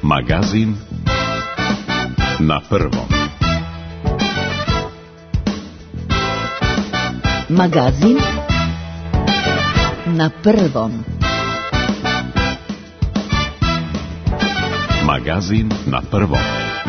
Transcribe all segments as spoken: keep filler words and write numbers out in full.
Magazin na prvom. Magazin na prvom. Magazin na prvom.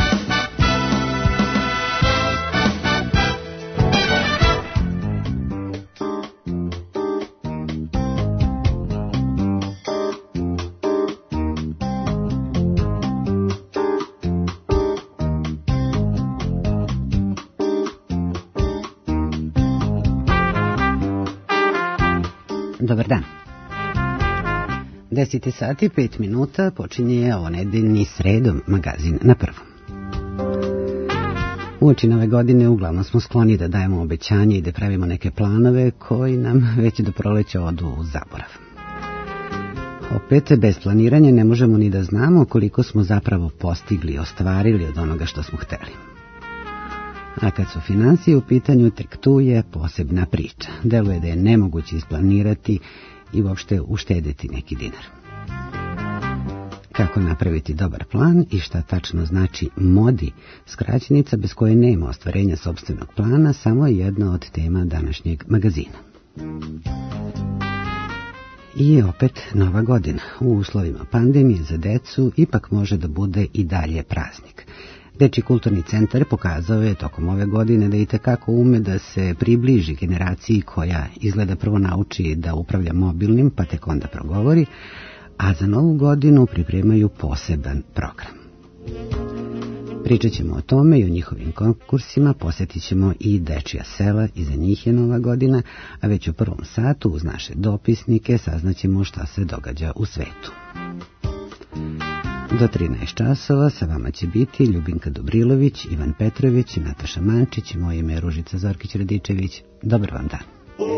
Dobar dan. deset sati pet minuta počinje ovo nedeljni sredom magazin na prvom. Uoči nove godine uglavnom smo skloni da dajemo obećanje i da pravimo neke planove koji nam već do proleća odu u zaborav. Opet, bez planiranja ne možemo ni da znamo koliko smo zapravo postigli i ostvarili od onoga što smo hteli. A kad su finansije u pitanju, tek tu je posebna priča. Deluje da je nemoguće isplanirati i uopšte uštedeti neki dinar. Kako napraviti dobar plan i šta tačno znači modi, skraćenica bez koje nema ostvarenja sopstvenog plana, samo je jedna od tema današnjeg magazina. I opet nova godina. U uslovima pandemije za decu ipak može da bude i dalje praznik. Dečji kulturni centar pokazao je tokom ove godine da itekako ume da se približi generaciji koja izgleda prvo nauči da upravlja mobilnim, pa tek onda progovori, a za novu godinu pripremaju poseban program. Pričat ćemo o tome i o njihovim konkursima, posjetit ćemo i dečija sela, i za njih je nova godina, a već u prvom satu uz naše dopisnike saznaćemo šta se događa u svetu. Do trinaest časova sa vama će biti Ljubinka Dobrilović, Ivan Petrović, Nataša Mančić, moje ime je Ružica Zorkić-Radičević. Dobar vam dan.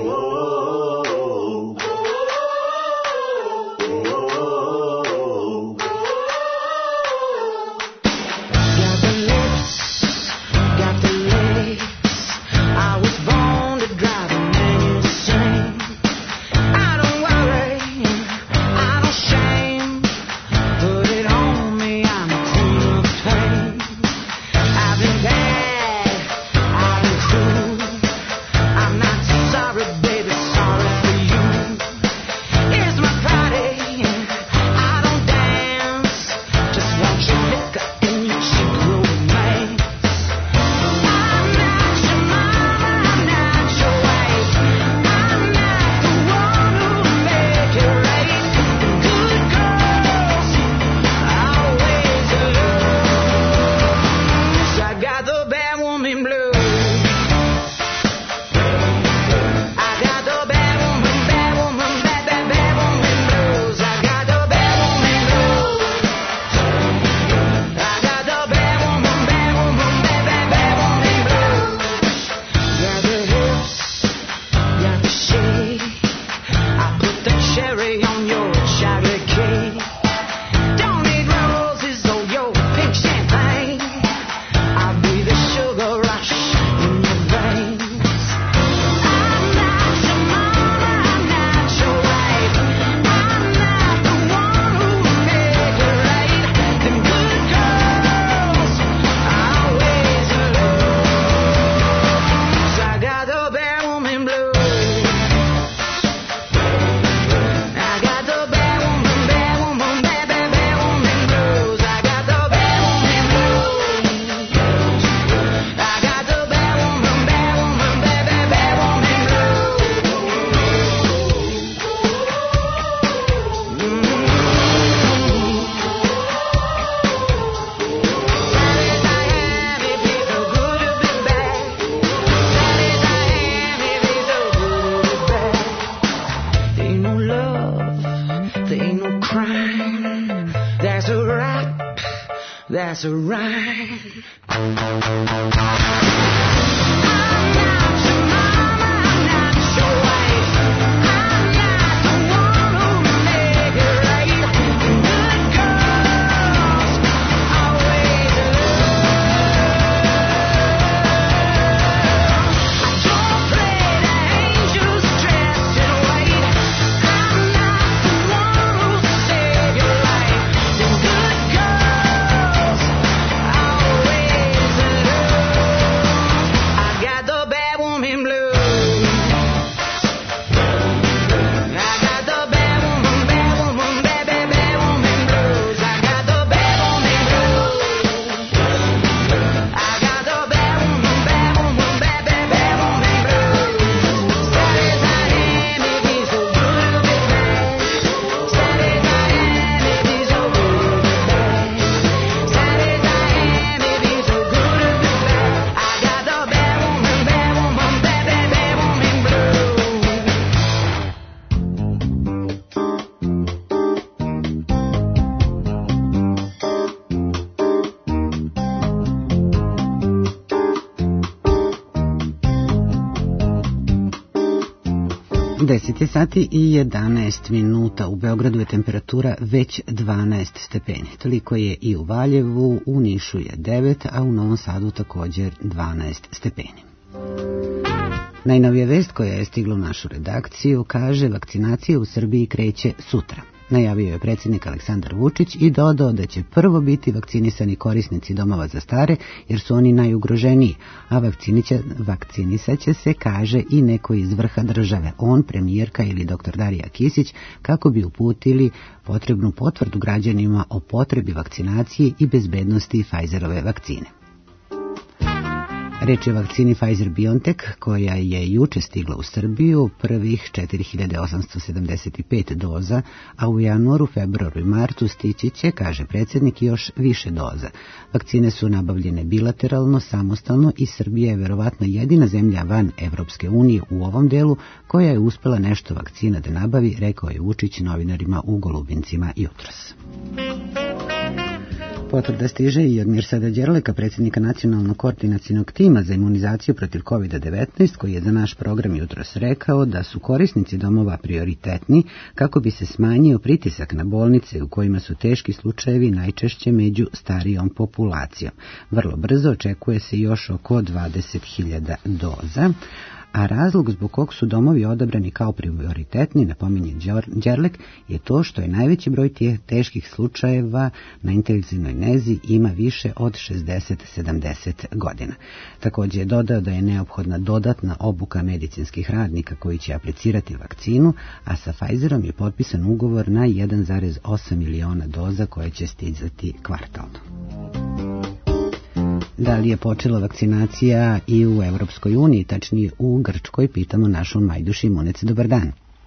That's right. Girl deset je sati i jedanaest minuta. U Beogradu je temperatura već dvanaest stepeni. Toliko je i u Valjevu, u Nišu je devet, a u Novom Sadu također dvanaest stepeni. Najnovija vest koja je stigla u našu redakciju kaže vakcinacija u Srbiji kreće sutra. Najavio je predsjednik Aleksandar Vučić i dodao da će prvo biti vakcinisani korisnici domova za stare jer su oni najugroženiji, a vakcinisat će se, kaže, i neko iz vrha države, on, premijerka ili doktor Darija Kisić, kako bi uputili potrebnu potvrdu građanima o potrebi vakcinacije i bezbednosti Pfizerove vakcine. Reč je o vakcini Pfizer-BioNTech koja je juče stigla u Srbiju, prvih četiri hiljade osamsto sedamdeset pet doza, a u januaru, februaru i martu stići će, kaže predsjednik, još više doza. Vakcine su nabavljene bilateralno, samostalno i Srbija je verovatno jedina zemlja van Evropske unije u ovom delu koja je uspela nešto vakcina da nabavi, rekao je Vučić novinarima u Golubincima jutros. Potvrda stiže i od Mirsada Đerleka, predsjednika nacionalnog koordinacionog tima za imunizaciju protiv kovid devetnaest, koji je za naš program jutros rekao da su korisnici domova prioritetni kako bi se smanjio pritisak na bolnice u kojima su teški slučajevi najčešće među starijom populacijom. Vrlo brzo očekuje se još oko dvadeset hiljada doza. A razlog zbog kog su domovi odabrani kao prioritetni, napominje Đerlek, je to što je najveći broj tih teških slučajeva na intenzivnoj nezi ima više od šezdeset do sedamdeset godina. Također je dodao da je neophodna dodatna obuka medicinskih radnika koji će aplicirati vakcinu, a sa Pfizerom je potpisan ugovor na jedan zarez osam miliona doza koje će stizati kvartalno. Da li je počela vakcinacija i u Evropskoj uniji, tačnije u Grčkoj, pitamo našu Majdu Šimunec. Dobar dan.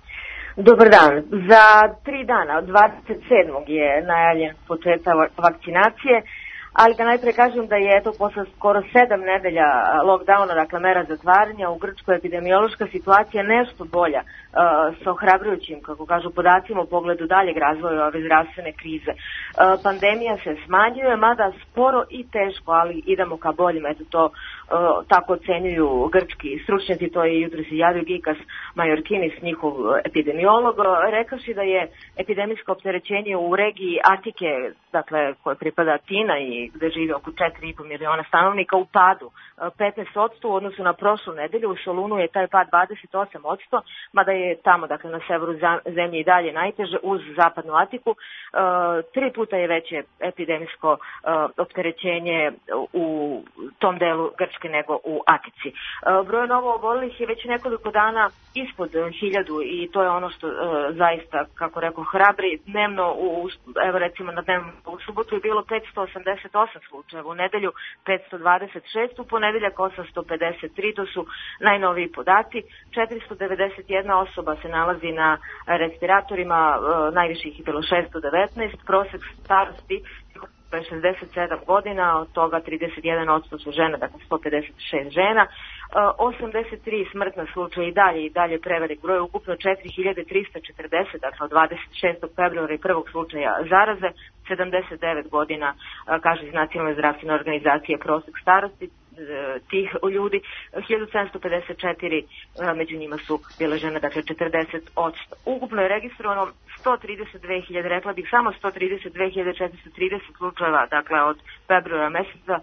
Dobar dan. Za tri dana, od dvadeset sedmog je najavljen početak vakcinacije, ali da najpre kažem da je to posle skoro sedam nedelja lockdowna, dakle mera zatvaranja, u Grčkoj epidemiološka situacija nešto bolja, uh, sa ohrabrujućim, kako kažu, podacima u pogledu daljeg razvoja ove zdravstvene krize. Uh, pandemija se smanjuje, mada sporo i teško, ali idemo ka boljim, eto to uh, tako ocenjuju grčki stručnjaci, to je jutros izjavio Gikas Majorkinis, njihov epidemiolog, rekavši da je epidemijsko opterećenje u regiji Atike, dakle koje pripada Atina i gde živi oko četiri i po miliona stanovnika, u padu petnaest posto u odnosu na prošlu nedelju. U Solunu je taj pad dvadeset osam posto, mada je tamo, dakle na severu zemlje i dalje najteže, uz zapadnu Atiku. E, tri puta je veće epidemijsko e, opterećenje u tom delu Grčke nego u Atici. E, broj novo obolelih je već nekoliko dana ispod hiljadu i to je ono što e, zaista, kako rekao, hrabri. Dnevno, u, evo recimo na dnevnu u subotu je bilo petsto osamdeset osam slučajeva, u nedelju petsto dvadeset šest, u ponedeljak osamsto pedeset tri, to su najnoviji podaci. četiristo devedeset jedna osoba se nalazi na respiratorima, najviše ih je bilo šesto devetnaest, prosek starosti je šezdeset sedam godina, od toga trideset jedan posto su žene, dakle sto pedeset šest žena, osamdeset tri smrtna slučaja i dalje i dalje prevelik broj, ukupno četiri hiljade trista četrdeset, dakle od dvadeset šestog februara i prvog slučaja zaraze, sedamdeset devet godina, kaže iz Nacionalne zdravstvene organizacije prosek starosti tih ljudi, hiljadu sedamsto pedeset četiri među njima su bile žene, dakle četrdeset posto. Ukupno je registrovano sto trideset dve hiljade, rekla bih samo sto trideset dve hiljade četiristo trideset slučajeva, dakle od februara meseca,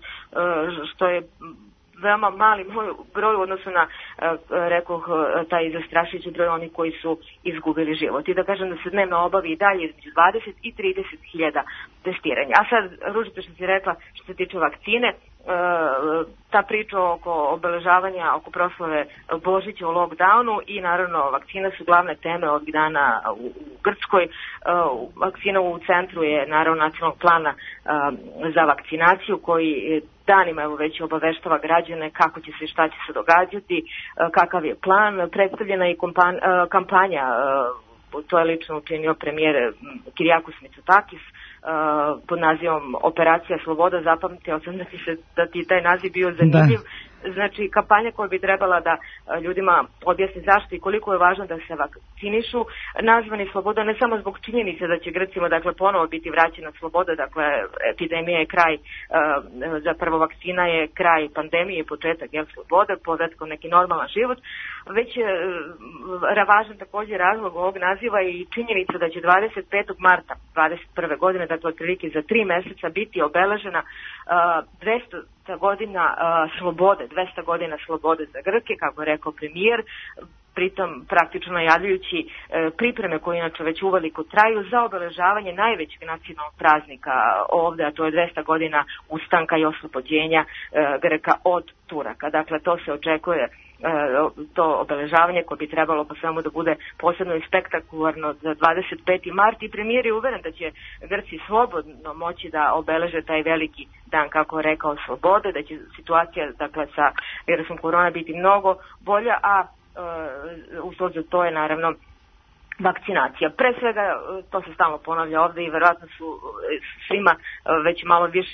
što je veoma mali broj u odnosu na, rekoh, taj zastrašujući broj onih koji su izgubili život. I da kažem da se dnevno obavi i dalje između dvadeset i trideset hiljada testiranja. A sad, Ružica, što si rekla, što se tiče vakcine, ta priča oko obeležavanja, oko proslave Božića u lockdownu i naravno vakcine su glavne teme ovih dana u, u Grčkoj. Vakcina u centru je naravno nacionalnog plana za vakcinaciju koji danima evo već obaveštava građane kako će se i šta će se događati, kakav je plan. Predstavljena je kampanja, to je lično učinio premijer Kyriakos Mitsotakis, pod nazivom Operacija Sloboda. Zapamtio sam da ti, se, da ti taj naziv bio zanimljiv. Znači, kampanja koja bi trebala da ljudima objasni zašto i koliko je važno da se vakcinišu, nazvani sloboda ne samo zbog činjenice da će Grcima dakle ponovo biti vraćena sloboda, dakle epidemija je kraj, zapravo vakcina je kraj pandemije i početak jel, slobode, povratkom neki normalan život, već je važan također razlog ovog naziva i činjenica da će dvadeset petog marta dvadeset prve godine, dakle otprilike za tri meseca biti obeležena dvesta godina slobode, dvesta godina slobode za Grke, kako je rekao premijer, pritom praktično najavljujući e, pripreme koje inače već uveliko traju za obeležavanje najvećeg nacionalnog praznika ovde, a to je dvesta godina ustanka i oslobođenja e, Grka od Turaka. Dakle, to se očekuje, e, to obeležavanje koje bi trebalo po svemu da bude posebno i spektakularno za dvadeset peti mart i premijer je uveren da će Grci slobodno moći da obeleže taj veliki dan, kako je rekao, slobode, da će situacija dakle, sa virusom korona biti mnogo bolja, a uslov za to je naravno vakcinacija. Pre svega, to se stalno ponavlja ovde i verovatno su svima već malo više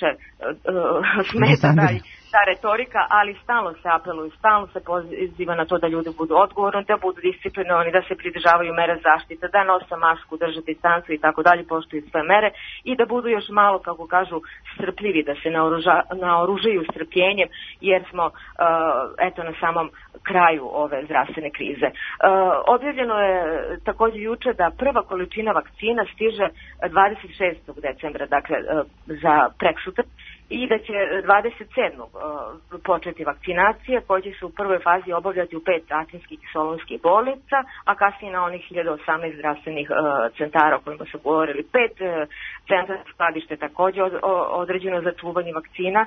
smeta taj, ta retorika, ali stalno se apeluje, stalno se poziva na to da ljudi budu odgovorni, da budu disciplinovani, da se pridržavaju mere zaštite, da nose masku, drže distancu i tako dalje, poštuju sve mere i da budu još malo, kako kažu, strpljivi, da se naoruža, naoružaju strpljenjem, jer smo uh, eto na samom kraju ove zdravstvene krize. Uh, objavljeno je također juče da prva količina vakcina stiže dvadeset šestog decembra, dakle uh, za preksutra, i da će dvadeset sedmog početi vakcinacija koja će se u prvoj fazi obavljati u pet atinskih i solunskih bolnica, a kasnije na onih hiljadu osamnaest zdravstvenih centara o kojima su govorili. Pet centara skladište također određeno za čuvanje vakcina.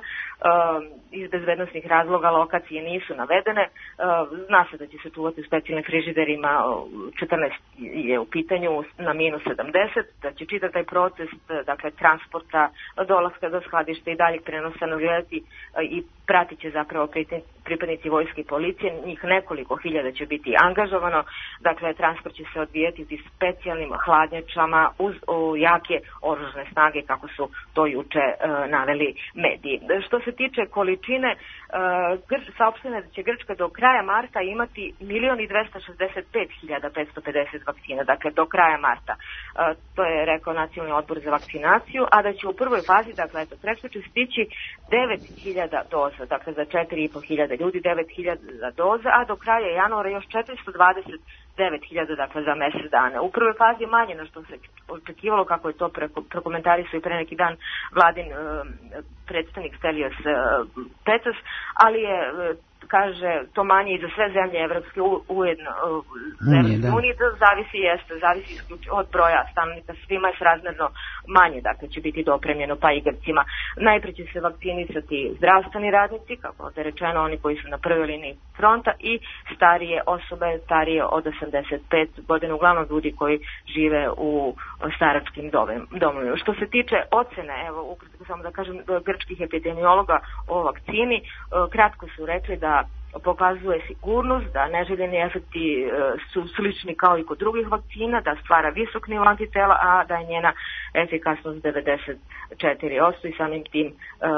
Iz bezbednosnih razloga lokacije nisu navedene. Zna se da će se čuvati u specijalnim frižiderima, četrnaest je u pitanju na minus sedamdeset, da će čitav taj proces, dakle transporta, dolaska do skladišta i dalje prenosa nagledati i pratit će zapravo pripadnici vojske i policije, njih nekoliko hiljada će biti angažovano, dakle transport će se odvijeti u specijalnim hladnjačama uz o, jake oružane snage, kako su to juče e, naveli mediji. Što se tiče količine, e, Grč, saopšteno da će Grčka do kraja marta imati milion i dvesta šezdeset pet hiljada petsto pedeset vakcina, dakle do kraja marta. E, to je rekao Nacionalni odbor za vakcinaciju, a da će u prvoj fazi, dakle eto, preksuče stići devet hiljada doza, dakle za četiri i po hiljade ljudi, devet hiljada doza, a do kraja januara još četiristo dvadeset devet hiljada, dakle za mesec dana. U prvoj fazi manje na što se očekivalo, kako je to prokomentarisao i pre neki dan vladin e, predstavnik Stelios e, Petas, ali je e, kaže to manje i za sve zemlje Evropske ujedno Evropske unije, to zavisi jeste, zavisi isključivo od broja stanovnika, svima je srazmerno manje, dakle će biti dopremljeno pa i Grcima. Najpre će se vakcinisati zdravstveni radnici, kako je rečeno, oni koji su na prvoj liniji fronta i starije osobe, starije od osamdeset pet godina, uglavnom ljudi koji žive u staračkim domovima. Što se tiče ocene, evo ukratko samo da kažem, grčkih epidemiologa o vakcini, kratko su rekli da pokazuje sigurnost, da neželjeni efekti su slični kao i kod drugih vakcina, da stvara visok nivo antitela, a da je njena efikasnost devedeset četiri posto i samim tim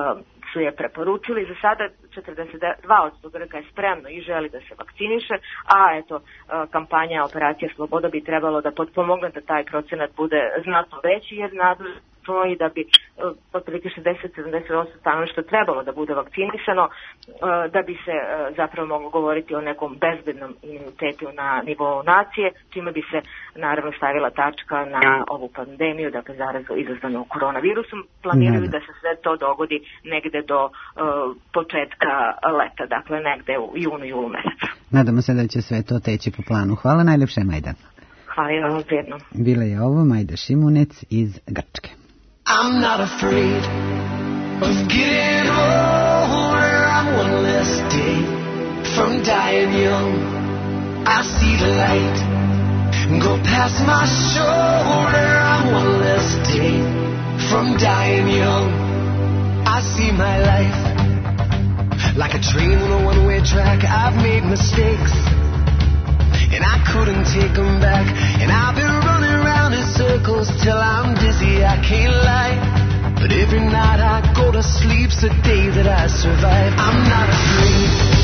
su je preporučili. Za sada četrdeset dva posto Grka je spremno i želi da se vakciniše, a eto kampanja Operacija Sloboda bi trebalo da potpomogne da taj procenat bude znatno veći, jer nadležno i da bi otprilike šezdeset do sedamdeset posto stanovništva trebalo da bude vakcinisano, da bi se zapravo moglo govoriti o nekom bezbednom imunitetu na nivou nacije, čime bi se naravno stavila tačka na ovu pandemiju, dakle zarazu izazvanu koronavirusom. Planiraju da se sve to dogodi negde do uh, početka leta, dakle negde u junu, julu mesecu. Nadamo se da će sve to teći po planu. Hvala najlepše, Majda. Hvala vam prijedno. Bila je ovo Majda Šimunec iz Grčke. I'm not afraid of getting older. I'm one less day from dying young. I see the light go past my shoulder. I'm one less day from dying young. I see my life like a train on a one-way track. I've made mistakes and I couldn't take them back. And I've been running around in circles till I'm dizzy, I can't lie. But every night I go to sleep's the day that I survive. I'm not afraid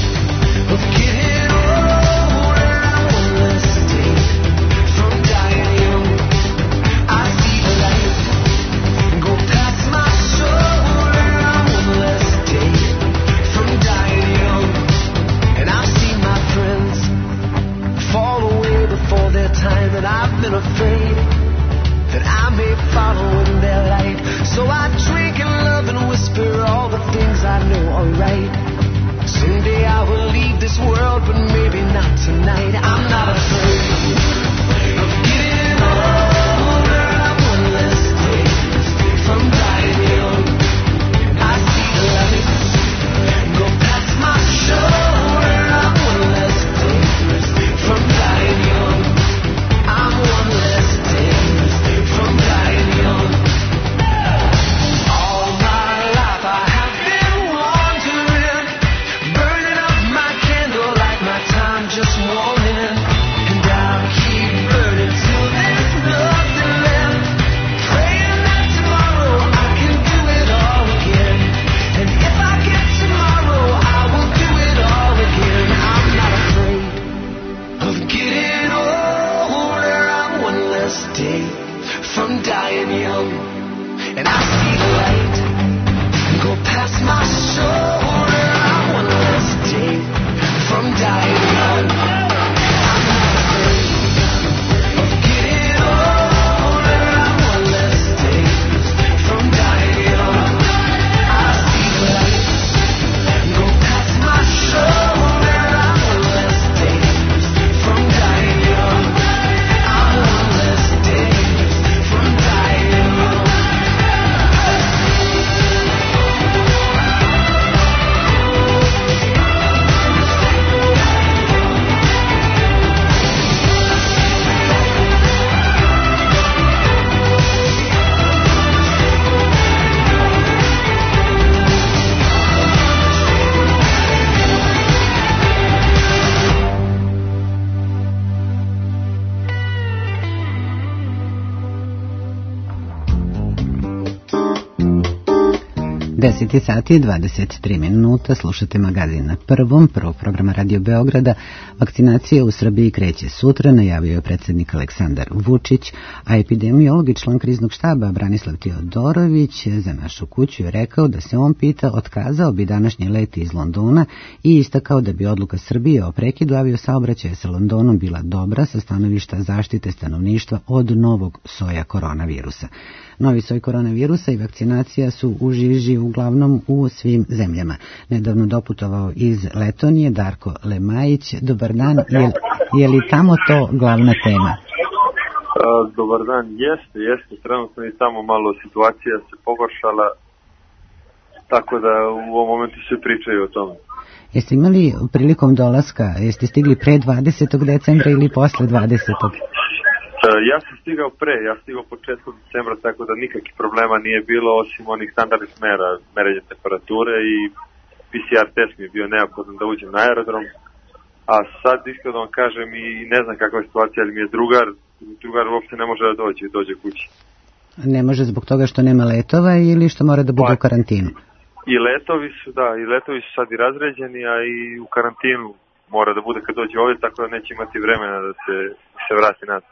deset sati i dvadeset tri minuta, slušate magazin Na prvom, prvog programa Radio Beograda. Vakcinacija u Srbiji kreće sutra, najavio je predsjednik Aleksandar Vučić, a epidemiolog i član kriznog štaba Branislav Teodorović za našu kuću je rekao da se on pita otkazao bi današnji let iz Londona i istakao da bi odluka Srbije o prekidu aviosaobraćaja sa Londonom bila dobra sa stanovišta zaštite stanovništva od novog soja koronavirusa. Novi soj koronavirusa i vakcinacija su u žiži uglavnom u svim zemljama. Nedavno doputovao iz Letonije Darko Lemajić. Dobar dan, je, je li tamo to glavna tema? Uh, dobar dan, jeste, jeste. Trenutno i tamo malo situacija se pogoršala, tako da u ovom momentu svi pričaju o tome. Jeste imali prilikom dolaska, jeste stigli pre dvadesetog decembra ili posle dvadesetog? Ja sam stigao pre, ja sam stigao početkom decembra, tako da nikakvih problema nije bilo osim onih standardnih mera, merenja temperature i P C R test mi je bio neophodan da uđem na aerodrom. A sad iskreno da vam kažem i ne znam kakva je situacija, ali mi je drugar, drugar uopšte ne može da dođe, dođe kući. Ne može zbog toga što nema letova ili što mora da bude pa, u karantinu? I letovi su, da, i letovi su sad i razređeni, a i u karantinu mora da bude kad dođe ovdje, tako da neće imati vremena da se, se vrati nazad.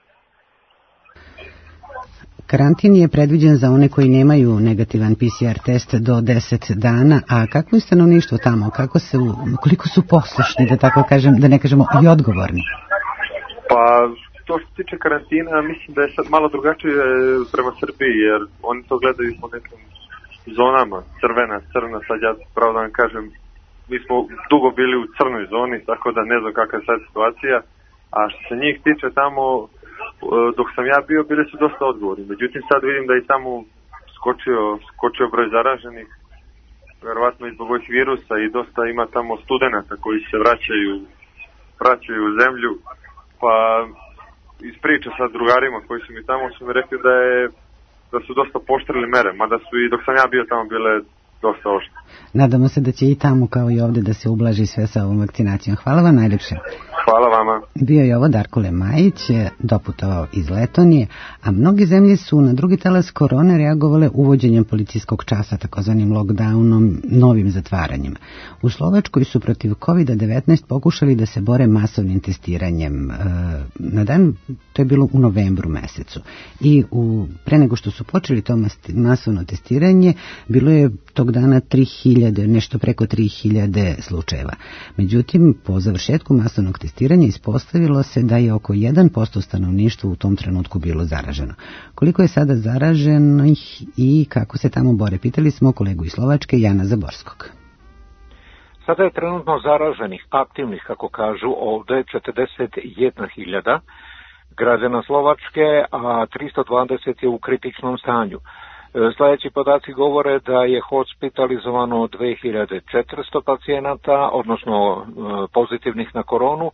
Karantin je predviđen za one koji nemaju negativan P C R test do deset dana, a kako je stanovništvo tamo? Kako se, koliko su poslušni, da tako kažem, da ne kažemo i odgovorni? Pa, to što se tiče karantina, mislim da je sad malo drugačije prema Srbiji, jer oni to gledaju po nekim zonama, crvena, crna, sad ja pravo da vam kažem, mi smo dugo bili u crnoj zoni, tako da ne znam kakva je sad situacija, a što se njih tiče tamo, dok sam ja bio, bili su dosta odgovorni. Međutim, sad vidim da je tamo skočio, skočio broj zaraženih, verovatno i zbog ovih virusa, i dosta ima tamo studenata koji se vraćaju, vraćaju u zemlju, pa iz priča sa drugarima koji su mi tamo su mi rekli da je da su dosta poštrili mere, mada su i dok sam ja bio tamo bile dosta oštre. Nadamo se da će i tamo kao i ovdje da se ublaži sve sa ovom vakcinacijom. Hvala vam najljepše. Hvala vama. Bio je ovo Darko Lemajić, doputovao iz Letonije, a mnoge zemlje su na drugi talas korone reagovale uvođenjem policijskog časa, takozvanim lockdownom, novim zatvaranjem. U Slovačkoj su protiv kovid devetnaest pokušali da se bore masovnim testiranjem. Na dan, to je bilo u novembru mesecu. I u, pre nego što su počeli to masovno testiranje, bilo je tog dana tri hiljade, nešto preko tri hiljade slučajeva. Međutim, po završetku masovnog testiranja ispostavilo se da je oko jedan posto stanovništva u tom trenutku bilo zaraženo. Koliko je sada zaraženih i kako se tamo bore? Pitali smo kolegu iz Slovačke, Jana Zaborskog. Sada je trenutno zaraženih, aktivnih, kako kažu, ovde četrdeset jedna hiljada građana Slovačke, a tristo dvadeset je u kritičnom stanju. Sljedeći podaci govore da je hospitalizovano dve hiljade četiristo pacijenata, odnosno pozitivnih na koronu,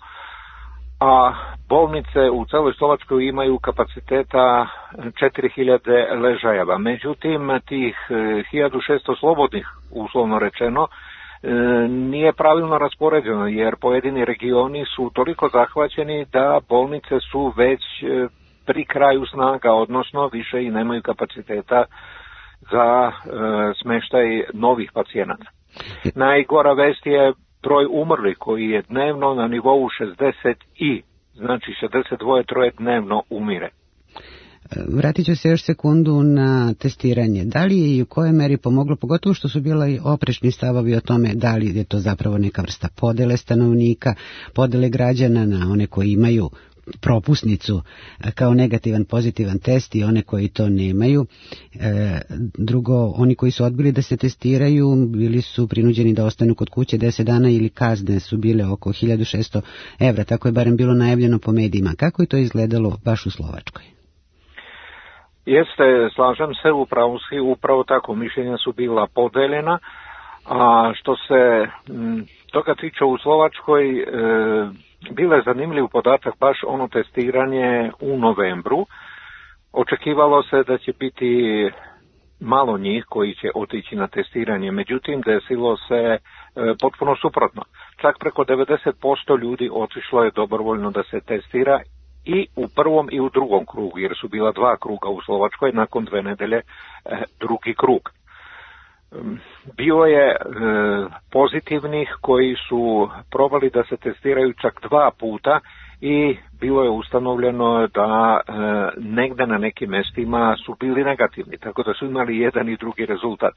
a bolnice u celoj Slovačkoj imaju kapaciteta četiri hiljade ležajeva. Međutim, tih hiljadu šesto slobodnih, uslovno rečeno, nije pravilno raspoređeno, jer pojedini regioni su toliko zahvaćeni da bolnice su već pri kraju snaga, odnosno više i nemaju kapaciteta za e, smeštaj novih pacijenata. Najgora vest je broj umrlih koji je dnevno na nivou šezdeset i, znači šezdeset dva troje dnevno umire. Vratit ću se još sekundu na testiranje. Da li je i u kojoj meri pomoglo, pogotovo što su bili oprečni stavovi o tome da li je to zapravo neka vrsta podele stanovnika, podele građana na one koji imaju propusnicu kao negativan, pozitivan test i one koji to nemaju. E, drugo, oni koji su odbili da se testiraju bili su prinuđeni da ostanu kod kuće deset dana ili kazne su bile oko hiljadu šesto evra, tako je barem bilo najavljeno po medijima. Kako je to izgledalo baš u Slovačkoj? Jeste, slažem se, upravo, upravo tako, mišljenja su bila podeljena, a što se m, toga tiče u Slovačkoj, e, bilo je zanimljiv podatak baš ono testiranje u novembru. Očekivalo se da će biti malo njih koji će otići na testiranje, međutim desilo se e, potpuno suprotno. Čak preko devedeset posto ljudi otišlo je dobrovoljno da se testira i u prvom i u drugom krugu, jer su bila dva kruga u Slovačkoj, nakon dve nedelje e, drugi krug. Bio je e, pozitivnih koji su probali da se testiraju čak dva puta i bilo je ustanovljeno da e, negde na nekim mestima su bili negativni, tako da su imali jedan i drugi rezultat. E,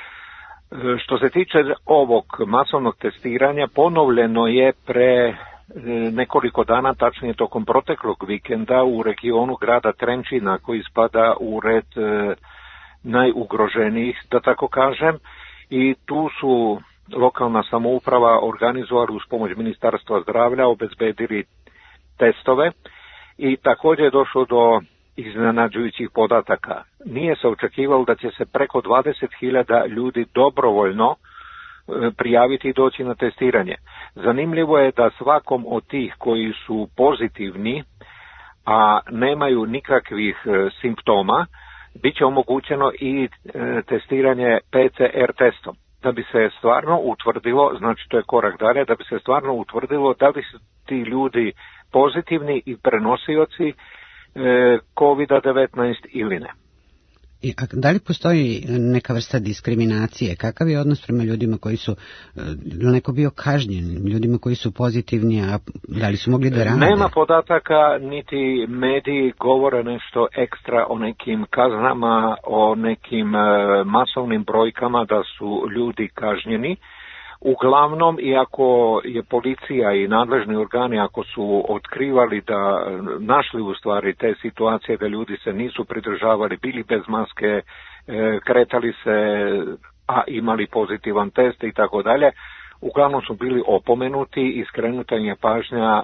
što se tiče ovog masovnog testiranja, ponovljeno je pre nekoliko dana, tačnije tokom proteklog vikenda, u regionu grada Trenčina, koji spada u red e, najugroženijih, da tako kažem, i tu su lokalna samouprava organizovali uz pomoć Ministarstva zdravlja, obezbedili testove i također je došlo do iznenađujućih podataka. Nije se očekivalo da će se preko dvadeset hiljada ljudi dobrovoljno prijaviti i doći na testiranje. Zanimljivo je da svakom od tih koji su pozitivni, a nemaju nikakvih simptoma, bit će omogućeno i testiranje P C R testom. Da bi se stvarno utvrdilo, znači to je korak dalje, da bi se stvarno utvrdilo da li su ti ljudi pozitivni i prenosioci kovid devetnaest ili ne. I, a da li postoji neka vrsta diskriminacije? Kakav je odnos prema ljudima koji su, neko bio kažnjen, ljudima koji su pozitivni, a da li su mogli da rade? Nema podataka, niti mediji govore nešto ekstra o nekim kaznama, o nekim masovnim brojkama da su ljudi kažnjeni. Uglavnom, iako je policija i nadležni organi, ako su otkrivali da našli u stvari te situacije da ljudi se nisu pridržavali, bili bez maske, kretali se, a imali pozitivan test i tako dalje, uglavnom su bili opomenuti i skrenuta im je pažnja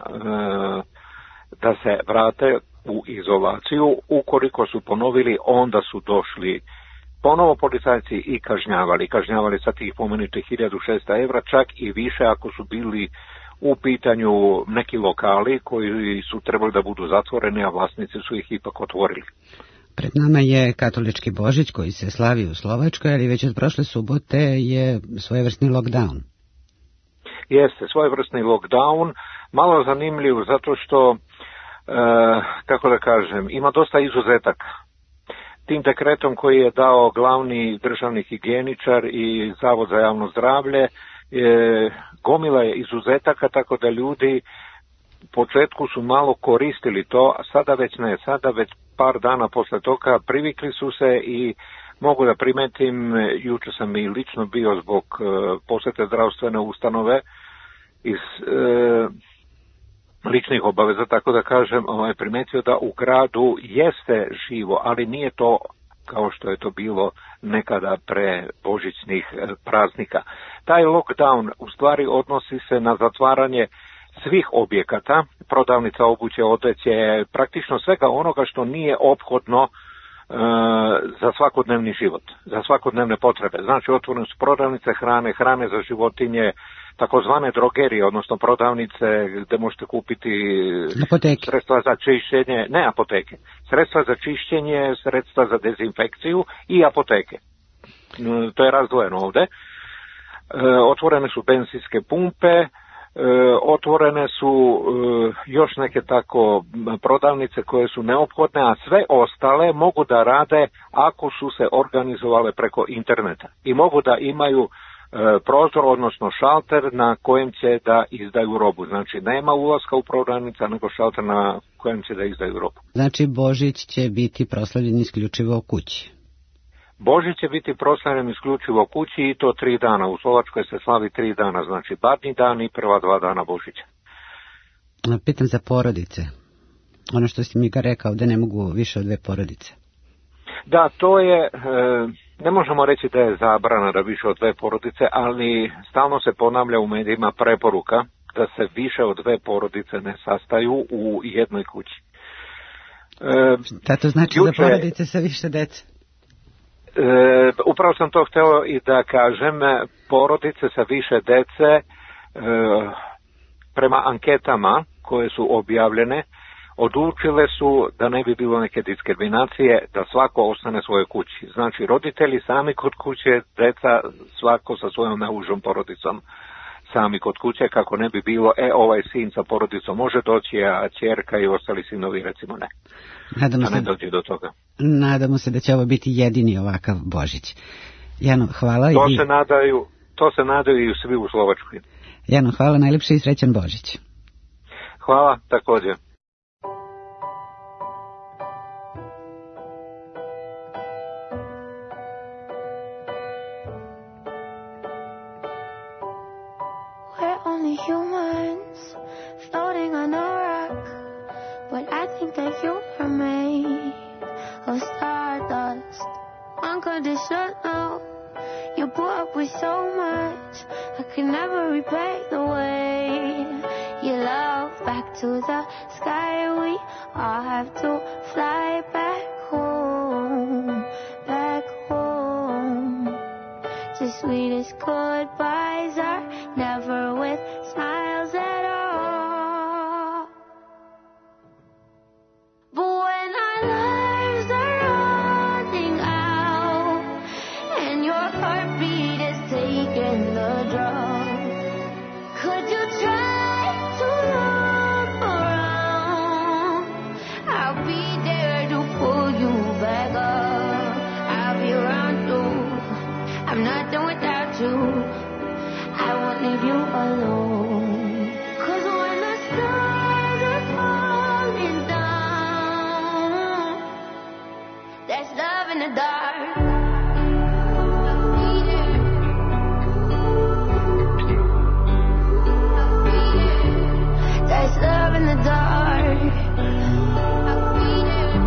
da se vrate u izolaciju. Ukoliko su ponovili, onda su došli ponovo policajci i kažnjavali. Kažnjavali sa tih pomenutih hiljadu šesto evra, čak i više ako su bili u pitanju neki lokali koji su trebali da budu zatvoreni, a vlasnici su ih ipak otvorili. Pred nama je katolički Božić koji se slavi u Slovačkoj, ali već od prošle subote je svojevrsni lockdown. Jeste, svojevrsni lockdown. malo zanimljiv zato što, e, kako da kažem, ima dosta izuzetaka. Tim dekretom koji je dao glavni državni higijeničar i Zavod za javno zdravlje, e, gomila je izuzetaka, tako da ljudi u početku su malo koristili to, a sada već ne, sada već par dana posle toga privikli su se i mogu da primetim, juče sam i lično bio zbog e, posete zdravstvene ustanove iz e, ličnih obaveza, tako da kažem, ovaj, primetio da u gradu jeste živo, ali nije to kao što je to bilo nekada pre božićnih e, praznika. Taj lockdown u stvari odnosi se na zatvaranje svih objekata, prodavnica obuće, odeće, praktično svega onoga što nije ophodno e, za svakodnevni život, za svakodnevne potrebe. Znači, otvorene su prodavnice hrane, hrane za životinje, takozvane drogerije, odnosno prodavnice gde možete kupiti apoteke, sredstva za čišćenje, ne apoteke, sredstva za čišćenje, sredstva za dezinfekciju i apoteke. E, to je razdvojeno ovde. E, otvorene su benzinske pumpe, E, otvorene su e, još neke tako prodavnice koje su neophodne, a sve ostale mogu da rade ako su se organizovale preko interneta i mogu da imaju e, prozor, odnosno šalter na kojem će da izdaju robu. Znači, nema ulaska u prodavnica, nego šalter na kojem će da izdaju robu. Znači, Božić će biti proslavljen isključivo u kući. Božić će biti proslavljen isključivo kući i to tri dana. U Slovačkoj se slavi tri dana, znači badnji dan i prva dva dana Božića. Pitam za porodice. Ono što si mi ga rekao, da ne mogu više od dve porodice. Da, to je, ne možemo reći da je zabrana da više od dve porodice, ali stalno se ponavlja u medijima preporuka da se više od dve porodice ne sastaju u jednoj kući. Šta to znači juče, za porodice sa više dece? E, upravo sam to hteo i da kažem, porodice sa više dece, e, prema anketama koje su objavljene, odlučile su da ne bi bilo neke diskriminacije, da svako ostane svojoj kući. Znači, roditelji sami kod kuće, deca svako sa svojom naužom porodicom sami kod kuće, kako ne bi bilo, e, ovaj sin sa porodicom može doći, a ćerka i ostali sinovi recimo ne. Nadamo da ne se, dođe do toga. Nadamo se da će ovo biti jedini ovakav Božić. Jano, hvala. To i... se nadaju, to se nadaju i svi u Slovačkoj. Jano, hvala, najlepše i srećan Božić. Hvala, također. Humans floating on a rock, but I think that you are made of stardust. Unconditional, you put up with so much, I can never repay the way you love. Back to the sky, we all have to fly back home, back home. The sweetest goodbyes are never with smiles at all. But when our lives are running out and your heartbeat is taking the drum, could you try to look around? I'll be there to pull you back up. I'll be around you. I'm not done without you. I won't leave you alone. 'Cause when the stars are falling down, there's love in the dark. I'll be there. I'll be there. There's love in the dark. I'll be there.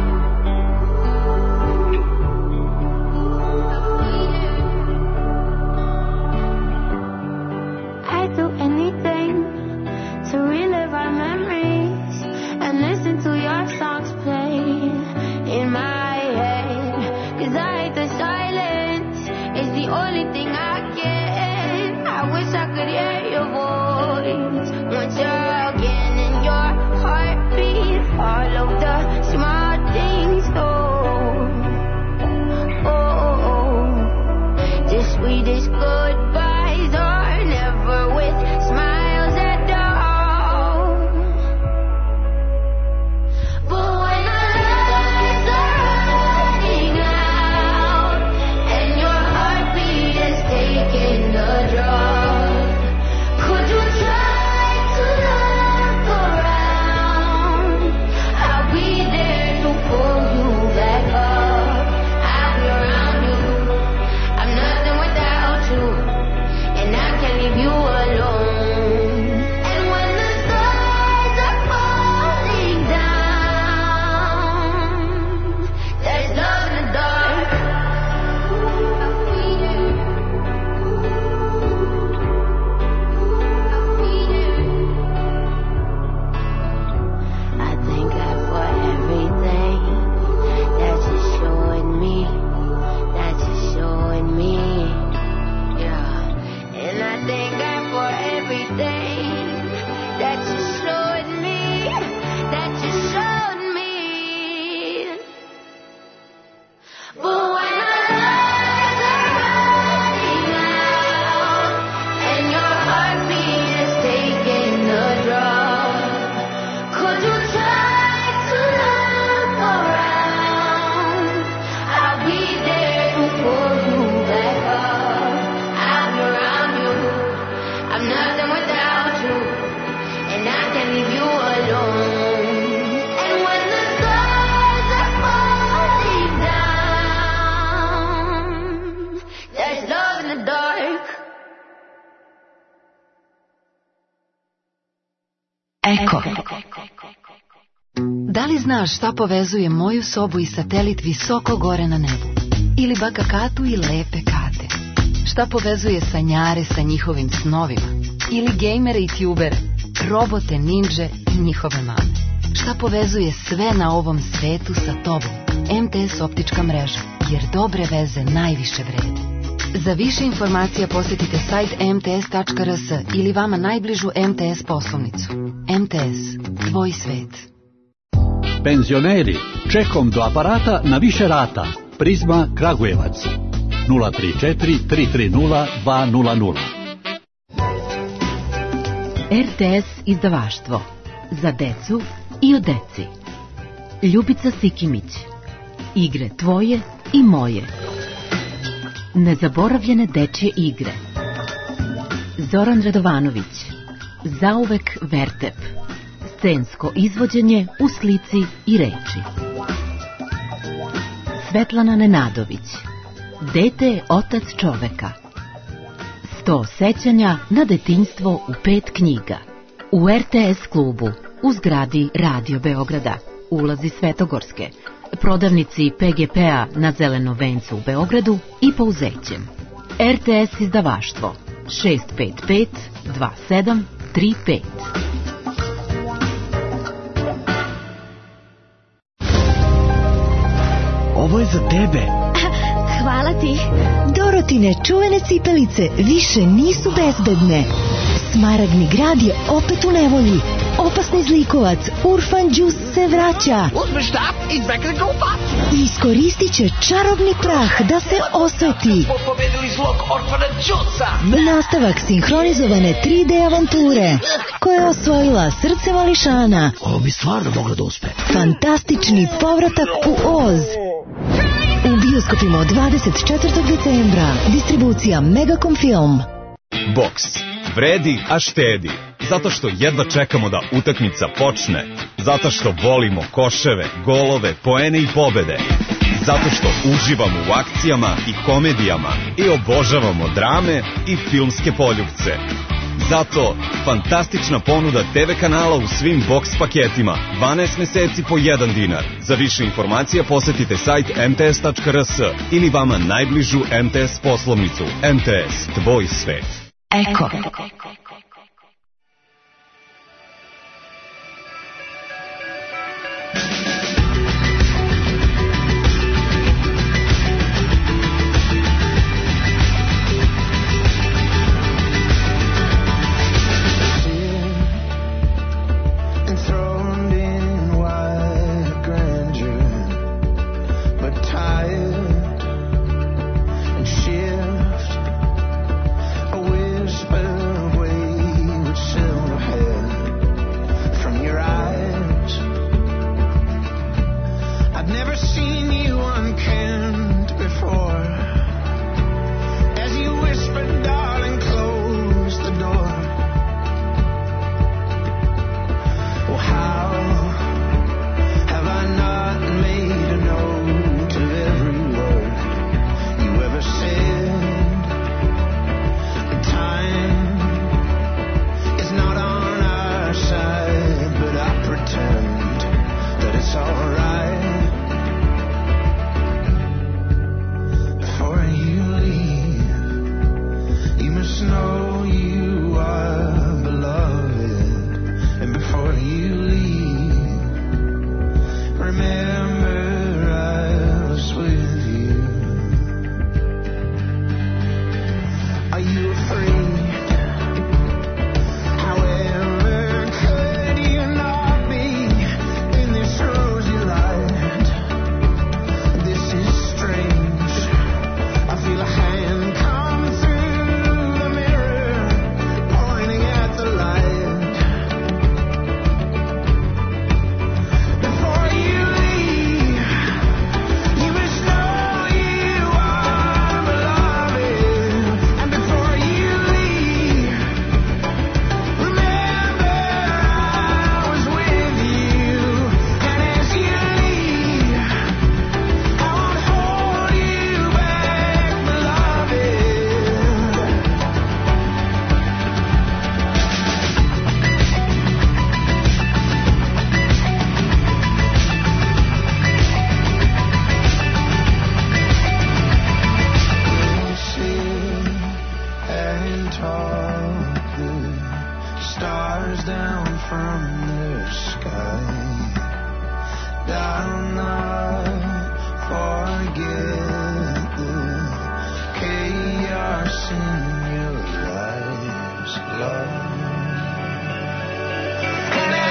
I'll be there. I'd do anything to relive our memories and listen to your songs play in my head. 'Cause I hate the Eko. Da li znaš šta povezuje moju sobu i satelit visoko gore na nebu? Ili baka Katu i lepe Kate? Šta povezuje sanjare sa njihovim snovima? Ili gejmere i tubere, robote, ninđe i njihove mame? Šta povezuje sve na ovom svetu sa tobom? M T S optička mreža, jer dobre veze najviše vrede. Za više informacija posjetite sajt em te es tačka er es ili vama najbližu M T S poslovnicu. M T S, tvoj svet. Penzioneri, čekom do aparata na više rata. Prizma Kragujevac. nula tri četiri tri tri nula dva nula nula. R T S izdavaštvo. Za decu i o deci. Ljubica Sikimić. Igre tvoje i moje. Nezaboravljene dečje igre. Zoran Radovanović. Zauvek Vertep. Scensko izvođenje u slici i reči. Svetlana Nenadović. Dete je otac čoveka. Sto sećanja na detinjstvo u pet knjiga. U R T S klubu, u zgradi Radio Beograda, ulazi Svetogorske, prodavnici P G P-a na Zelenom vencu u Beogradu i Pouzećem. R T S izdavaštvo šest pet pet dva sedam tri pet. Ovo je za tebe. Hvala ti. Dorotine čuvene cipelice više nisu bezbedne. Smaragdni grad je opet u nevolji. Opasni zlikovac Urfan Džus se vraća. Uzmi štap i zvekne ga u facu. Iskoristit će čarobni prah da se osveti. Pobedili zlog Orfana Džusa. Nastavak sinhronizovane tri D avanture koja je osvojila srce mališana. Ovo bi stvarno moglo da uspe. Fantastični povratak u Oz. U bioskopima od dvadeset četvrtog decembra. Distribucija Megacom Film. Boks. Vredi, a štedi. Zato što jedva čekamo da utakmica počne. Zato što volimo koševe, golove, poene i pobede. Zato što uživamo u akcijama i komedijama i obožavamo drame i filmske poljupce. Zato fantastična ponuda te ve kanala u svim boks paketima. dvanaest meseci po jedan dinar. Za više informacija posetite sajt em te es tačka er es ili vama najbližu M T S poslovnicu. M T S, tvoj svet. Eko. Shift, a whisper of weight.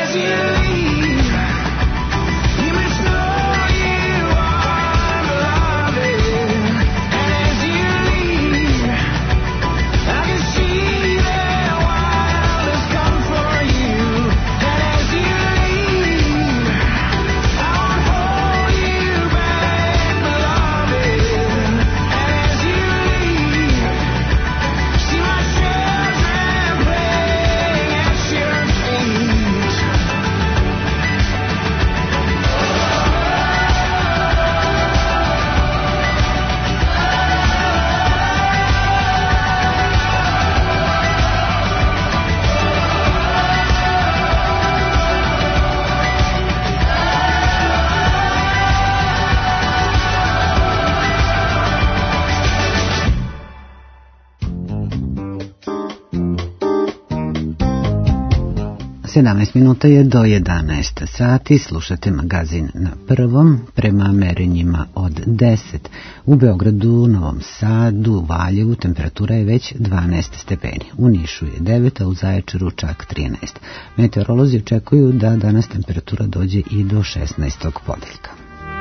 sedamnaest minuta je do jedanaest sati, slušate magazin na prvom, prema merenjima od deset. U Beogradu, Novom Sadu, Valjevu temperatura je već dvanaest stepeni, u Nišu je devet, a u Zaječaru čak trinaest. Meteorolozi očekuju da danas temperatura dođe i do šesnaestog podeljka.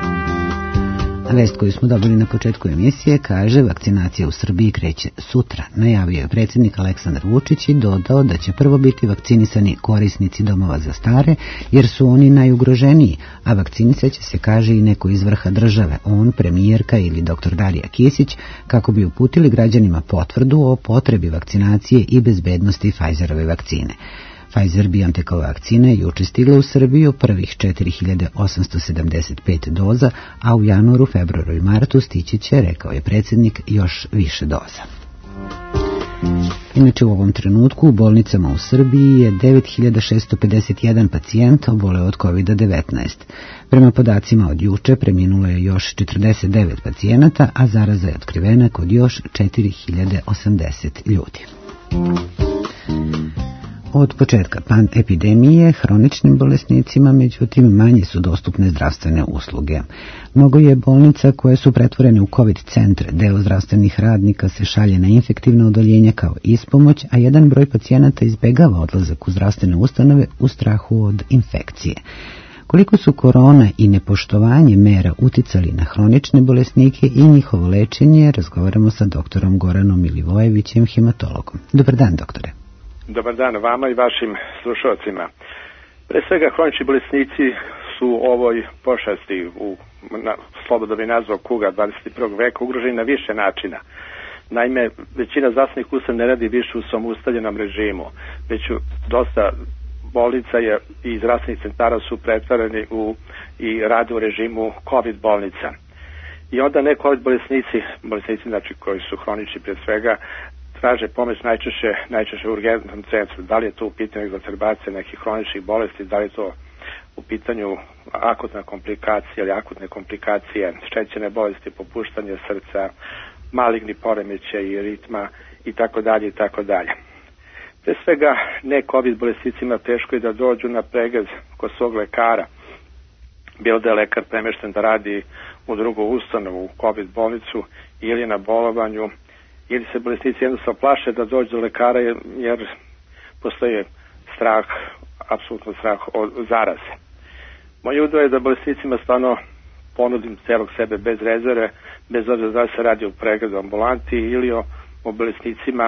Vest koju smo dobili na početku emisije kaže vakcinacija u Srbiji kreće sutra. Najavio je predsjednik Aleksandar Vučić i dodao da će prvo biti vakcinisani korisnici domova za stare, jer su oni najugroženiji, a vakcinisat će se, kaže, i neko iz vrha države, on, premijerka ili doktor Darija Kisić, kako bi uputili građanima potvrdu o potrebi vakcinacije i bezbednosti Pfizerove vakcine. Pfizer-BioNTechova vakcina je juče stigla u Srbiju, prvih četiri hiljade osamsto sedamdeset pet doza, a u januaru, februaru i martu stići će, rekao je predsjednik, još više doza. Inače, u ovom trenutku u bolnicama u Srbiji je devet hiljada šesto pedeset jedan pacijenta oboleo od kovid devetnaest. Prema podacima od juče preminulo je još četrdeset devet pacijenata, a zaraza je otkrivena kod još četiri hiljade osamdeset ljudi. Od početka epidemije hroničnim bolesnicima, međutim, manje su dostupne zdravstvene usluge. Mnogo je bolnica koje su pretvorene u COVID centre, deo zdravstvenih radnika se šalje na infektivno odoljenje kao ispomoć, a jedan broj pacijenata izbegava odlazak u zdravstvene ustanove u strahu od infekcije. Koliko su korona i nepoštovanje mera uticali na hronične bolesnike i njihovo lečenje, razgovaramo sa doktorom Goranom Milivojevićem, hematologom. Dobar dan, doktore. Dobar dan vama i vašim slušalcima. Pre svega, hronični bolesnici su u ovoj pošasti, u na, slobodno bi nazvao kuga dvadeset prvog veka, ugroženi na više načina. Naime, većina zdravstvenih ustanova ne radi više u svom ustaljenom režimu, već u dosta bolnica je i zdravstvenih centara su pretvarani u i rade u režimu COVID bolnica. I onda ne COVID bolesnici, bolesnici znači koji su hronični pre svega, traže pomoć najčešće, najčešće u urgentnom centru. Da li je to u pitanju egzacerbacije nekih hroničnih bolesti, da li je to u pitanju akutna komplikacija ili akutne komplikacije, šećerne bolesti, popuštanje srca, maligni poremećaj i ritma i tako dalje i tako dalje. Pre svega, ne COVID bolesnicima teško je da dođu na pregled kod svog lekara. Bilo da je lekar premešten da radi u drugu ustanovu, u COVID bolnicu ili na bolovanju, ili se bolesnici jednostavno plaše da dođu do lekara jer, jer postoji strah, apsolutno strah od zaraze. Moj udao je da bolesnicima stvarno ponudim celog sebe bez rezerve, bez obzira da se radi o pregledu ambulanti ili o, o bolesnicima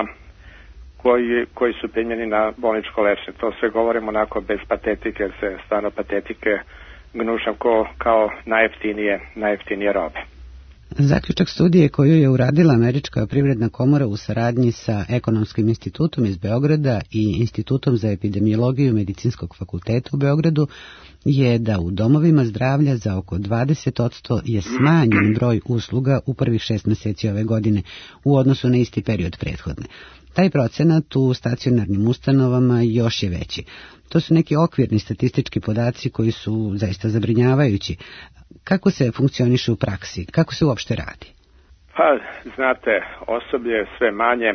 koji, koji su primjeni na bolničko lečenje. To sve govorimo onako bez patetike, jer se stvarno patetike gnušam ko, kao najjeftinije, najjeftinije robe. Zaključak studije koju je uradila Američka privredna komora u saradnji sa Ekonomskim institutom iz Beograda i Institutom za epidemiologiju Medicinskog fakulteta u Beogradu je da u domovima zdravlja za oko dvadeset posto je smanjen broj usluga u prvih šest meseci ove godine u odnosu na isti period prethodne. Taj procenat u stacionarnim ustanovama još je veći. To su neki okvirni statistički podaci koji su zaista zabrinjavajući. Kako se funkcioniše u praksi? Kako se uopšte radi? Pa, znate, osoblje je sve manje,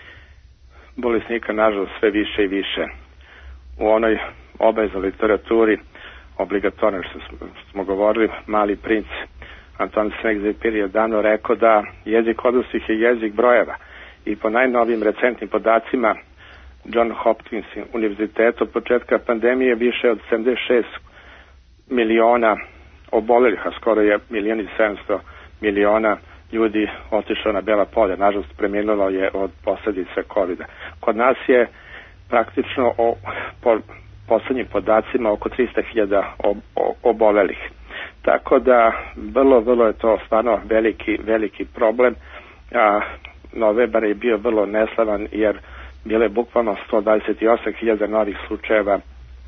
bolesnika nažalost sve više i više. U onoj obaveznoj literaturi, obligatorno što smo govorili, Mali princ Antoine Saint-Exupéry je davno rekao da jezik odraslih je jezik brojeva i po najnovijim recentnim podacima John Hopkins univerzitetu od početka pandemije više od sedamdeset šest miliona obolelih, a skoro je milion i sedamsto miliona ljudi otišlo na bela polja. Nažalost, preminulo je od posljedice kovida. Kod nas je praktično o, po poslednjim podacima oko trista hiljada obolelih. Tako da vrlo, vrlo je to stvarno veliki, veliki problem. A, novembar je bio vrlo neslavan jer bilo je bukvalno sto dvadeset osam hiljada novih slučajeva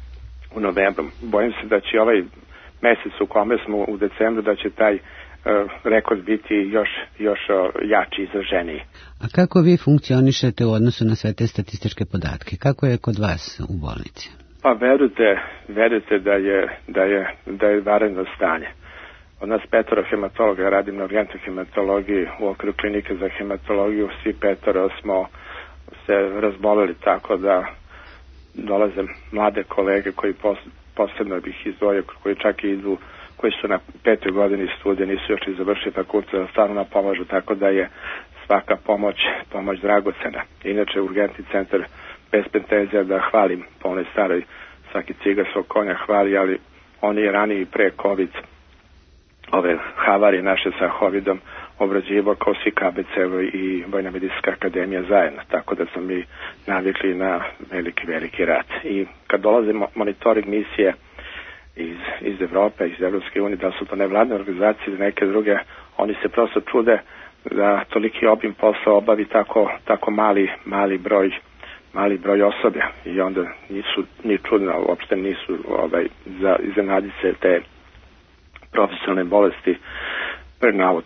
u novembru. Bojim se da će ovaj mesec u kome smo u decembru da će taj uh, rekord biti još, još uh, jači, izraženiji. A kako vi funkcionišete u odnosu na sve te statističke podatke? Kako je kod vas u bolnici? Pa verujte, verujte da je, da je, da je vanredno stanje. Od nas petoro hematologa, ja radim na urgentnoj hematologiji u okviru klinike za hematologiju, svi petoro smo se razboleli, tako da dolaze mlade kolege koji pos, posebno bih izdvojio, koji čak i idu, koji su na petoj godini studija, nisu još i završili fakultet, da stvarno nam pomažu, tako da je svaka pomoć, pomoć dragocena. Inače, urgentni centar bez pentenzija, da hvalim po onoj staroj, svaki ciga svog konja hvali, ali on je ranije pre COVID ove havarije naše sa covidom obrađivo kao svi K B C-evi i Vojna medicinska akademija zajedno, tako da smo mi navikli na veliki, veliki rat. I kad dolaze monitoring misije iz, iz Evrope, iz Evropske unije, da su to nevladne organizacije ili neke druge, oni se prosto čude da toliki obim posla obavi tako, tako mali, mali broj mali broj osoblja i onda nisu, ni čudno, uopšte nisu ovaj, za iznenaditi se te profesionalne bolesti, burnout,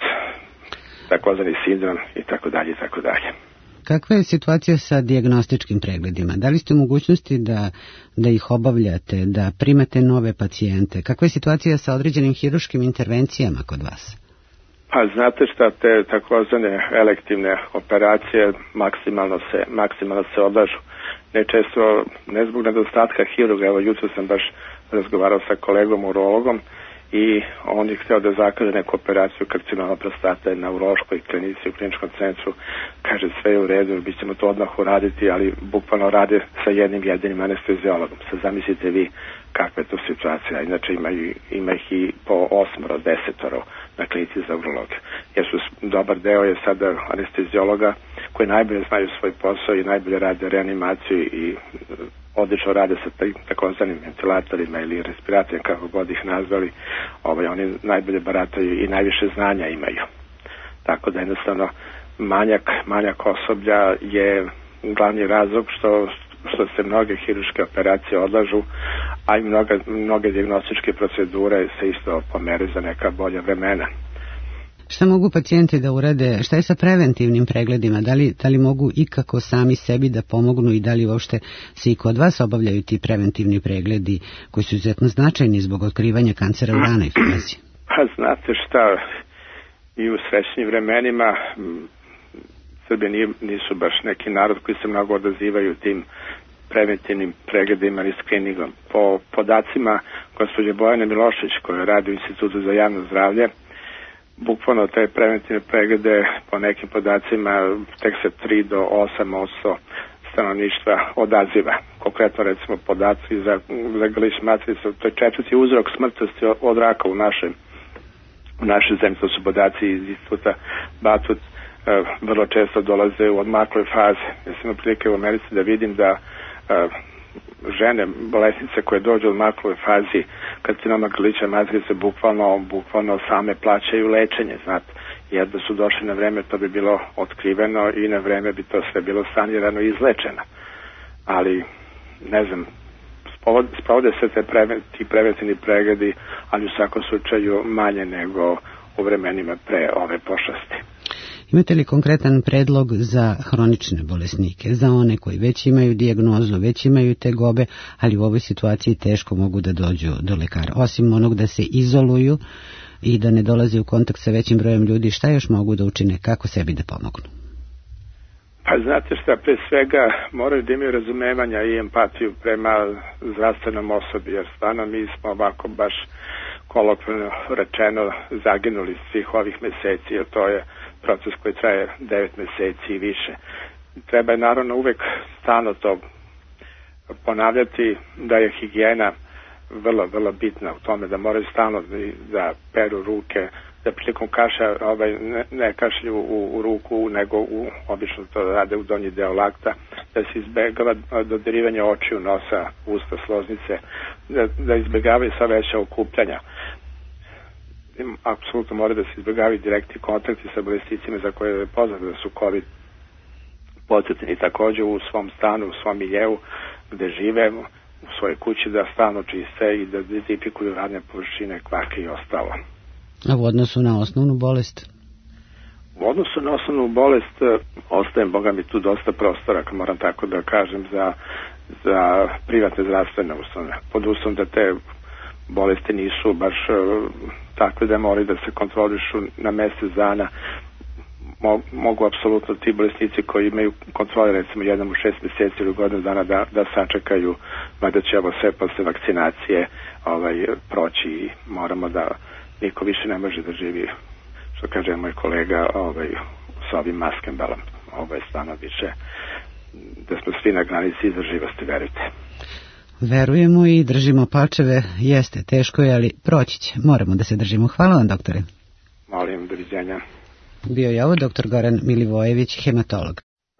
takozvani sindrom i tako dalje i tako dalje. Kakva je situacija sa dijagnostičkim pregledima? Da li ste u mogućnosti da, da ih obavljate, da primate nove pacijente? Kakva je situacija sa određenim hiruškim intervencijama kod vas? Pa znate šta, te takozvane elektivne operacije maksimalno se, maksimalno se odlažu. Nečesto, ne zbog nedostatka hiruga, evo jutro sam baš razgovarao sa kolegom urologom i on je htio da zakaže neku operaciju karcinoma prostate na urološkoj klinici u kliničkom centru. Kaže, sve je u redu, bit ćemo to odmah uraditi, ali bukvalno rade sa jednim jedinim anesteziologom. Sad zamislite vi kakva je to situacija. Inače ima, ima ih i po osmoro, desetoro na klinici za urologe. Jer su, dobar deo je sada anesteziologa koji najbolje znaju svoj posao i najbolje rade reanimaciju i odlično rade sa takozvanim ventilatorima ili respiratorima, kako god ih nazvali, ovaj, oni najbolje barataju i najviše znanja imaju. Tako da jednostavno manjak, manjak osoblja je glavni razlog što, što se mnoge hiruške operacije odlažu, a i mnoga, mnoge dijagnostičke procedure se isto pomere za neka bolja vremena. Šta mogu pacijenti da urade? Šta je sa preventivnim pregledima? Da li, da li mogu ikako sami sebi da pomognu i da li uopšte se i kod vas obavljaju ti preventivni pregledi koji su izuzetno značajni zbog otkrivanja kancera u ranoj fazi? Pa znate šta, i u srećnim vremenima Srbije nisu baš neki narod koji se mnogo odazivaju tim preventivnim pregledima i screeningom. Po podacima gospođe Bojane Milošević koja radi u Institutu za javno zdravlje, bukvalno te preventivne preglede po nekim podacima tek se tri do osam posto stanovništva odaziva. Konkretno recimo podaci za, za grlić materice, to je četvrti uzrok smrtnosti od raka u našem u našoj zemlji, to su podaci iz Instituta Batut, e, vrlo često dolaze u odmakloj fazi. Ja sam imao prilike u Americi da vidim da e, žene, bolesnice koje dođu u odmakloj fazi karcinoma grlića materice bukvalno, bukvalno same plaćaju lečenje, znate, jer da su došli na vreme to bi bilo otkriveno i na vreme bi to sve bilo sanirano i izlečeno. Ali, ne znam, sprovode se te preven, ti preventivni pregledi, ali u svakom slučaju manje nego u vremenima pre ove pošasti. Imate li konkretan predlog za hronične bolesnike, za one koji već imaju dijagnozu, već imaju tegobe, ali u ovoj situaciji teško mogu da dođu do lekara? Osim onog da se izoluju i da ne dolaze u kontakt sa većim brojem ljudi, šta još mogu da učine, kako sebi da pomognu? Pa znate šta, pre svega moraju da imaju razumevanja i empatiju prema zdravstvenom osobi, jer stvarno mi smo ovako baš kolokvijalno rečeno zaginuli svih ovih meseci, jer to je proces koji traje devet meseci i više. Treba je naravno uvek stalno to ponavljati da je higijena vrlo, vrlo bitna u tome, da moraju stalno da, da peru ruke, da prilikom kaša ovaj, ne, ne kašlju u, u ruku, nego u, obično to rade u donji deo lakta, da se izbegava dodirivanje očiju, nosa, usta, sloznice, da, da izbegavaju sva veća okupljanja. Apsolutno mora da se izbjegavaju direktni kontakti sa bolesnicima za koje je poznato da su COVID podsjetni, takođe u svom stanu, u svom miljeu gde žive, u svojoj kući, da stalno čiste i da dezinfikuju radne površine, kvake i ostalo. A u odnosu na osnovnu bolest? U odnosu na osnovnu bolest ostaje, boga mi, tu dosta prostora, ako moram tako da kažem, za, za privatne zdravstvene ustanove. Pod uslovom da te bolesti nisu baš uh, takve da moraju da se kontrolišu na mesec dana. Mo, mogu apsolutno ti bolesnici koji imaju kontrole recimo jednom u šest mjeseci ili godinu dana da, da sačekaju, mada će ovo sve posle vakcinacije ovaj, proći i moramo da niko više ne može da živi, što kaže moj kolega, ovaj, sa ovim maskembelom. Ovo je stvarno više da smo svi na granici izdržljivosti, verujte. Verujemo i držimo palčeve, jeste, teško je, ali proći će. Moramo da se držimo. Hvala vam, doktore. Molim, doviđenja. Bio je ovo doktor Goran Milivojević, hematolog.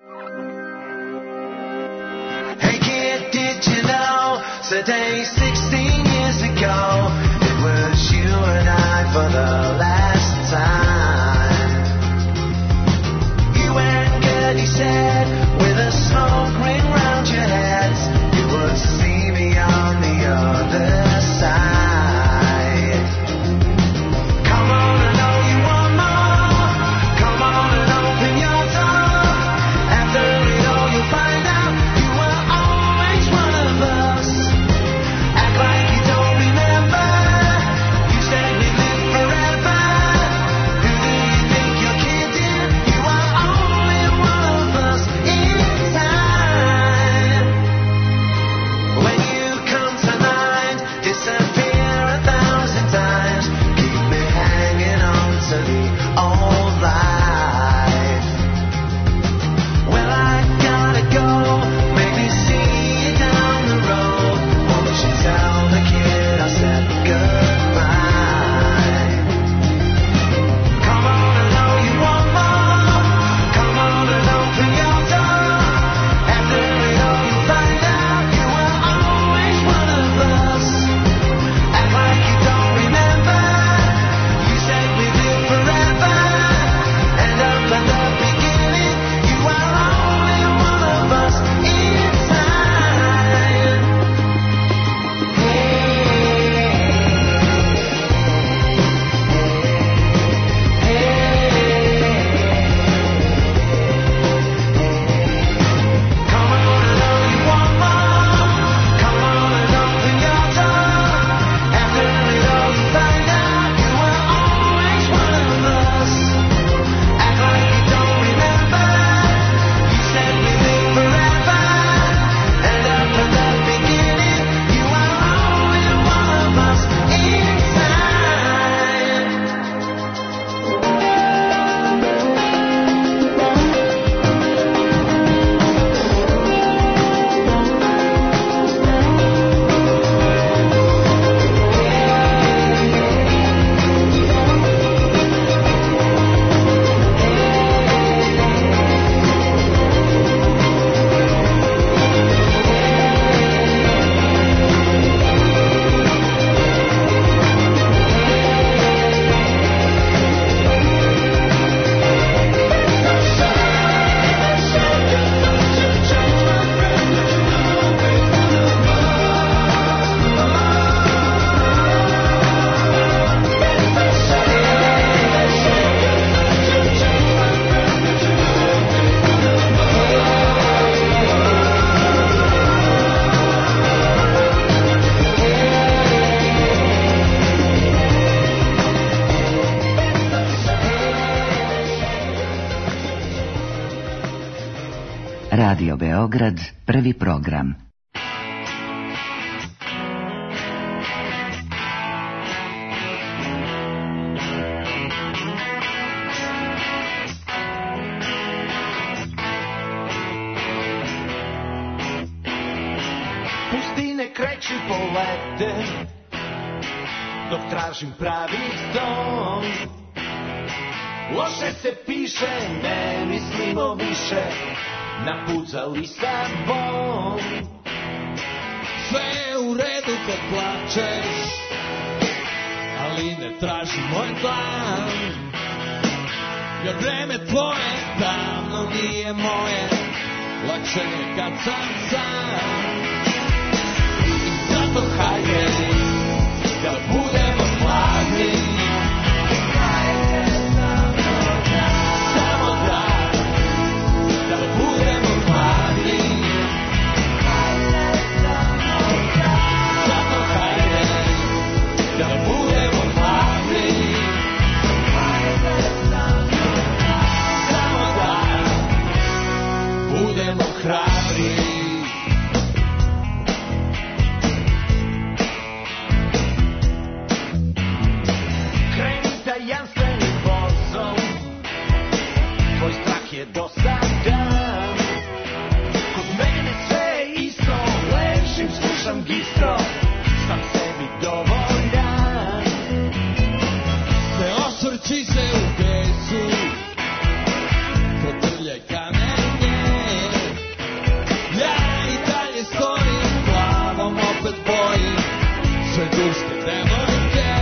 Hey kid, did you know today sixteen years ago it was you and I for the last time. You and Gertie said with a smoke ring round your heads you would see me on the other side. Come on, I know you want more. Come on and open your door. After it all you'll find out you were always one of us. Act like you don't remember. You said we live forever. Who do you think you're kidding? You are only one of us in time. When you come to mind, disappear a thousand times. Keep me hanging on to the old life. Well, I gotta go, maybe see you down the road. Won't you tell the kid I said goodbye? Come on, I know you want more. Come on and open your door. After it all you'll find out you were always one of us. Act like you don't remember. You said we live forever. And up at the beginning you are only one of us in time. Come on, I know you want more. Come on and open your door. After it all you find out you were always one of us. Act like you don't remember. You said we live forever. And up at the beginning you are only one of us in time. Radio Beograd, prvi program. oči polete, dok tražim pravi ton. Loše se piše, ne mislimo više, na put za Lisabon. Sve je u redu kad plačeš, ali ne traži moj plan. Jer vreme tvoje davno nije moje, lakše je kad sam sam. I zato hajde da budemo hladni, samo da, da budemo hladni. Zato hajde da budemo hladni, samo da budemo hrabri. Kreni tajanstvenim vozom, tvoj strah je dosadan. Kod mene sve je isto, ležim, slušam gistro, sam sebi dovoljan. Ne osvrći se u besu, potrljaj kamenje. Ja i dalje stojim, glavom opet bojim sve turske devojke.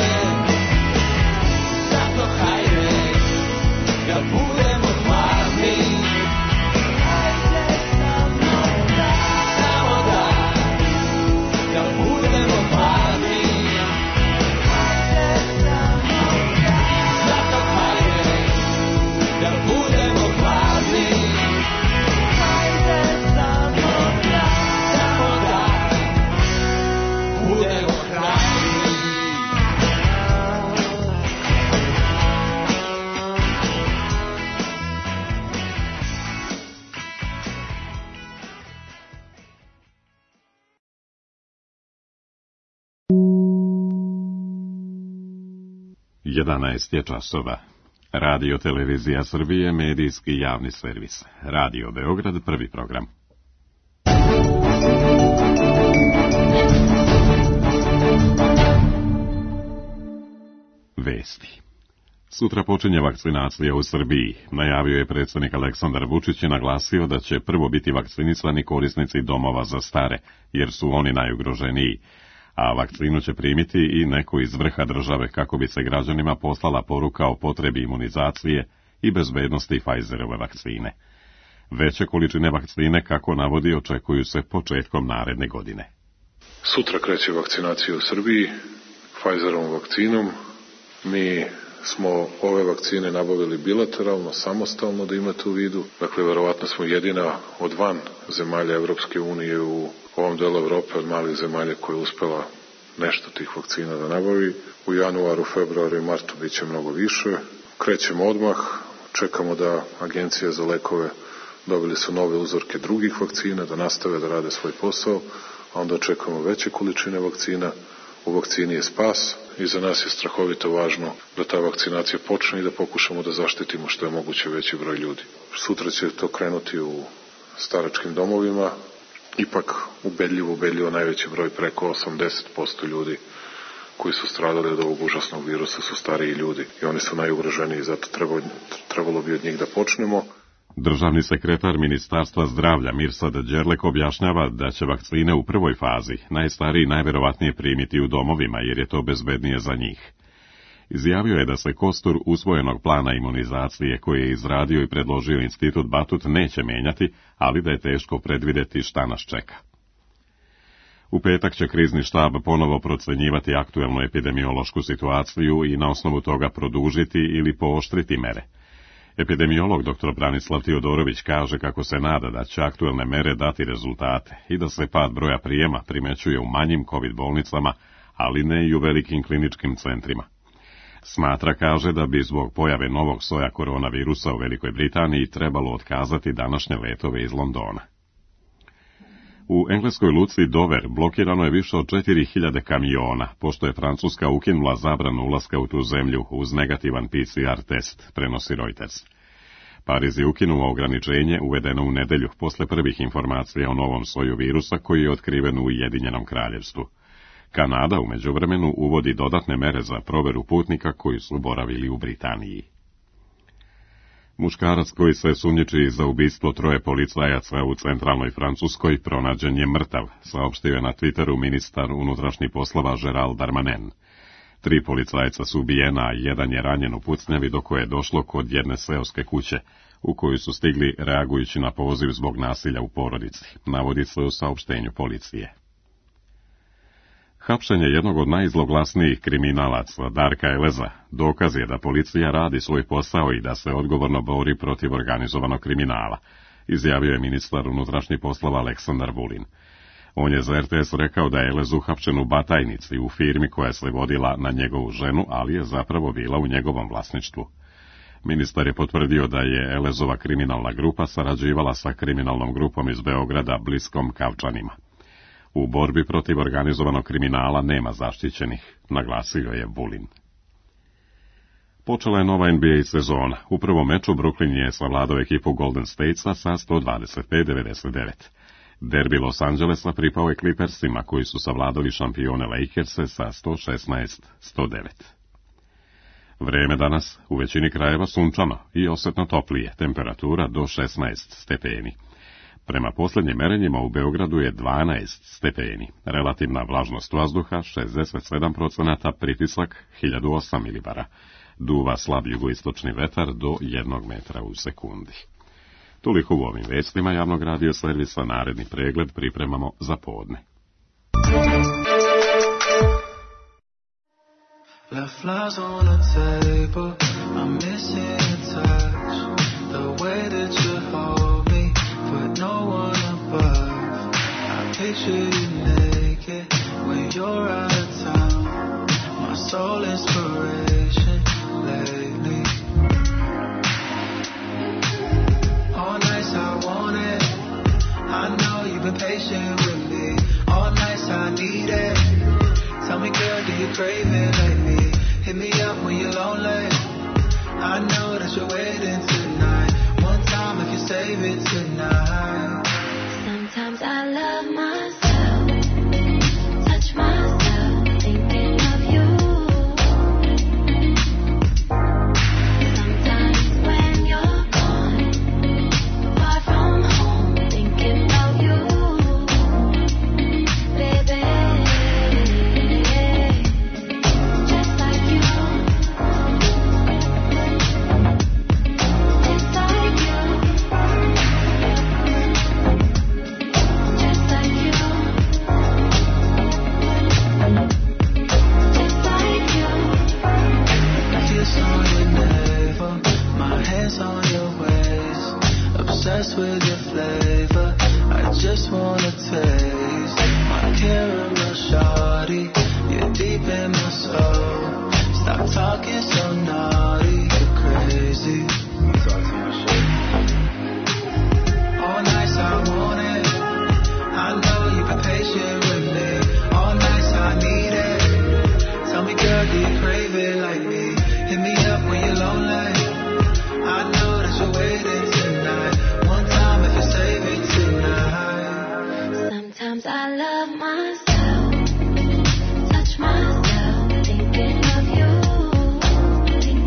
Zato hajde da budemo hladni, samo da, da budemo hladni. Zato hajde da budemo hladni, samo da budemo hrabri. jedanaest je časova. Radio Televizija Srbije, medijski javni servis. Radio Beograd, prvi program. Vesti. Sutra počinje vakcinacija u Srbiji. Najavio je predsjednik Aleksandar Vučić i naglasio da će prvo biti vakcinisani korisnici domova za stare, jer su oni najugroženiji. A vakcinu će primiti i neko iz vrha države kako bi se građanima poslala poruka o potrebi imunizacije i bezbednosti Pfizerove vakcine. Veće količine vakcine, kako navodi, očekuju se početkom naredne godine. Sutra kreće vakcinacija u Srbiji Pfizerovom vakcinom. Mi smo ove vakcine nabavili bilateralno, samostalno, da imate u vidu. Dakle, verovatno smo jedina od van zemalja Evropske unije u ovom delu Evrope od malih zemalja koja je uspela nešto tih vakcina da nabavi. U januaru, februaru i martu bit će mnogo više. Krećemo odmah, čekamo da Agencija za lekove, dobili su nove uzorke drugih vakcina, da nastave da rade svoj posao, a onda čekamo veće količine vakcina. U vakcini je spas i za nas je strahovito važno da ta vakcinacija počne i da pokušamo da zaštitimo što je moguće veći broj ljudi. Sutra će to krenuti u staračkim domovima. Ipak ubedljivo, ubedljivo najveći broj, preko osamdeset posto ljudi koji su stradali od ovog užasnog virusa su stariji ljudi i oni su najugroženiji, zato trebalo, trebalo bi od njih da počnemo. Državni sekretar Ministarstva zdravlja Mirsad Đerlek objašnjava da će vakcine u prvoj fazi najstariji najverovatnije primiti u domovima jer je to bezbednije za njih. Izjavio je da se kostur usvojenog plana imunizacije koje je izradio i predložio Institut Batut neće menjati, ali da je teško predvideti šta nas čeka. U petak će krizni štab ponovo procenjivati aktuelnu epidemiološku situaciju i na osnovu toga produžiti ili pooštriti mere. Epidemiolog doktor Branislav Tiodorović kaže kako se nada da će aktuelne mere dati rezultate i da se pad broja prijema primećuje u manjim COVID bolnicama, ali ne i u velikim kliničkim centrima. Smatra, kaže, da bi zbog pojave novog soja koronavirusa u Velikoj Britaniji trebalo otkazati današnje letove iz Londona. U engleskoj luci Dover blokirano je više od četiri hiljade kamiona, pošto je Francuska ukinula zabranu ulaska u tu zemlju uz negativan P C R test, prenosi Reuters. Pariz je ukinuo ograničenje uvedeno u nedelju posle prvih informacija o novom soju virusa koji je otkriven u Ujedinjenom kraljevstvu. Kanada u međuvremenu uvodi dodatne mere za proveru putnika koji su boravili u Britaniji. Muškarac koji se sumnjiči za ubistvo troje policajaca u centralnoj Francuskoj pronađen je mrtav, saopštio je na Twitteru ministar unutrašnjih poslova Gerald Darmanin. Tri policajca su ubijena, a jedan je ranjen u pucnjavi do koje je došlo kod jedne seoske kuće, u koju su stigli reagujući na poziv zbog nasilja u porodici, navodi se u saopštenju policije. Hapšenje jednog od najzloglasnijih kriminalaca, Darka Eleza, dokaz je da policija radi svoj posao i da se odgovorno bori protiv organizovanog kriminala, izjavio je ministar unutrašnjih poslova Aleksandar Vulin. On je za R T S rekao da je Elez uhapšen u Batajnici, u firmi koja se vodila na njegovu ženu, ali je zapravo bila u njegovom vlasništvu. Ministar je potvrdio da je Elezova kriminalna grupa sarađivala sa kriminalnom grupom iz Beograda bliskom Kavčanima. U borbi protiv organizovanog kriminala nema zaštićenih, naglasio je Vulin. Počela je nova N B A sezona. U prvom meču Brooklyn je savladao ekipu Golden Statesa sa sto dvadeset pet devedeset devet. Derbi Los Angelesa pripao je Clippersima koji su savladali šampione Lakerse sa sto šesnaest sto devet. Vreme danas u većini krajeva sunčano i osetno toplije, temperatura do šesnaest stepeni. Prema posljednjim merenjima u Beogradu je dvanaest stepeni, relativna vlažnost vazduha šezdeset sedam procenata, pritisak hiljadu osam milibara. Duva slab jugoistočni vetar do jednog metra u sekundi. Toliko u ovim vestima javnog radio servisa, naredni pregled pripremamo za podne. Left flies on the table, I'm missing a touch. The way that you hold me, put no one above. I picture you naked when you're out of town. My sole inspiration lately. All nights I want it, I know you've been patient with me. All nights I need it. Tell me, girl, do you crave it like me? Hit me up when you're lonely. I know that you're waiting tonight. One time if you save it tonight. Sometimes I love myself, touch myself, thinking of you. Sometimes when you're gone, far from home, thinking of you, baby. With your flavor, I just wanna taste my caramel shawty. You're deep in my soul. Stop talking so naughty, you're crazy. All nights I want it. I know you've been patient with me. All nights I need it. Tell me, girl, do you crave it like me? Hit me up when you're lonely. I know that you're waiting tonight. Save it tonight. Sometimes I love myself, touch myself, thinking of you.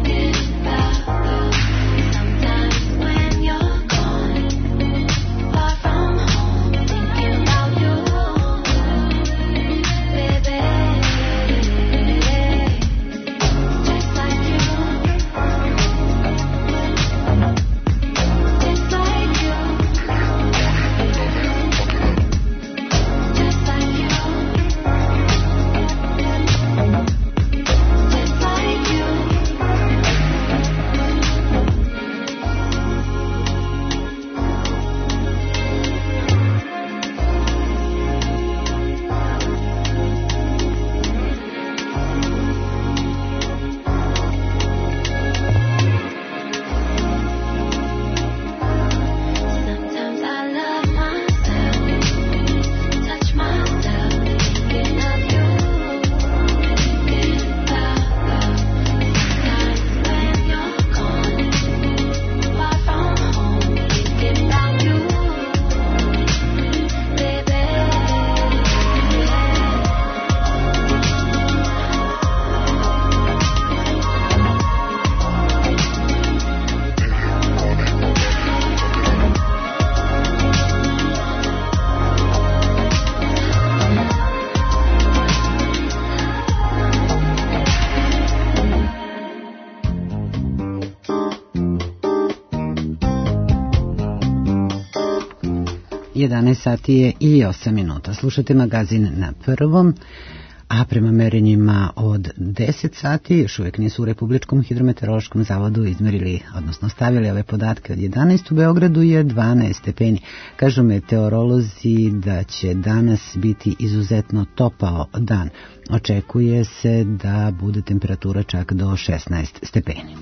jedanaest sati je i osam minuta. Slušate magazin na Prvom, a prema merenjima od deset sati, još uvijek nisu u Republičkom hidrometeorološkom zavodu izmerili, odnosno stavili ove podatke od jedanaest, u Beogradu je dvanaest stepeni. Kažu meteorolozi da će danas biti izuzetno topao dan. Očekuje se da bude temperatura čak do šesnaest stepeni.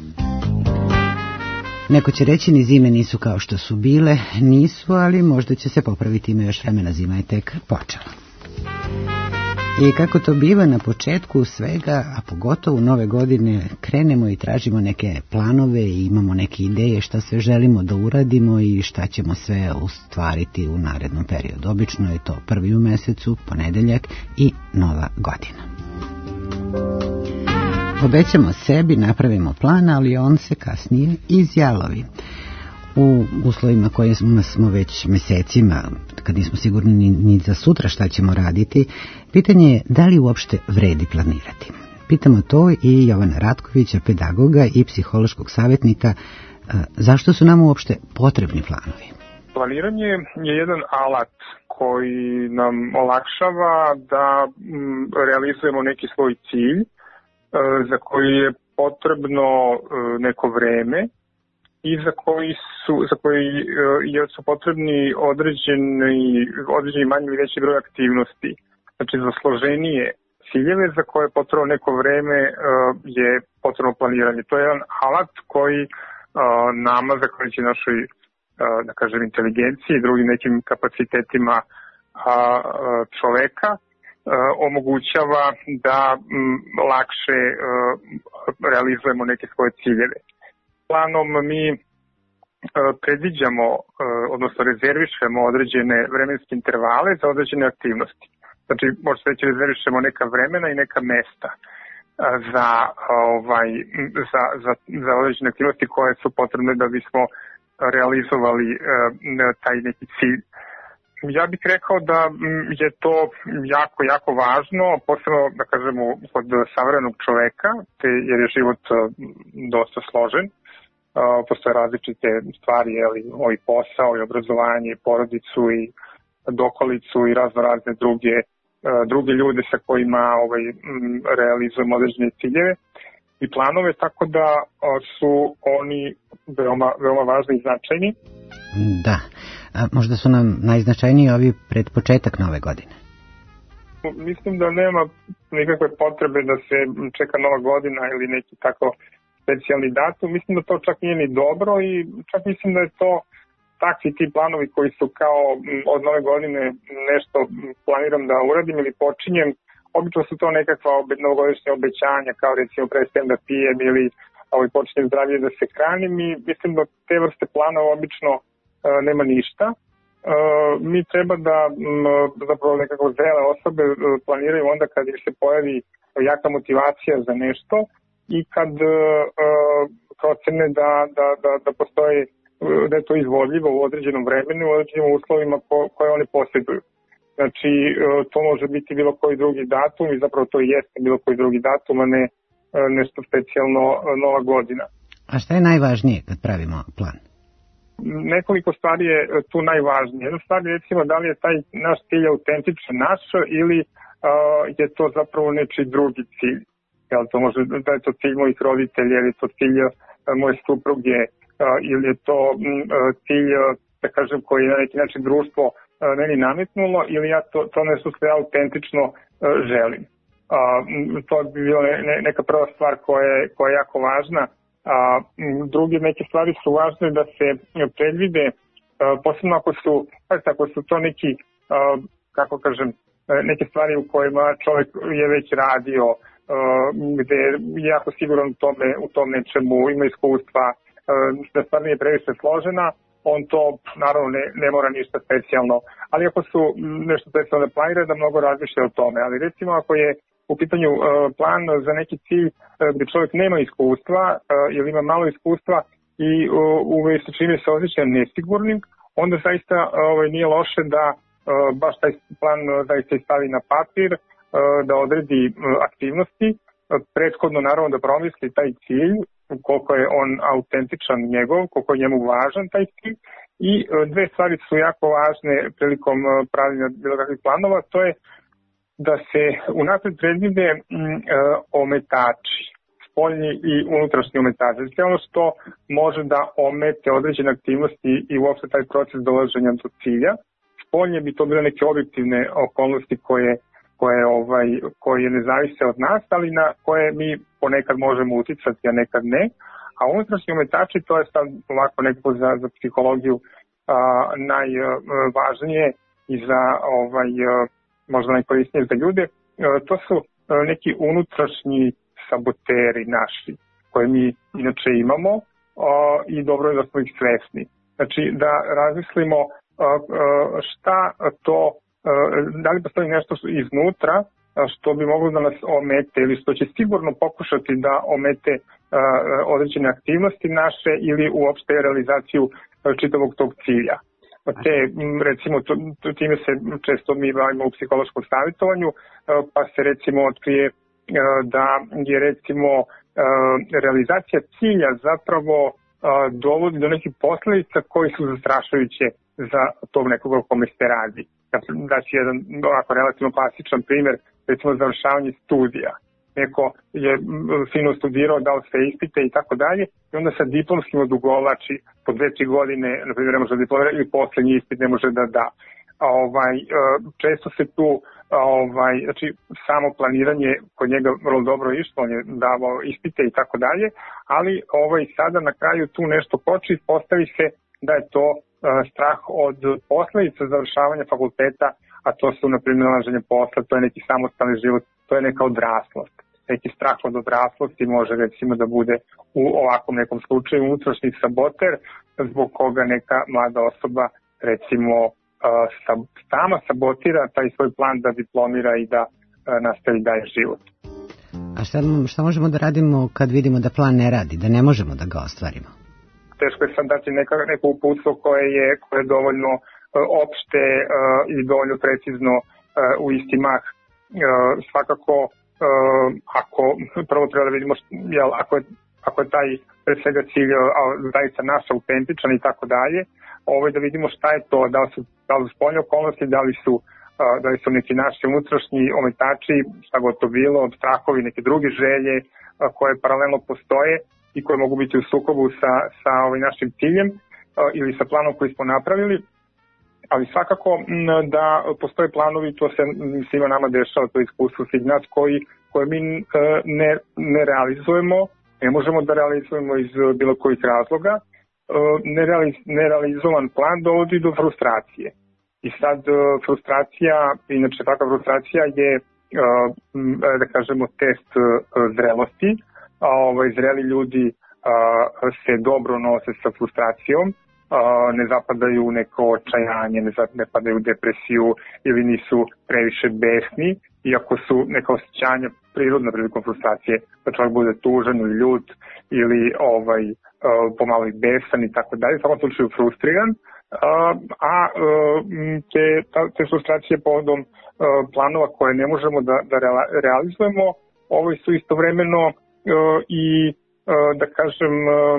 Neko će reći ni zime nisu kao što su bile, nisu, ali možda će se popraviti, ima još vremena, zima je tek počela. I kako to biva na početku svega, a pogotovo nove godine, krenemo i tražimo neke planove i imamo neke ideje šta sve želimo da uradimo i šta ćemo sve ostvariti u narednom periodu. Obično je to prvi u mesecu, ponedeljak i nova godina. Obećamo sebi, napravimo plan, ali on se kasnije izjalovi. U uslovima koje smo već mesecima, kad nismo sigurni ni, ni za sutra šta ćemo raditi, pitanje je da li uopšte vredi planirati. Pitamo to i Jovana Ratkovića, pedagoga i psihološkog savjetnika, zašto su nam uopšte potrebni planovi. Planiranje je jedan alat koji nam olakšava da m, realizujemo neki svoj cilj e, za koji je potrebno e, neko vreme i za koji su, za koji e, su potrebni određeni, određeni manji ili veći broj aktivnosti. Znači za složenije ciljeve za koje je potrebno neko vreme e, je potrebno planiranje. To je jedan alat koji e, nama, zahvaljujući našoj e, da kažem inteligenciji i drugim nekim kapacitetima a, a, čoveka, e, omogućava da m, lakše e, realizujemo neke svoje ciljeve. Planom mi e, predviđamo, e, odnosno rezervišemo određene vremenske intervale za određene aktivnosti. Znači, možete reći, rezervišemo neka vremena i neka mesta e, za, ovaj, za, za, za određene aktivnosti koje su potrebne da bismo realizovali e, taj neki cilj. Ja bih rekao da je to jako, jako važno, posebno, da kažemo, kod savremenog čoveka, te, jer je život dosta složen. Uh, postoje različite stvari, jeli, i posao, i obrazovanje, i porodicu, i dokolicu, i razno razne druge, uh, druge ljude sa kojima ovaj, m, realizujemo određene ciljeve i planove, tako da uh, su oni veoma, veoma važni i značajni. Da, a možda su nam najznačajniji ovi pred početak nove godine. Mislim da nema nikakve potrebe da se čeka nova godina ili neki tako specijalni datum, mislim da to čak nije ni dobro i čak mislim da je to takvi ti planovi koji su kao od nove godine nešto planiram da uradim ili počinjem, obično su to nekakva obe, novogodišnja obećanja, kao recimo prestajem da pijem ili ovaj, počinjem zdravlje da se hranim i mislim da te vrste planova obično e, nema ništa. E, mi treba da m, zapravo nekako zrele osobe planiraju onda kad im se pojavi jaka motivacija za nešto i kad uh, procene da, da, da, da postoji, da je to izvodljivo u određenom vremenu, u određenim uslovima ko, koje oni posjeduju. Znači, uh, to može biti bilo koji drugi datum i zapravo to jeste bilo koji drugi datum, a ne uh, nešto specijalno uh, nova godina. A šta je najvažnije kad pravimo plan? Nekoliko stvari je tu najvažnije. Jedna stvar je recimo da li je taj naš cilj autentičan naš ili uh, je to zapravo nečiji drugi cilj. Jel to može da je to cilj mojih roditelja, ili je to cilj uh, moje supruge, uh, ili je to uh, cilj, uh, da kažem, koji je na neki način društvo uh, meni nametnulo, ili ja to, to nešto što ja autentično uh, želim. Uh, to bi bila ne, neka prva stvar koja je, koja je jako važna. Uh, druge neke stvari su važne da se predvide, uh, posebno ako su, ako su to neki, uh, kako kažem, neke stvari u kojima čovjek je već radio, gde je jako siguran u tome, u tom nečemu, ima iskustva, da stvar nije previše složena, on to naravno ne, ne mora ništa specijalno, ali ako su nešto specijalno planira da mnogo razmišlja o tome, ali recimo ako je u pitanju plan za neki cilj gde čovjek nema iskustva ili ima malo iskustva i u veličini se osjeća nesigurnim, onda zaista ovaj, nije loše da baš taj plan zaista stavi na papir, da odredi aktivnosti, prethodno naravno da promisli taj cilj, koliko je on autentičan njegov, koliko je njemu važan taj cilj I dve stvari su jako važne prilikom pravljenja bilo kakvih planova, to je da se unapred predvide m, ometači, spoljni i unutrašnji ometači. Sve ono što može da omete određene aktivnosti i uopšte taj proces dolaženja do cilja. Spoljnje bi to bile neke objektivne okolnosti koje, koje, ovaj, koje ne zavise od nas, ali na koje mi ponekad možemo uticati, a nekad ne. A unutrašnji ometači, to je sad ovako nekako za, za psihologiju a, najvažnije i za ovaj, možda najkorisnije za ljude. A, to su a, neki unutrašnji saboteri naši, koje mi inače imamo a, i dobro je da smo ih svesni. Znači da razmislimo a, a, šta to, a, da li postoji nešto iznutra što bi moglo da nas omete ili što će sigurno pokušati da omete uh, određene aktivnosti naše ili uopšte realizaciju uh, čitavog tog cilja. Te, recimo, to, time se često mi bavimo u psihološkom savjetovanju, uh, pa se recimo otkrije uh, da je recimo uh, realizacija cilja zapravo uh, dovodi do nekih posledica koji su zastrašujuće za tog nekoga o kome se radi. Da će jedan ovako relativno klasičan primjer, recimo završavanje studija. Neko je fino studirao, dao sve ispite i tako dalje i onda sa diplomskim odugovlači po dve, tri godine, na primjer, ne može da diplomira ili poslednji ispit ne može da da. A ovaj, često se tu, ovaj, znači samo planiranje kod njega vrlo dobro išlo, on je davao ispite i tako dalje, ali ovaj, sada na kraju tu nešto koči, postavi se da je to strah od posledica završavanja fakulteta, a to su na primjer nalaženje posla, to je neki samostalni život, to je neka odraslost. Neki strah od odraslosti može recimo da bude u ovakvom nekom slučaju unutrašnji saboter zbog koga neka mlada osoba recimo sama sabotira taj svoj plan da diplomira i da nastavi dalje život. A šta, šta možemo da radimo kad vidimo da plan ne radi, da ne možemo da ga ostvarimo? Teško je sad dati neka, neko uputstvo koje je, koje je dovoljno uh, opšte uh, i dovoljno precizno uh, u isti mah. Uh, svakako, uh, ako prvo treba da vidimo, jel, ako je, ako je taj pre svega cilj uh, zaista naš autentičan i tako dalje, ovo je da vidimo šta je to, da li su, da li su spoljne okolnosti, da li su, uh, da li su neki naši unutrašnji ometači, šta god to bilo, strahovi, neke druge želje uh, koje paralelno postoje i koje mogu biti u sukobu sa, sa ovim našim ciljem uh, ili sa planom koji smo napravili, ali svakako m, da postoje planovi, to se svima nama dešava, to je iskustvo svih nas koji, koje mi uh, ne, ne realizujemo, ne možemo da realizujemo iz bilo kojih razloga. Uh, nerealiz, nerealizovan plan dovodi do frustracije. I sad uh, frustracija, inače takva frustracija je, uh, da kažemo, test uh, zrelosti. A, ovaj, zreli ljudi a, se dobro nose sa frustracijom, a, ne zapadaju u neko očajanje, ne, za, ne padaju u depresiju ili nisu previše besni, iako su neka osjećanja prirodna prilikom frustracije, da čovjek bude tužan ili ljut ili ovaj, a, pomalo i besan i tako dalje, u svakom slučaju frustriran, a, a te, ta, te frustracije povodom a, planova koje ne možemo da, da realizujemo, ovaj su istovremeno i da kažem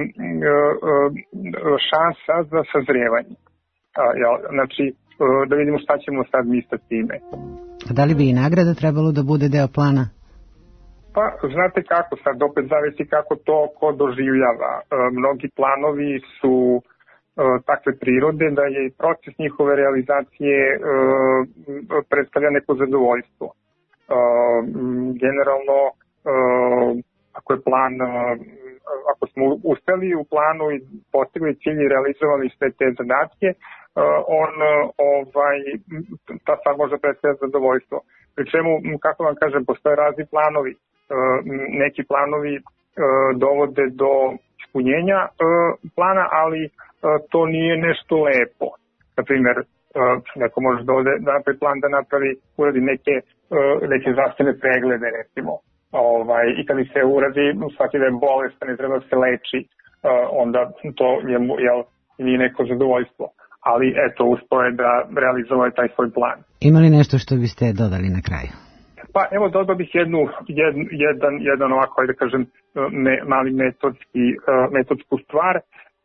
šansa za sazrevanje. Znači da vidimo šta ćemo sad mi sa time. A da li bi i nagrada trebalo da bude deo plana? Pa znate kako, sad opet zavisi kako to ko doživljava. Mnogi planovi su takve prirode da je i proces njihove realizacije predstavlja neko zadovoljstvo. Generalno ako je plan, ako smo uspeli u planu i postigli cilj i realizovali sve te zadatke, on, ovaj, ta stvar može predstavljati zadovoljstvo. Pri čemu, kako vam kažem, postoje razni planovi. Neki planovi dovode do ispunjenja plana, ali to nije nešto lepo. Naprimjer, neko može da napravi plan da napravi, uradi neke, neke zdravstvene preglede, recimo. Ovaj, i kad se uradi, svaki da je bolestan i treba da se leči, uh, onda to je, jel, nije neko zadovoljstvo. Ali eto, uspio je da realizuje taj svoj plan. Ima li nešto što biste dodali na kraju? Pa evo, dodao bih jednu, jed, jedan, jedan ovako, da kažem, me, mali metodski, uh, metodsku stvar.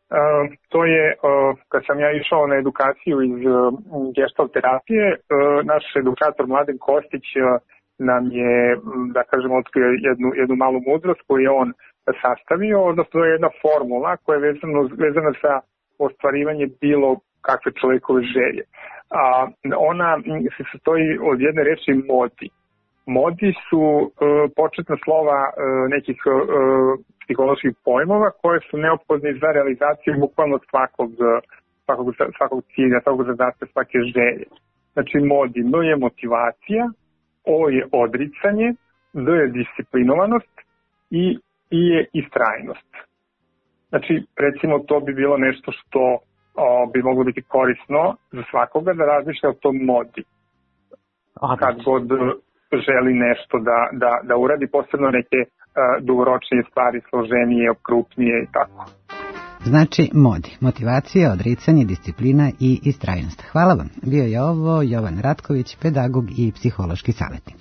to je, kad sam ja išao na edukaciju iz gestalt terapije, naš edukator Mladen Kostić nam je, da kažem, otkrio jednu, jednu malu mudrost koju je on sastavio, odnosno to je jedna formula koja je vezana, vezana sa ostvarivanje bilo kakve čovjekove želje. A ona se sastoji od jedne reči modi. Modi su uh, početna slova uh, nekih uh, psiholoških pojmova koje su neophodne za realizaciju bukvalno svakog, svakog, svakog cilja, svakog zadatka, svake želje. Znači modi, M je motivacija, O je odricanje, D je disciplinovanost i I je istrajnost. Znači, recimo, to bi bilo nešto što o, bi moglo biti korisno za svakoga da razmišlja o tom modi. Kad god želi nešto da, da, da uradi, posebno neke a, dugoročnije stvari, složenije, krupnije i tako. Znači, modi, motivacija, odricanje, disciplina i istrajnost. Hvala vam. Bio je ovo Jovan Ratković, pedagog i psihološki savjetnik.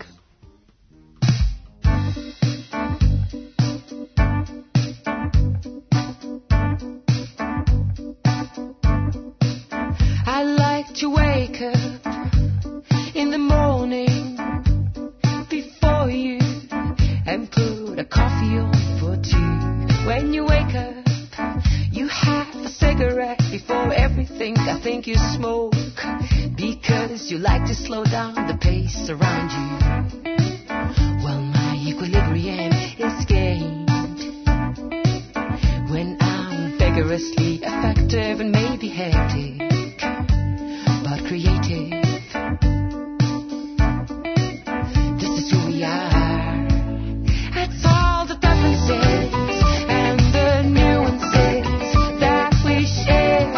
To wake up in the morning before you and put a coffee on for two. When you wake up, you have a cigarette before everything. I think you smoke because you like to slow down the pace around you. Well, my equilibrium is gained when I'm vigorously effective and maybe hectic, creative. This is who we are. That's all the differences and the nuances that we share.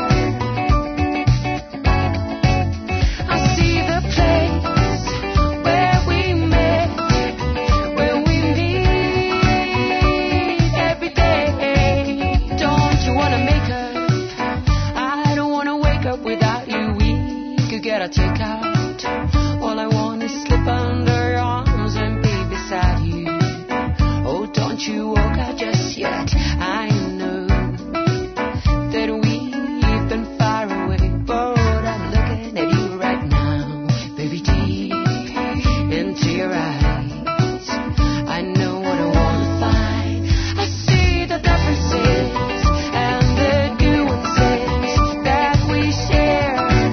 I see the place where we met, where we meet every day. Don't you wanna make up? I don't wanna wake up without you. Get a takeout. All I want is slip under your arms and be beside you. Oh, don't you walk out just yet. I know that we've been far away, but I'm looking at you right now, baby, deep into your eyes. I know what I want to find. I see the differences and the nuances that we share.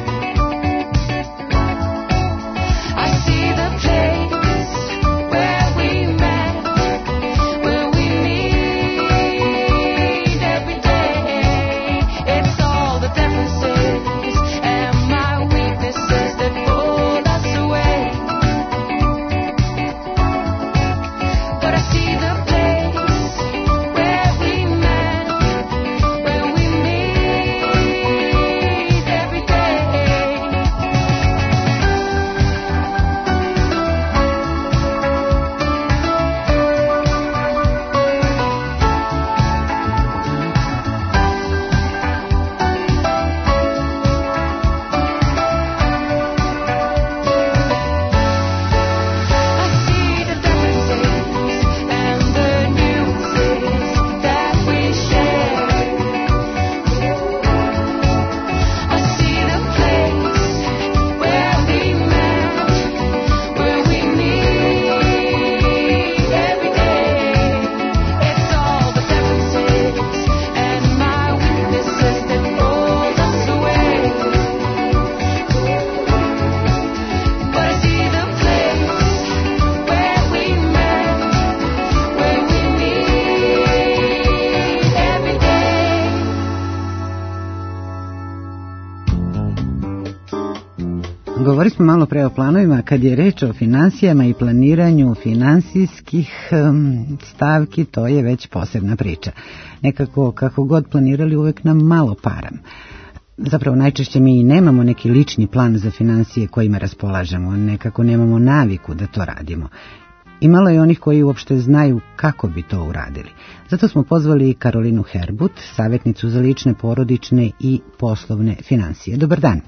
Govorili smo malo pre o planovima, kad je reč o finansijama i planiranju finansijskih um, stavki, to je već posebna priča. Nekako, kako god planirali, uvek nam malo para. Zapravo najčešće mi i nemamo neki lični plan za finansije kojima raspolažemo, nekako nemamo naviku da to radimo. I malo je onih koji uopšte znaju kako bi to uradili. Zato smo pozvali Karolinu Herbut, savjetnicu za lične, porodične i poslovne finansije. Dobar dan.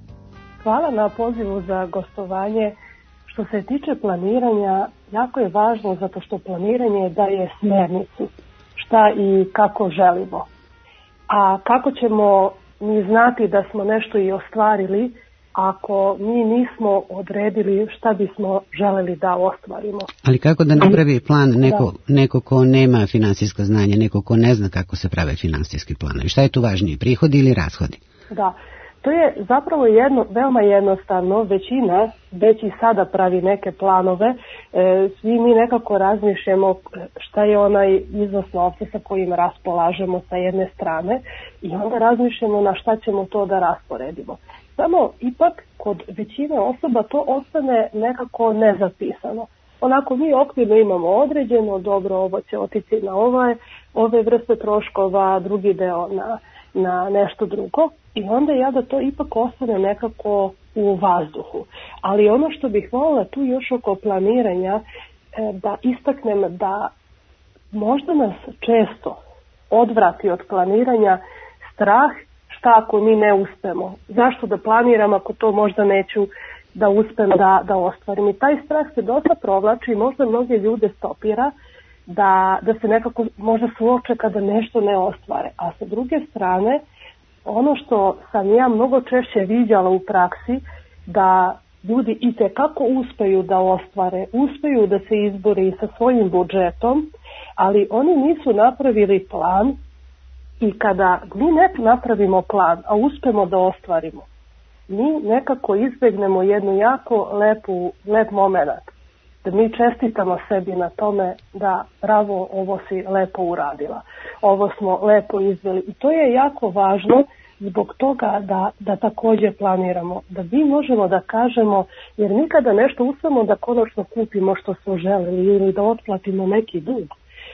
Hvala na pozivu za gostovanje. Što se tiče planiranja, jako je važno zato što planiranje daje smernicu šta i kako želimo. A kako ćemo mi znati da smo nešto i ostvarili ako mi nismo odredili šta bismo želeli da ostvarimo? Ali kako da napravi plan neko, neko ko nema finansijsko znanje, neko ko ne zna kako se prave finansijski planovi? Šta je tu važnije, prihodi ili rashodi? Da, to je zapravo jedno, veoma jednostavno. Većina već i sada pravi neke planove. E, svi mi nekako razmišljamo šta je onaj iznos novca sa kojim raspolažemo sa jedne strane i onda razmišljamo na šta ćemo to da rasporedimo. Samo ipak kod većine osoba to ostane nekako nezapisano. Onako mi okvirno imamo određeno, dobro, ovo će otići na ovaj, ove vrste troškova, drugi deo na, na nešto drugo i onda ja da to ipak ostane nekako u vazduhu. Ali ono što bih voljela tu još oko planiranja, da istaknem da možda nas često odvrati od planiranja strah šta ako mi ne uspemo. Zašto da planiram ako to možda neću da uspem da, da ostvarim. I taj strah se dosta provlači i možda mnoge ljude stopira da, da se nekako možda suoče kada nešto ne ostvare. A sa druge strane, ono što sam ja mnogo češće viđala u praksi, da ljudi itekako uspeju da ostvare, uspeju da se izbore i sa svojim budžetom, ali oni nisu napravili plan i kada mi ne napravimo plan, a uspemo da ostvarimo, mi nekako izbegnemo jednu jako lepu, lep moment. Da mi čestitamo sebi na tome da bravo, ovo si lepo uradila. Ovo smo lepo izveli. I to je jako važno zbog toga da, da također planiramo. Da mi možemo da kažemo, jer nikada nešto uspemo da konačno kupimo što smo želeli ili da otplatimo neki dug.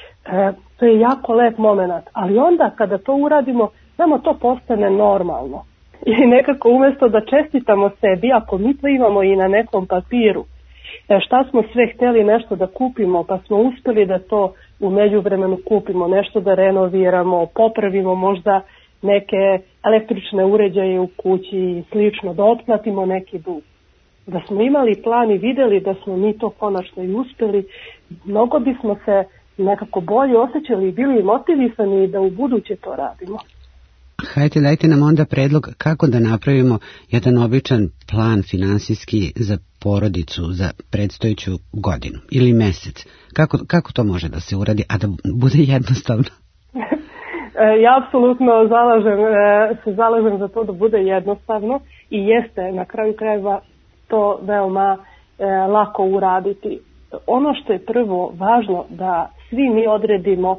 E, to je jako lep moment. Ali onda kada to uradimo, nama to postane normalno. I nekako umjesto da čestitamo sebi, ako mi to imamo i na nekom papiru, šta smo sve htjeli nešto da kupimo, pa smo uspjeli da to u međuvremenu kupimo, nešto da renoviramo, popravimo možda neke električne uređaje u kući i slično, da otplatimo neki dug. Da smo imali plan i vidjeli da smo mi to konačno i uspjeli, mnogo bismo se nekako bolje osjećali i bili motivisani da u buduće to radimo. Hajde, dajte nam onda predlog kako da napravimo jedan običan plan finansijski za porodicu za predstojeću godinu ili mjesec. Kako, kako to može da se uradi, a da bude jednostavno? Ja apsolutno zalažem, se zalažem za to da bude jednostavno i jeste na kraju krajeva to veoma lako uraditi. Ono što je prvo važno da svi mi odredimo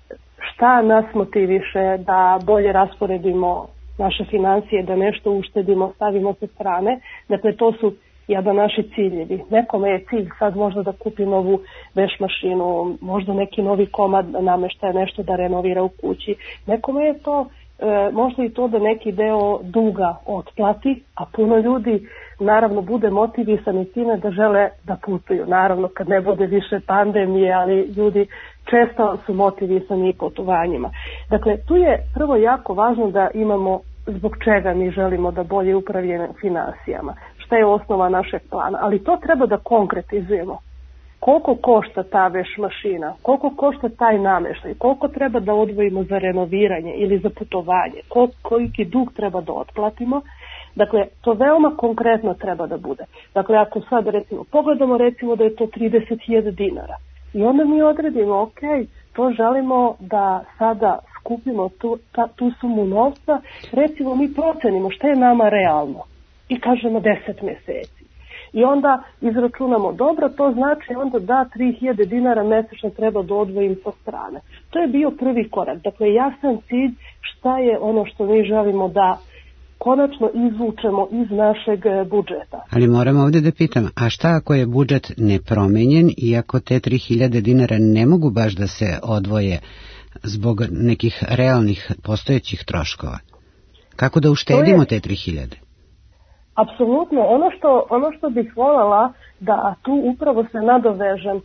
šta nas motiviše da bolje rasporedimo naše financije, da nešto uštedimo, stavimo sa strane. Dakle, to su jedan naši ciljevi. Nekome je cilj sad možda da kupi novu veš mašinu, možda neki novi komad nameštaja, nešto da renovira u kući. Nekome je to e, možda i to da neki deo duga otplati, a puno ljudi naravno bude motivisani time da žele da putuju. Naravno kad ne bude više pandemije, ali ljudi često su motivisani putovanjima. Dakle, tu je prvo jako važno da imamo zbog čega mi želimo da bolje upravljamo financijama. Šta je osnova našeg plana? Ali to treba da konkretizujemo. Koliko košta ta veš mašina? Koliko košta taj namještaj? Koliko treba da odvojimo za renoviranje ili za putovanje? Koliki dug treba da otplatimo? Dakle, to veoma konkretno treba da bude. Dakle, ako sad recimo pogledamo recimo da je to trideset hiljada dinara. I onda mi odredimo, ok, to želimo da sada skupimo tu, ta, tu sumu novca, recimo mi procenimo šta je nama realno i kažemo deset mjeseci. I onda izračunamo, dobro, to znači onda da tri hiljade dinara mjesečno treba da odvojim sa strane. To je bio prvi korak. Dakle, jasan cilj šta je ono što mi želimo da konačno izvučemo iz našeg budžeta. Ali moram ovdje da pitam, a šta ako je budžet nepromenjen i ako te tri hiljade dinara ne mogu baš da se odvoje zbog nekih realnih postojećih troškova? Kako da uštedimo je te tri hiljade? Apsolutno. Ono što, ono što bih voljela da tu upravo se nadovežem, e,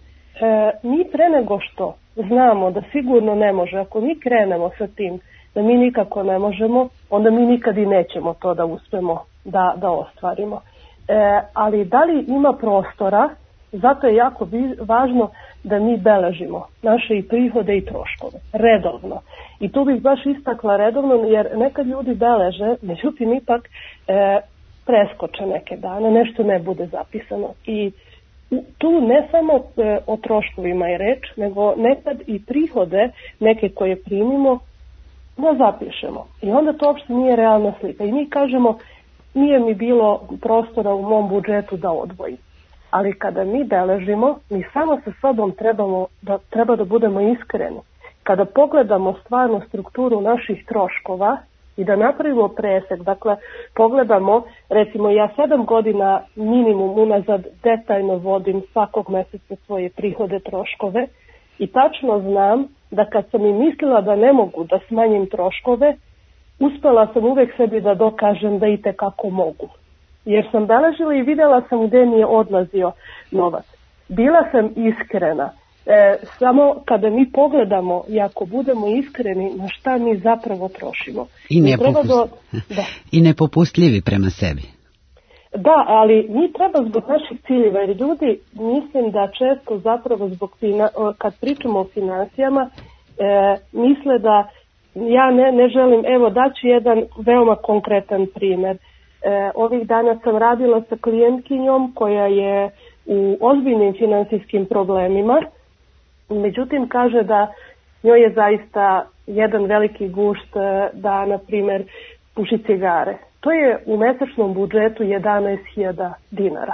mi pre nego što znamo da sigurno ne može, ako mi krenemo sa tim da mi nikako ne možemo, onda mi nikad i nećemo to da uspemo da, da ostvarimo. E, ali da li ima prostora Zato je jako važno da mi beležimo naše i prihode i troškove redovno. I tu bih baš istakla redovno, jer nekad ljudi beleže, međutim ipak e, preskoče neke dane, nešto ne bude zapisano. I tu ne samo e, o troškovima je reč, nego nekad i prihode neke koje primimo ne zapišemo. I onda to uopšte nije realna slika. I mi kažemo, nije mi bilo prostora u mom budžetu da odvojim. Ali kada mi beležimo, mi samo sa sobom trebamo da, treba da budemo iskreni. Kada pogledamo stvarno strukturu naših troškova i da napravimo presek, dakle pogledamo, recimo ja sedam godina minimum unazad detaljno vodim svakog meseca svoje prihode, troškove i tačno znam da kad sam i mislila da ne mogu da smanjim troškove, uspela sam uvek sebi da dokažem da itekako mogu. Jer sam beležila i videla sam gde mi je odlazio novac. Bila sam iskrena. E, samo kada mi pogledamo i ako budemo iskreni na šta mi zapravo trošimo. I, nepopust... do... da. I nepopustljivi prema sebi. Da, ali mi treba zbog naših ciljeva, jer ljudi mislim da često zapravo zbog fina... kad pričamo o finansijama e, misle da ja ne, ne želim, evo daću jedan veoma konkretan primer. E, ovih dana sam radila sa klijentkinjom koja je u ozbiljnim finansijskim problemima, međutim kaže da njoj je zaista jedan veliki gušt da, na primjer, puši cigare. To je u mesečnom budžetu jedanaest hiljada dinara.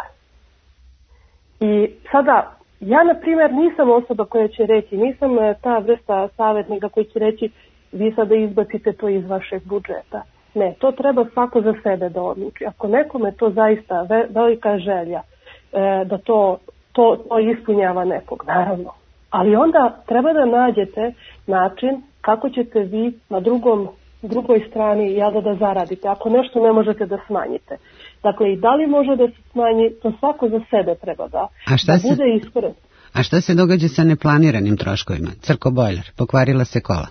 I sada, ja na primjer nisam osoba koja će reći, nisam ta vrsta savjetnika koji će reći vi sada izbacite to iz vašeg budžeta. Ne, to treba svako za sebe da odluči. Ako nekome to zaista ve, velika želja e, da to, to, to ispunjava nekog, naravno. Ali onda treba da nađete način kako ćete vi na drugom, drugoj strani jada da zaradite. Ako nešto ne možete da smanjite. Dakle, i da li može da se smanji, to svako za sebe treba da, A šta da se... bude iskren. A šta se događa sa neplaniranim troškovima? Crko bojler, pokvarila se kola.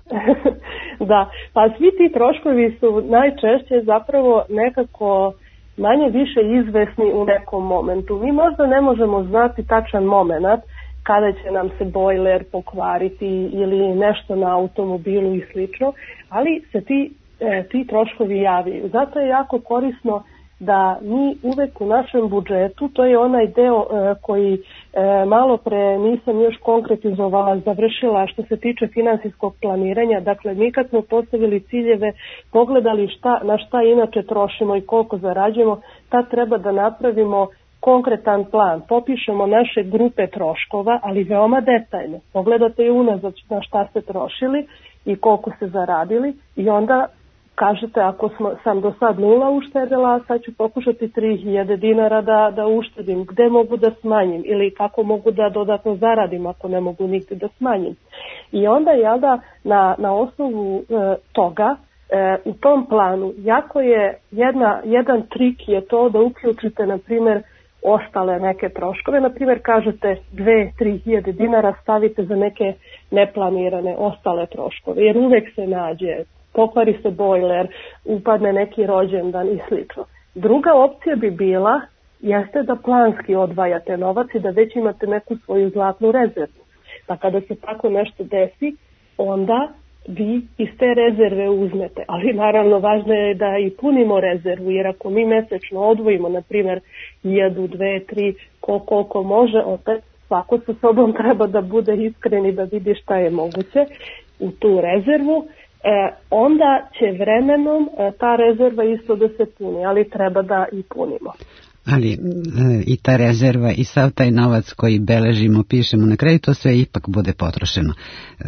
Da, pa svi ti troškovi su najčešće zapravo nekako manje više izvesni u nekom momentu. Mi možda ne možemo znati tačan moment kada će nam se bojler pokvariti ili nešto na automobilu i slično, ali se ti, e, ti troškovi javljaju. Zato je jako korisno da mi uvek u našem budžetu, to je onaj deo e, koji e, malo pre nisam još konkretizovala, završila što se tiče finansijskog planiranja. Dakle, mi kad smo postavili ciljeve, pogledali šta, na šta inače trošimo i koliko zarađujemo, tad treba da napravimo konkretan plan, popišemo naše grupe troškova, ali veoma detaljno. Pogledate i unazad na šta ste trošili i koliko ste zaradili i onda kažete ako smo, sam do sad nula uštedela, sad ću pokušati tri hiljade dinara da, da uštedim, gde mogu da smanjim ili kako mogu da dodatno zaradim ako ne mogu nigde da smanjim. I onda jel da na, na osnovu e, toga e, u tom planu jako je jedna, jedan trik je to da uključite na primjer ostale neke troškove, na primjer kažete dve do tri hiljade dinara stavite za neke neplanirane ostale troškove, jer uvek se nađe, pokvari se bojler, upadne neki rođendan i slično. Druga opcija bi bila jeste da planski odvajate novac i da već imate neku svoju zlatnu rezervu. Pa kada se tako nešto desi, onda vi iz te rezerve uzmete. Ali naravno važno je da i punimo rezervu, jer ako mi mesečno odvojimo, na primjer, hiljadu, dve, tri, koliko može, opet svako sa sobom treba da bude iskren i da vidi šta je moguće u tu rezervu. E, onda će vremenom e, ta rezerva isto da se puni, ali treba da i punimo. Ali e, i ta rezerva i sav taj novac koji beležimo, pišemo, na kraju to sve ipak bude potrošeno. E,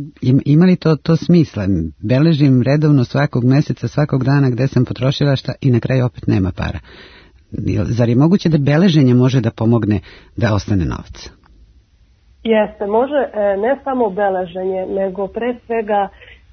ima li to, to smisla? Beležim redovno svakog meseca, svakog dana gde sam potrošila šta i na kraju opet nema para. Zar je moguće da beleženje može da pomogne da ostane novac? Jeste, može e, ne samo beleženje, nego pre svega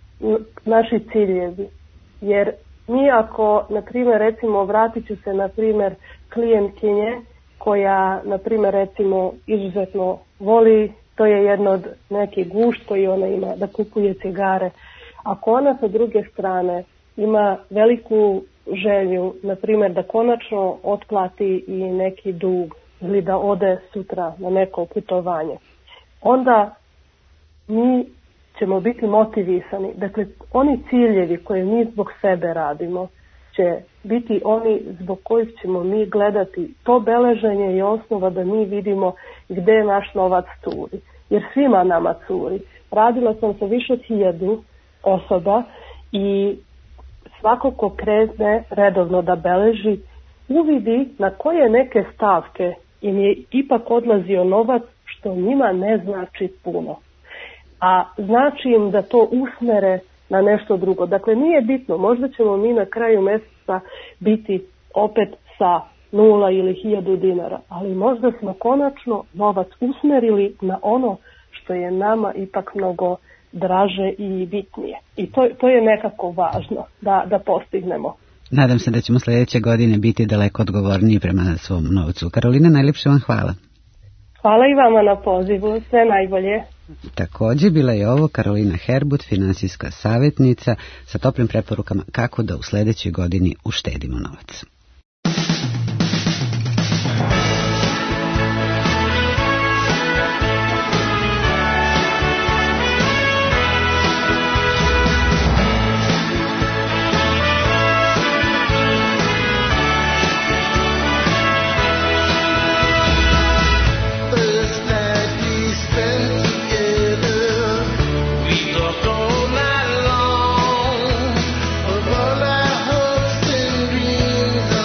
naši ciljevi. Jer mi ako, na primjer, recimo, vratit ću se, na primjer, klijentkinje koja, na primjer, recimo, izuzetno voli, to je jedno od nekih gušt koji ona ima, da kupuje cigare. Ako ona sa druge strane ima veliku želju, na primjer, da konačno otplati i neki dug, ili da ode sutra na neko putovanje, onda mi ćemo biti motivisani. Dakle, oni ciljevi koje mi zbog sebe radimo će biti oni zbog kojih ćemo mi gledati. To beleženje i osnova da mi vidimo gde naš novac curi. Jer svima nama curi. Radila sam sa više od hiljadu osoba i svako ko krene redovno da beleži, uvidi na koje neke stavke im je ipak odlazio novac što njima ne znači puno. A znači im da to usmere na nešto drugo. Dakle, nije bitno, možda ćemo mi na kraju mjeseca biti opet sa nula ili hiljadu dinara, ali možda smo konačno novac usmerili na ono što je nama ipak mnogo draže i bitnije. I to, to je nekako važno da, da postignemo. Nadam se da ćemo sljedeće godine biti daleko odgovorniji prema svom novcu. Karolina, najljepše vam hvala. Hvala i vama na pozivu, sve najbolje. Također bila je ovo Karolina Herbut, finansijska savjetnica, sa toplim preporukama kako da u sljedećoj godini uštedimo novac. All our hopes and dreams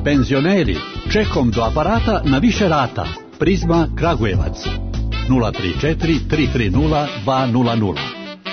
Penzioneri, čekom do aparata na više rata. Prizma Kragujevac. nula tri četiri tri tri nula dva nula nula.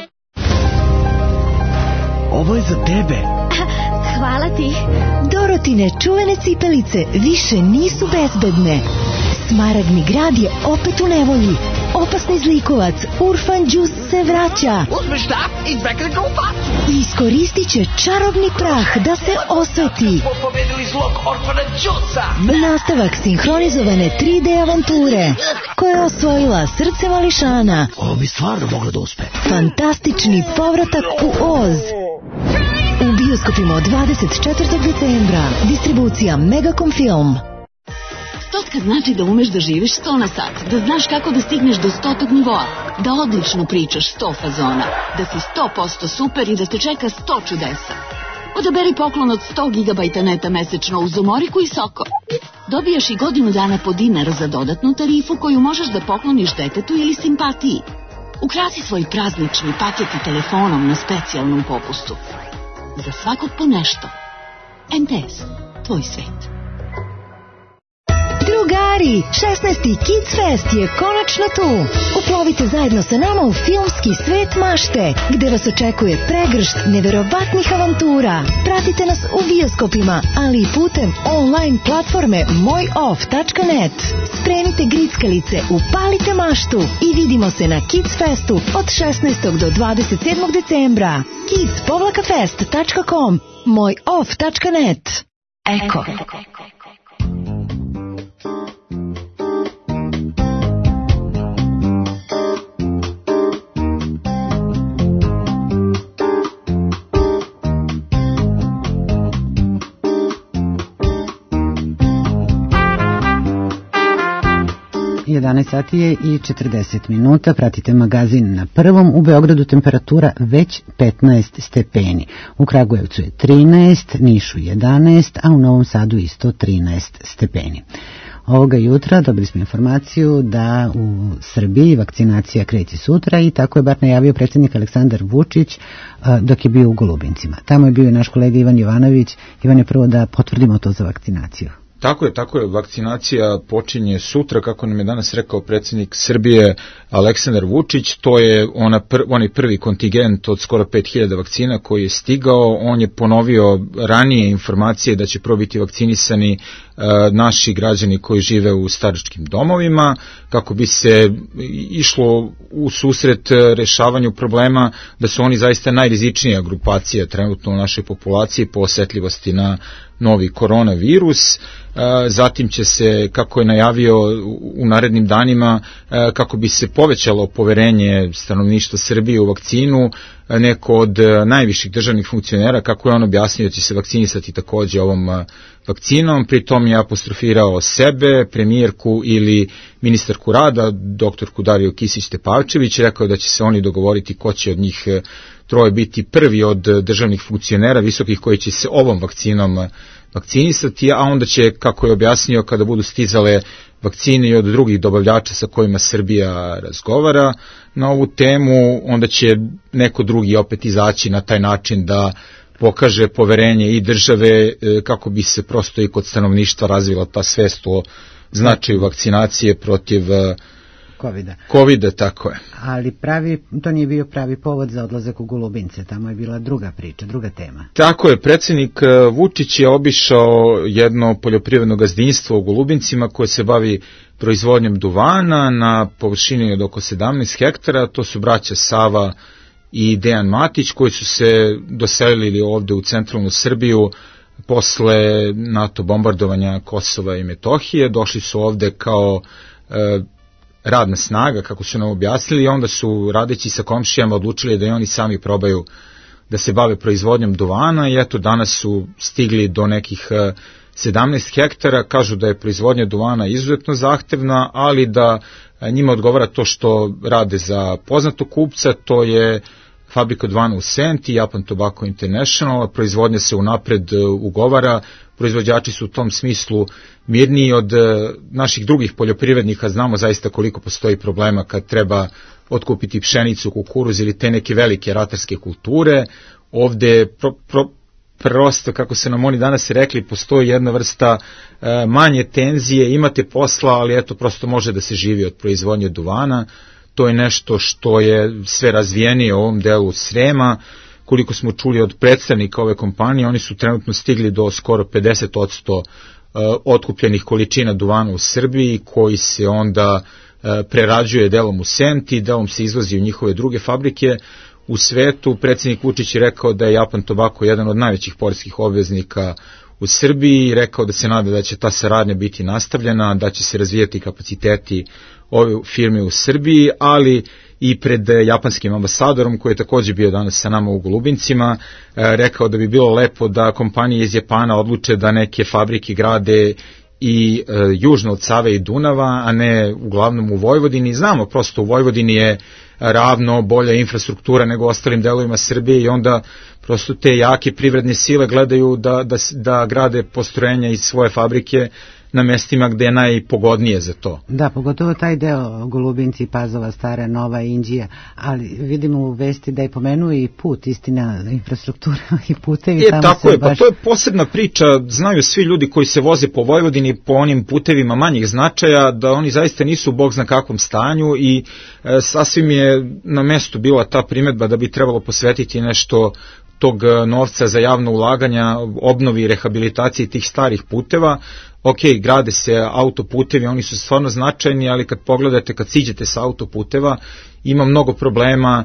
Ovo je za tebe. Hvala ti. Dorotine čuvene cipelice više nisu bezbedne. Smaragdni grad je opet u nevolji. Opasni zlikovac Urfan Đus se vraća. Uzmi štap i izbegni ga u facu. Iskoristit će čarobni prah da se osveti. Pobedili zlog Orfana Đusa. Nastavak sinhronizovane tri D avanture koja je osvojila srce mališana. Ovo bi stvarno moglo da uspe. Fantastični povratak u Oz. U bioskopima od dvadeset četvrtog decembra. Distribucija Megacom Film. Stotka znači da umeš da živiš sto na sat, da znaš kako da stigneš do stotog nivoa, da odlično pričaš sto fazona, da si sto posto super i da te čeka sto čudesa. Odaberi poklon od sto gigabajta neta mesečno uz umoriku i soko. Dobijaš i godinu dana po dinar za dodatnu tarifu koju možeš da pokloniš detetu ili simpatiji. Ukrasi svoj praznični paket i telefonom na specijalnom popustu. Za svakog po nešto. M T S, tvoj svet. Drugari, šesnaesti Kids Fest je konačno tu. Uplovite zajedno sa nama u filmski svet mašte, gde vas očekuje pregršt neverovatnih avantura. Pratite nas u bioskopima, ali i putem online platforme moj off tačka net. Spremite grickalice, upalite maštu i vidimo se na Kids Festu od šesnaestog do dvadeset sedmog decembra. kids fest tačka com, moj off tačka net. Eko. jedanaest sati je i četrdeset minuta, pratite magazin na prvom. U Beogradu temperatura već petnaest stepeni, u Kragujevcu je trinaest, Nišu jedanaest, a u Novom Sadu isto trinaest stepeni. Ovoga jutra dobili smo informaciju da u Srbiji vakcinacija kreće sutra i tako je bar najavio predsjednik Aleksandar Vučić dok je bio u Golubincima. Tamo je bio i naš kolega Ivan Jovanović. Ivan, je prvo da potvrdimo to za vakcinaciju. Tako je, tako je, vakcinacija počinje sutra, kako nam je danas rekao predsjednik Srbije Aleksandar Vučić. To je ona pr, onaj prvi kontingent od skoro pet hiljada vakcina koji je stigao. On je ponovio ranije informacije da će prvo biti vakcinisani e, naši građani koji žive u staračkim domovima, kako bi se išlo u susret rešavanju problema da su oni zaista najrizičnija grupacija trenutno u našoj populaciji po osetljivosti na novi koronavirus. Zatim će se, kako je najavio u narednim danima, kako bi se povećalo poverenje stanovništva Srbije u vakcinu, neko od najviših državnih funkcionera, kako je on objasnio da će se vakcinisati takođe ovom vakcinom, pritom je apostrofirao sebe, premijerku ili ministarku rada, doktorku Dariju Kisić-Tepavčević, rekao da će se oni dogovoriti ko će od njih troje biti prvi od državnih funkcionera visokih koji će se ovom vakcinom vakcinisati, a onda će, kako je objasnio, kada budu stizale vakcine i od drugih dobavljača sa kojima Srbija razgovara na ovu temu, onda će neko drugi opet izaći na taj način da pokaže poverenje i države, kako bi se prosto i kod stanovništva razvila ta svest o značaju vakcinacije protiv Covida. Covida, tako je. Ali pravi, to nije bio pravi povod za odlazak u Golubince, tamo je bila druga priča, druga tema. Tako je, predsjednik Vučić je obišao jedno poljoprivredno gazdinstvo u Golubincima koje se bavi proizvodnjom duvana na površini od oko sedamnaest hektara, to su braća Sava i Dejan Matić koji su se doselili ovde u centralnu Srbiju posle NATO bombardovanja Kosova i Metohije, došli su ovde kao e, radna snaga, kako su nam objasnili, i onda su, radeći sa komšijama, odlučili da i oni sami probaju da se bave proizvodnjom duvana i eto danas su stigli do nekih sedamnaest hektara. Kažu da je proizvodnja duvana izuzetno zahtevna, ali da njima odgovara to što rade za poznatog kupca, to je fabrika duvana u Senti, Japan Tobacco International. Proizvodnja se unapred ugovara, proizvođači su u tom smislu mirniji od naših drugih poljoprivrednika. Znamo zaista koliko postoji problema kad treba otkupiti pšenicu, kukuruz ili te neke velike ratarske kulture. Ovde pro, pro, prosto, kako su nam oni danas rekli, postoji jedna vrsta e, manje tenzije, imate posla, ali eto, prosto može da se živi od proizvodnje duvana. To je nešto što je sve razvijenije u ovom delu Srema. Koliko smo čuli od predstavnika ove kompanije, oni su trenutno stigli do skoro pedeset posto otkupljenih količina duvana u Srbiji, koji se onda prerađuje delom u Senti, delom se izvozi u njihove druge fabrike u svetu. Predsjednik Vučić je rekao da je Japan Tobacco jedan od najvećih poreskih obveznika u Srbiji i rekao da se nada da će ta saradnja biti nastavljena, da će se razvijati kapaciteti ove firme u Srbiji, ali i pred japanskim ambasadorom, koji je također bio danas sa nama u Golubincima, rekao da bi bilo lepo da kompanije iz Japana odluče da neke fabrike grade i e, južno od Save i Dunava, a ne uglavnom u Vojvodini. Znamo, prosto u Vojvodini je ravno bolja infrastruktura nego u ostalim delovima Srbije i onda prosto te jake privredne sile gledaju da, da, da grade postrojenja iz svoje fabrike na mestima gde je najpogodnije za to. Da, pogotovo taj deo Golubinci, Pazova, Stara, Nova, Inđija, ali vidimo u vesti da je pomenuo i put, istina, infrastruktura i putevi. Je, tamo tako se je, baš... pa to je posebna priča, znaju svi ljudi koji se voze po Vojvodini po onim putevima manjih značaja, da oni zaista nisu u bog zna kakvom stanju i e, sasvim je na mestu bila ta primedba da bi trebalo posvetiti nešto tog novca za javno ulaganja, obnovi i rehabilitaciji tih starih puteva. Ok, grade se autoputevi, oni su stvarno značajni, ali kad pogledate, kad siđete sa autoputeva, ima mnogo problema.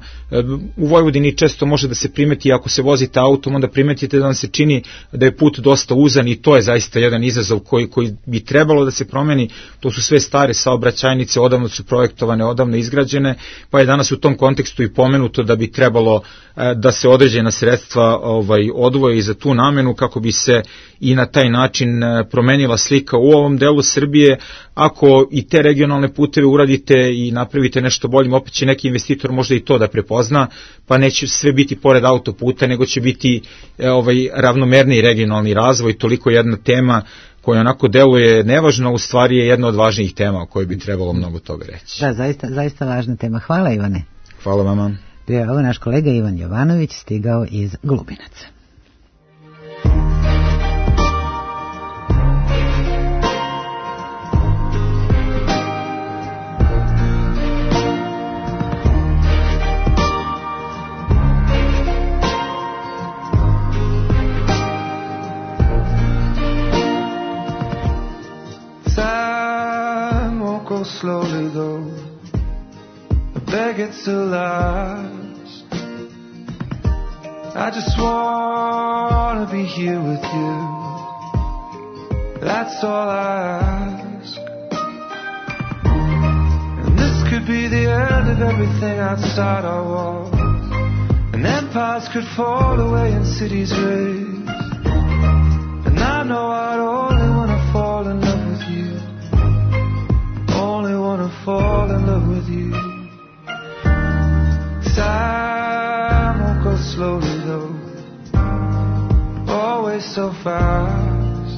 U Vojvodini često može da se primeti, ako se vozite autom, onda primetite da vam se čini da je put dosta uzan i to je zaista jedan izazov koji, koji bi trebalo da se promeni. To su sve stare saobraćajnice, odavno su projektovane, odavno izgrađene, pa je danas u tom kontekstu i pomenuto da bi trebalo da se određena sredstva ovaj, odvoje i za tu namenu, kako bi se i na taj način promenila slika u ovom delu Srbije. Ako i te regionalne puteve uradite i napravite nešto boljim, opet će neki investitor možda i to da prepozna, pa neće sve biti pored autoputa, nego će biti e, ovaj ravnomerniji regionalni razvoj. Toliko jedna tema koja onako deluje nevažno, u stvari je jedna od važnijih tema o kojoj bi trebalo mnogo toga reći. Da, zaista, zaista važna tema. Hvala, Ivane. Hvala vama. Bio je ovo naš kolega Ivan Jovanović, stigao iz Glubinaca. Slowly though, I beg it to last. I just wanna be here with you. That's all I ask. And this could be the end of everything outside our walls. And empires could fall away and cities raise. And I know I'd only wanna fall in love with you. Only wanna fall in love with you. Time won't go slowly though, always so fast.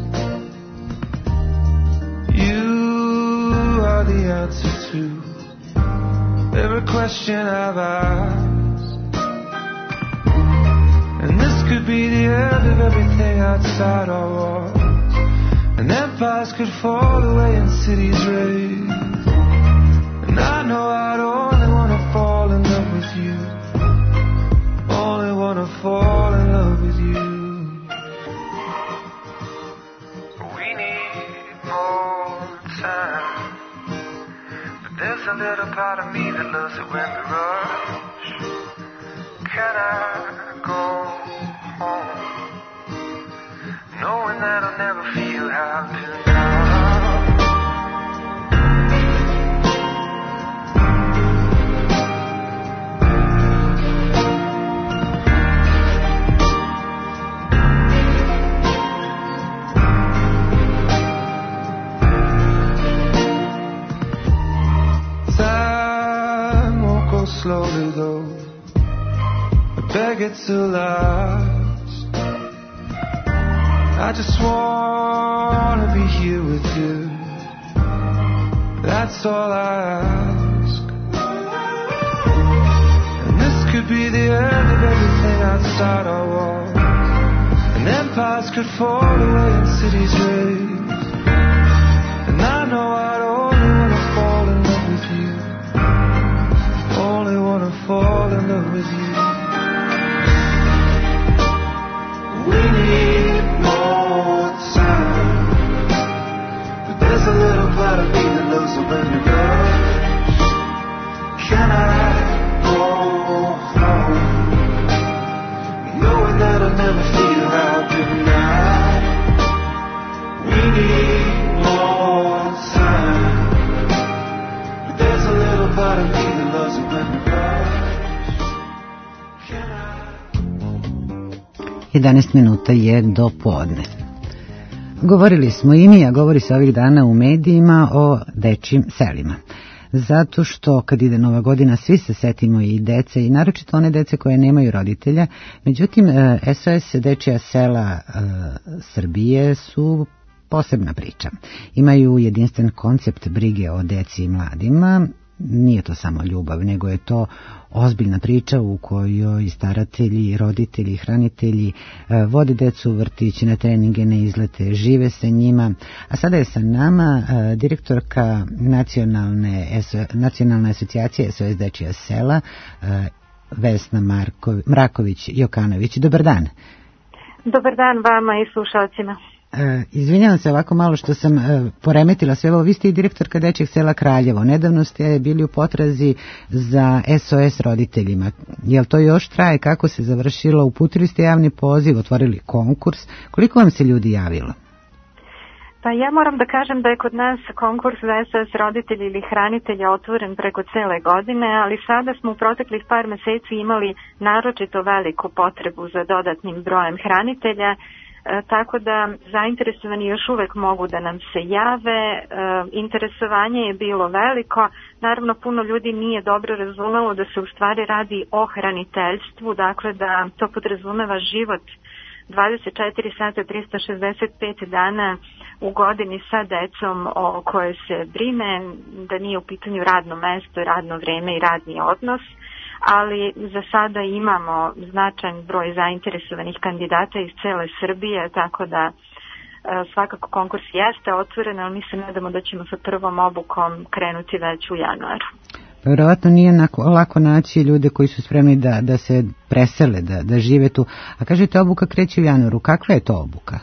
You are the answer to every question I've asked. And this could be the end of everything outside our walls. And empires could fall away and cities raise. And I know I'd only wanna fall in love with you. Only wanna fall in love with you. We need more time. But there's a little part of me that loves it when we rush. Can I go home, knowing that I'll never feel how to now? Time won't go slowly though, I beg it to last. I just wanna be here with you. That's all I ask. And this could be the end of everything outside our walls. And and empires could fall away and cities raise. And I know I'd only wanna fall in love with you, only wanna fall in love with you. We need more time, but there's a little part of me that loves to when you rush. Can I go home, knowing that I'll never feel how good night? We need more time, but there's a little part of me that loves it when you rush. jedanaest minuta je do podne. Govorili smo i mi, a govori se ovih dana u medijima o dečjim selima. Zato što kad ide Nova godina svi se setimo i dece i naročito one dece koje nemaju roditelja. Međutim, S O S dečja sela Srbije su posebna priča. Imaju jedinstven koncept brige o deci i mladima. Nije to samo ljubav, nego je to ozbiljna priča u kojoj staratelji, roditelji, hranitelji vode decu u vrtić, na treninge, na izlete, žive sa njima. A sada je sa nama direktorka nacionalne, nacionalne asocijacije S O S dečja sela, Vesna Mraković-Jokanović. Dobar dan. Dobar dan vama i slušalcima. Izvinjavam se ovako malo što sam poremetila sve ovo. Vi ste i direktorka dečjeg sela Kraljevo. Nedavno ste bili u potrazi za S O S roditeljima. Jel to još traje? Kako se završilo? Uputili ste javni poziv, otvorili konkurs. Koliko vam se ljudi javilo? Pa ja moram da kažem da je kod nas konkurs za S O S roditelji ili hranitelja otvoren preko cele godine, ali sada smo u proteklih par meseci imali naročito veliku potrebu za dodatnim brojem hranitelja. E, tako da zainteresovani još uvek mogu da nam se jave. E, interesovanje je bilo veliko. Naravno, puno ljudi nije dobro razumelo da se u stvari radi o hraniteljstvu, dakle da to podrazumeva život dvadeset četiri sata, trista šezdeset pet dana u godini sa decom o kojoj se brine, da nije u pitanju radno mesto, radno vreme i radni odnos. Ali za sada imamo značajan broj zainteresovanih kandidata iz cele Srbije, tako da e, svakako konkurs jeste otvoren, ali mi se nadamo da ćemo sa prvom obukom krenuti već u januaru. Vjerovatno nije lako naći ljude koji su spremni da, da se presele, da, da žive tu. A kažete, obuka kreće u januaru. Kakva je to obuka?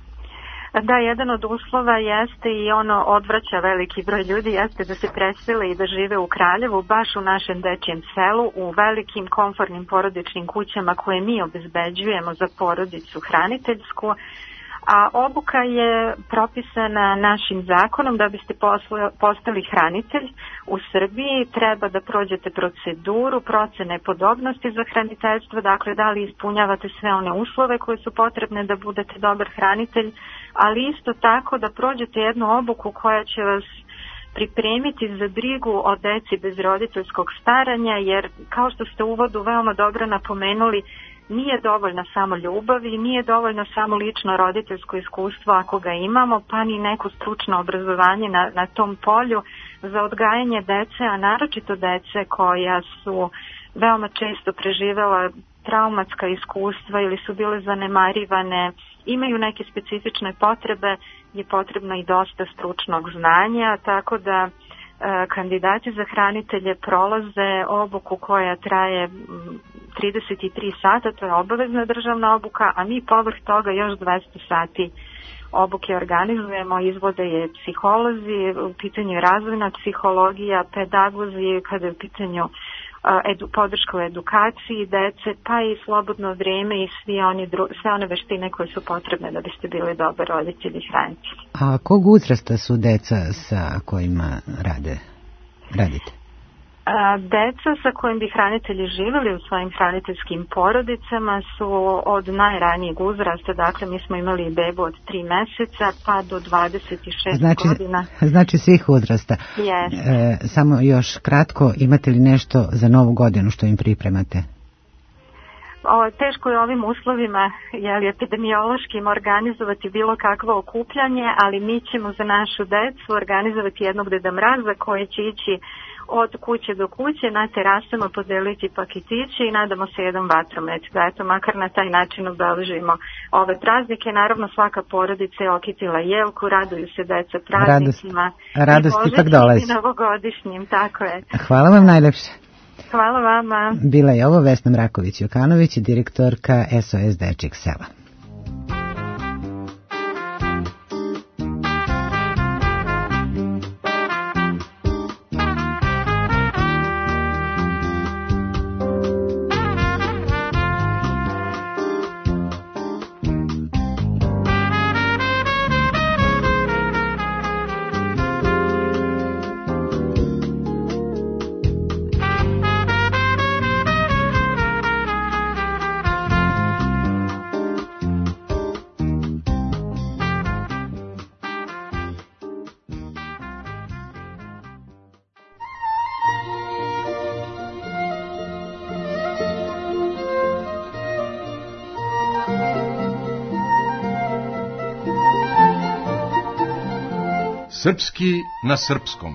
Da, jedan od uslova jeste i ono odvraća veliki broj ljudi, jeste da se presele i da žive u Kraljevu, baš u našem dečjem selu, u velikim komfortnim porodičnim kućama koje mi obezbeđujemo za porodicu hraniteljsku. A obuka je propisana našim zakonom. Da biste postali hranitelj u Srbiji treba da prođete proceduru procene podobnosti za hraniteljstvo, dakle da li ispunjavate sve one uslove koje su potrebne da budete dobar hranitelj, ali isto tako da prođete jednu obuku koja će vas pripremiti za brigu o deci bez roditeljskog staranja, jer kao što ste u uvodu veoma dobro napomenuli, nije dovoljna samo ljubav i nije dovoljno samo lično roditeljsko iskustvo ako ga imamo, pa ni neko stručno obrazovanje na, na tom polju za odgajanje dece, a naročito dece koja su veoma često preživela traumatska iskustva ili su bile zanemarivane, imaju neke specifične potrebe, je potrebno i dosta stručnog znanja, tako da e, kandidati za hranitelje prolaze obuku koja traje trideset tri sata, to je obavezna državna obuka, a mi povrh toga još dvesta sati obuke organizujemo, izvode je psiholozi, u pitanju je razvojna psihologija, pedagozi, kada je u pitanju edu, podrška u edukaciji dece, pa i slobodno vrijeme i svi oni dru, sve one veštine koje su potrebne da biste bili dobar roditelj i hranitelj. A kog uzrasta su deca sa kojima rade, radite? A, deca sa kojim bi hranitelji živjeli u svojim hraniteljskim porodicama su od najranijeg uzrasta, dakle mi smo imali bebu od tri meseca pa do dvadeset šest znači, godina. Znači svih uzrasta. Yes. E, samo još kratko, imate li nešto za novu godinu što im pripremate? O, teško je ovim uslovima, jel, epidemiološkim organizovati bilo kakvo okupljanje, ali mi ćemo za našu decu organizovati jednog Deda Mraza koji će ići od kuće do kuće, na terasama podeliti paketiće i nadamo se jedan vatromet, da eto makar na taj način obeležimo ove praznike. Naravno, svaka porodica je okitila jelku, raduju se deca praznicima. Radost i ipak dolazi. I novogodišnjim, tako je. Hvala vam najlepše. Hvala vama. Bila je ovo Vesna Mraković-Jokanović, direktorka S O S Dečijeg sela. Srpski na srpskom.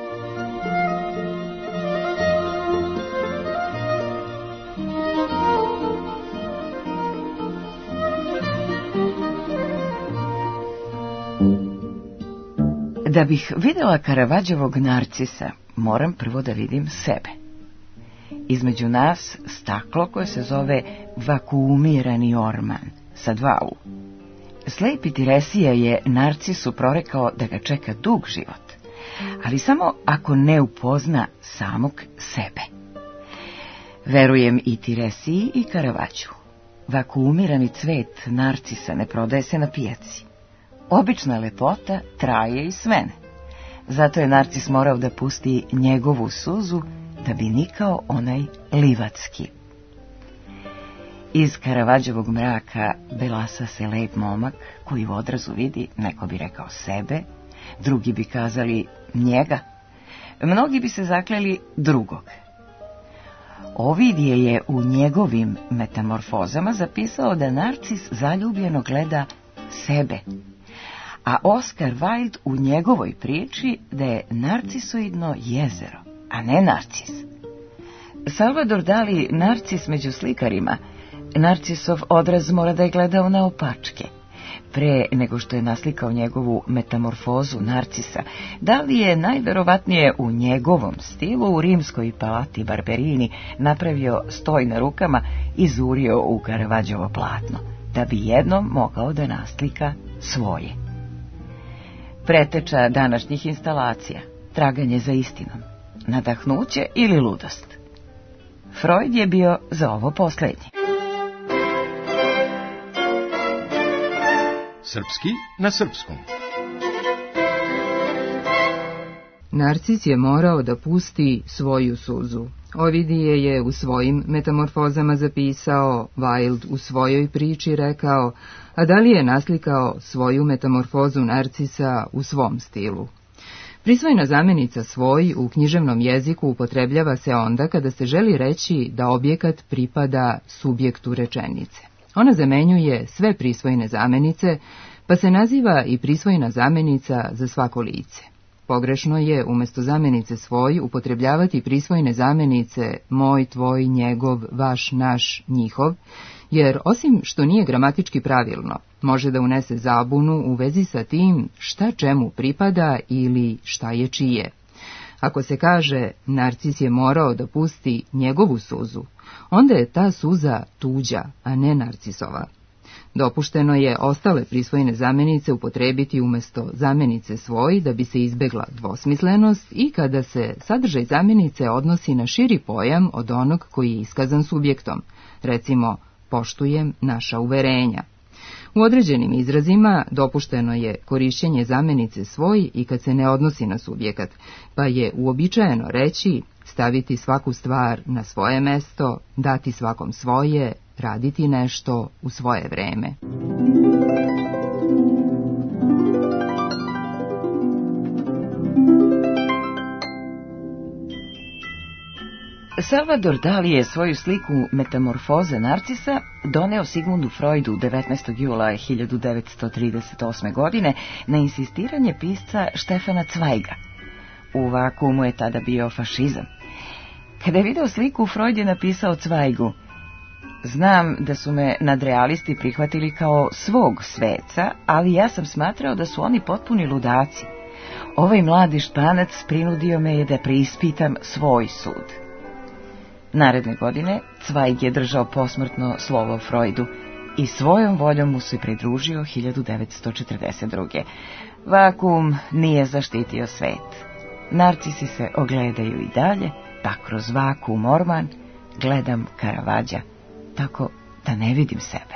Da bih videla Karavadžovog Narcisa, moram prvo da vidim sebe. Između nas staklo koje se zove vakuumirani orman, sa dva u. Slepi Tiresija je Narcisu prorekao da ga čeka dug život, ali samo ako ne upozna samog sebe. Verujem i Tiresiji i Karavadžu. Vakuumirani cvet Narcisa ne prodaje se na pijaci. Obična lepota traje i svene. Zato je Narcis morao da pusti njegovu suzu da bi nikao onaj livatski. Iz Karavadžovog mraka belasa se lep momak koji u odrazu vidi, neko bi rekao sebe, drugi bi kazali njega, mnogi bi se zakleli drugog. Ovidije je u njegovim metamorfozama zapisao da Narcis zaljubljeno gleda sebe, a Oskar Wilde u njegovoj priči da je narcisoidno jezero, a ne Narcis. Salvador Dali Narcis među slikarima, Narcisov odraz mora da je gledao na opačke. Pre nego što je naslikao njegovu metamorfozu Narcisa, Dali je najverovatnije u njegovom stilu u rimskoj palati Barberini napravio stoj na rukama i zurio u Karavadžovo platno, da bi jednom mogao da naslika svoje. Preteča današnjih instalacija, traganje za istinom, nadahnuće ili ludost. Freud je bio za ovo poslednje. Srpski na srpskom. Narcis je morao da pusti svoju suzu. Ovidije je u svojim metamorfozama zapisao, Wilde u svojoj priči rekao, a Dali je naslikao svoju metamorfozu Narcisa u svom stilu. Prisvojna zamenica svoj u književnom jeziku upotrebljava se onda kada se želi reći da objekat pripada subjektu rečenice. Ona zamenjuje sve prisvojne zamenice, pa se naziva i prisvojna zamenica za svako lice. Pogrešno je umjesto zamenice svoj upotrebljavati prisvojne zamenice moj, tvoj, njegov, vaš, naš, njihov, jer osim što nije gramatički pravilno, može da unese zabunu u vezi sa tim šta čemu pripada ili šta je čije. Ako se kaže Narcis je morao da pusti njegovu suzu, onda je ta suza tuđa, a ne Narcisova. Dopušteno je ostale prisvojene zamenice upotrebiti umjesto zamenice svoj da bi se izbegla dvosmislenost i kada se sadržaj zamenice odnosi na širi pojam od onog koji je iskazan subjektom, recimo poštujem naša uverenja. U određenim izrazima dopušteno je korišćenje zamenice svoj i kad se ne odnosi na subjekat, pa je uobičajeno reći staviti svaku stvar na svoje mesto, dati svakom svoje, raditi nešto u svoje vreme. Salvador Dali je svoju sliku metamorfoze Narcisa doneo Sigmundu Freudu devetnaestog jula hiljadu devetsto trideset osme. godine na insistiranje pisca Štefana Cvajga. U vakuumu je tada bio fašizam. Kada je video sliku, Freud je napisao Cvajgu: Znam da su me nadrealisti prihvatili kao svog sveca, ali ja sam smatrao da su oni potpuni ludaci. Ovaj mladi Španac prinudio me je da preispitam svoj sud. Naredne godine Zweig je držao posmrtno slovo Freudu i svojom voljom mu se pridružio hiljadu devetsto četrdeset druge. Vakuum nije zaštitio svet. Narcisi se ogledaju i dalje, pa kroz vakuum orman gledam Caravaggea, tako da ne vidim sebe.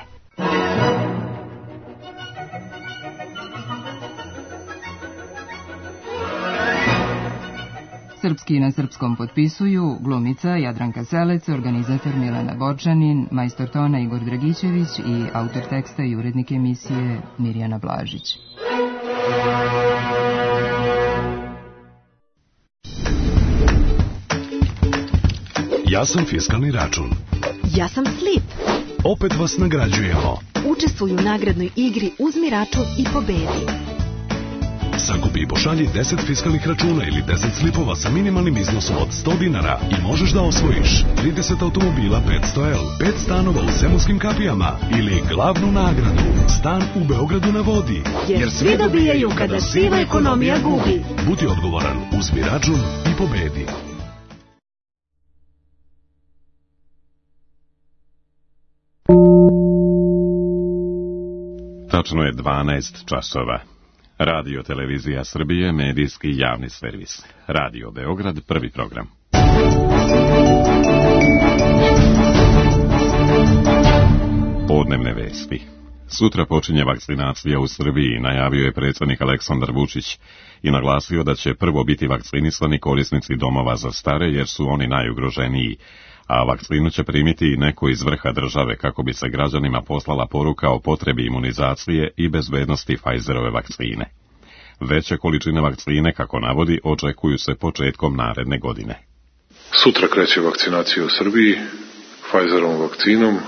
Srpski na srpskom potpisuju glumica Jadranka Selec, organizator Milena Borčanin, majstor tona Igor Dragićević i autor teksta i urednik emisije Mirjana Blažić. Ja sam fiskalni račun. Ja sam Slip. Opet vas nagrađujemo. Učestvuj u nagradnoj igri Uzmi račun i pobedi. Sakupi i pošalji deset fiskalnih računa ili deset slipova sa minimalnim iznosom od sto dinara i možeš da osvojiš trideset automobila petsto L, pet stanova u Semunskim kapijama ili glavnu nagradu, stan u Beogradu na vodi. Jer svi dobijaju kada siva ekonomija gubi. Budi odgovoran, uzmi račun i pobedi. Tačno je dvanaest časova. Radio Televizija Srbije, medijski javni servis. Radio Beograd, prvi program. Podnevne vesti. Sutra počinje vakcinacija u Srbiji, najavio je predsjednik Aleksandar Vučić i naglasio da će prvo biti vakcinisani korisnici domova za stare jer su oni najugroženiji, a vakcinu će primiti i neko iz vrha države kako bi se građanima poslala poruka o potrebi imunizacije i bezbednosti Pfizerove vakcine. Veće količine vakcine, kako navodi, očekuju se početkom naredne godine. Sutra kreće vakcinacija u Srbiji Pfizerovom vakcinom.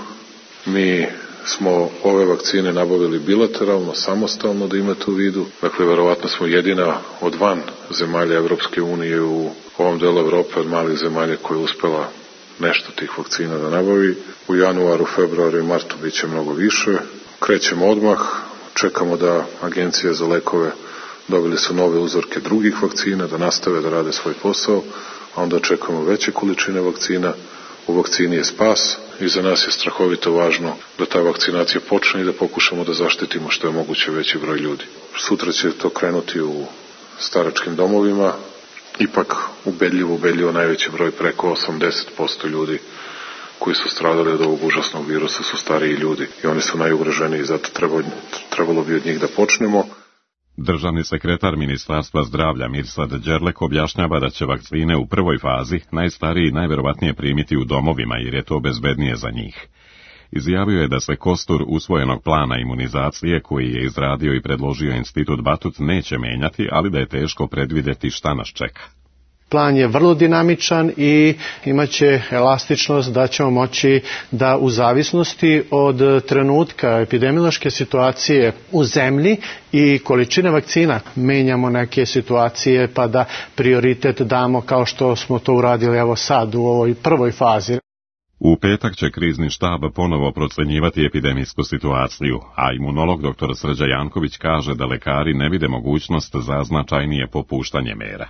Mi smo ove vakcine nabavili bilateralno, samostalno, da imate u vidu. Dakle, verovatno smo jedina od van zemalja Evropske unije u ovom delu Evrope od malih zemalja koja je uspela nešto tih vakcina da nabavi. U januaru, februaru i martu bit će mnogo više. Krećemo odmah, čekamo da Agencija za lekove, dobili su nove uzorke drugih vakcina, da nastave da rade svoj posao, a onda čekamo veće količine vakcina. U vakcini je spas i za nas je strahovito važno da ta vakcinacija počne i da pokušamo da zaštitimo što je moguće veći broj ljudi. Sutra će to krenuti u staračkim domovima, ipak ubedljivo, ubedljivo najveći broj, preko osamdeset posto ljudi koji su stradali od ovog užasnog virusa su stariji ljudi i oni su najugroženiji, zato trebalo, trebalo bi od njih da počnemo. Državni sekretar Ministarstva zdravlja Mirsad Đerlek objašnjava da će vakcine u prvoj fazi najstariji najverovatnije primiti u domovima jer je to bezbednije za njih. Izjavio je da se kostur usvojenog plana imunizacije koji je izradio i predložio Institut Batut neće menjati, ali da je teško predvideti šta nas čeka. Plan je vrlo dinamičan i imaće elastičnost da ćemo moći da u zavisnosti od trenutka epidemiološke situacije u zemlji i količine vakcina menjamo neke situacije pa da prioritet damo kao što smo to uradili evo sad u ovoj prvoj fazi. U petak će krizni štab ponovo procenjivati epidemijsku situaciju, a imunolog dr. Srđa Janković kaže da lekari ne vide mogućnost za značajnije popuštanje mera.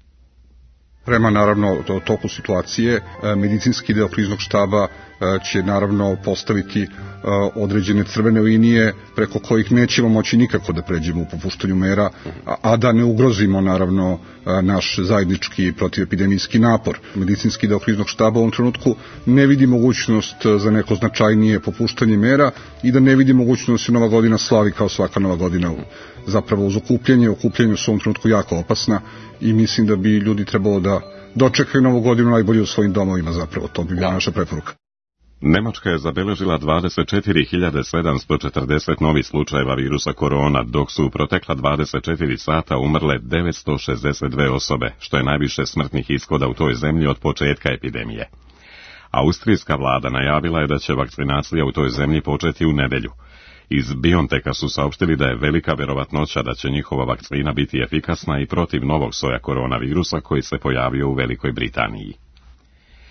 Prema naravno toku situacije, medicinski deo kriznog štaba će naravno postaviti određene crvene linije preko kojih nećemo moći nikako da pređemo u popuštanju mera, a da ne ugrozimo naravno naš zajednički protivepidemijski napor. Medicinski deo kriznog štaba u ovom trenutku ne vidi mogućnost za neko značajnije popuštanje mera i da ne vidi mogućnost da se Nova godina slavi kao svaka Nova godina. Zapravo uz okupljanje, okupljanje su u ovom trenutku jako opasna i mislim da bi ljudi trebalo da dočekaju Novu godinu najbolje u svojim domovima, zapravo to bi bila naša preporuka. Nemačka je zabeležila dvadeset četiri hiljade sedamsto četrdeset novih slučajeva virusa korona, dok su u protekla dvadeset četiri sata umrle devetsto šezdeset dve osobe, što je najviše smrtnih ishoda u toj zemlji od početka epidemije. Austrijska vlada najavila je da će vakcinacija u toj zemlji početi u nedelju. Iz BioNTecha su saopštili da je velika verovatnoća da će njihova vakcina biti efikasna i protiv novog soja koronavirusa koji se pojavio u Velikoj Britaniji.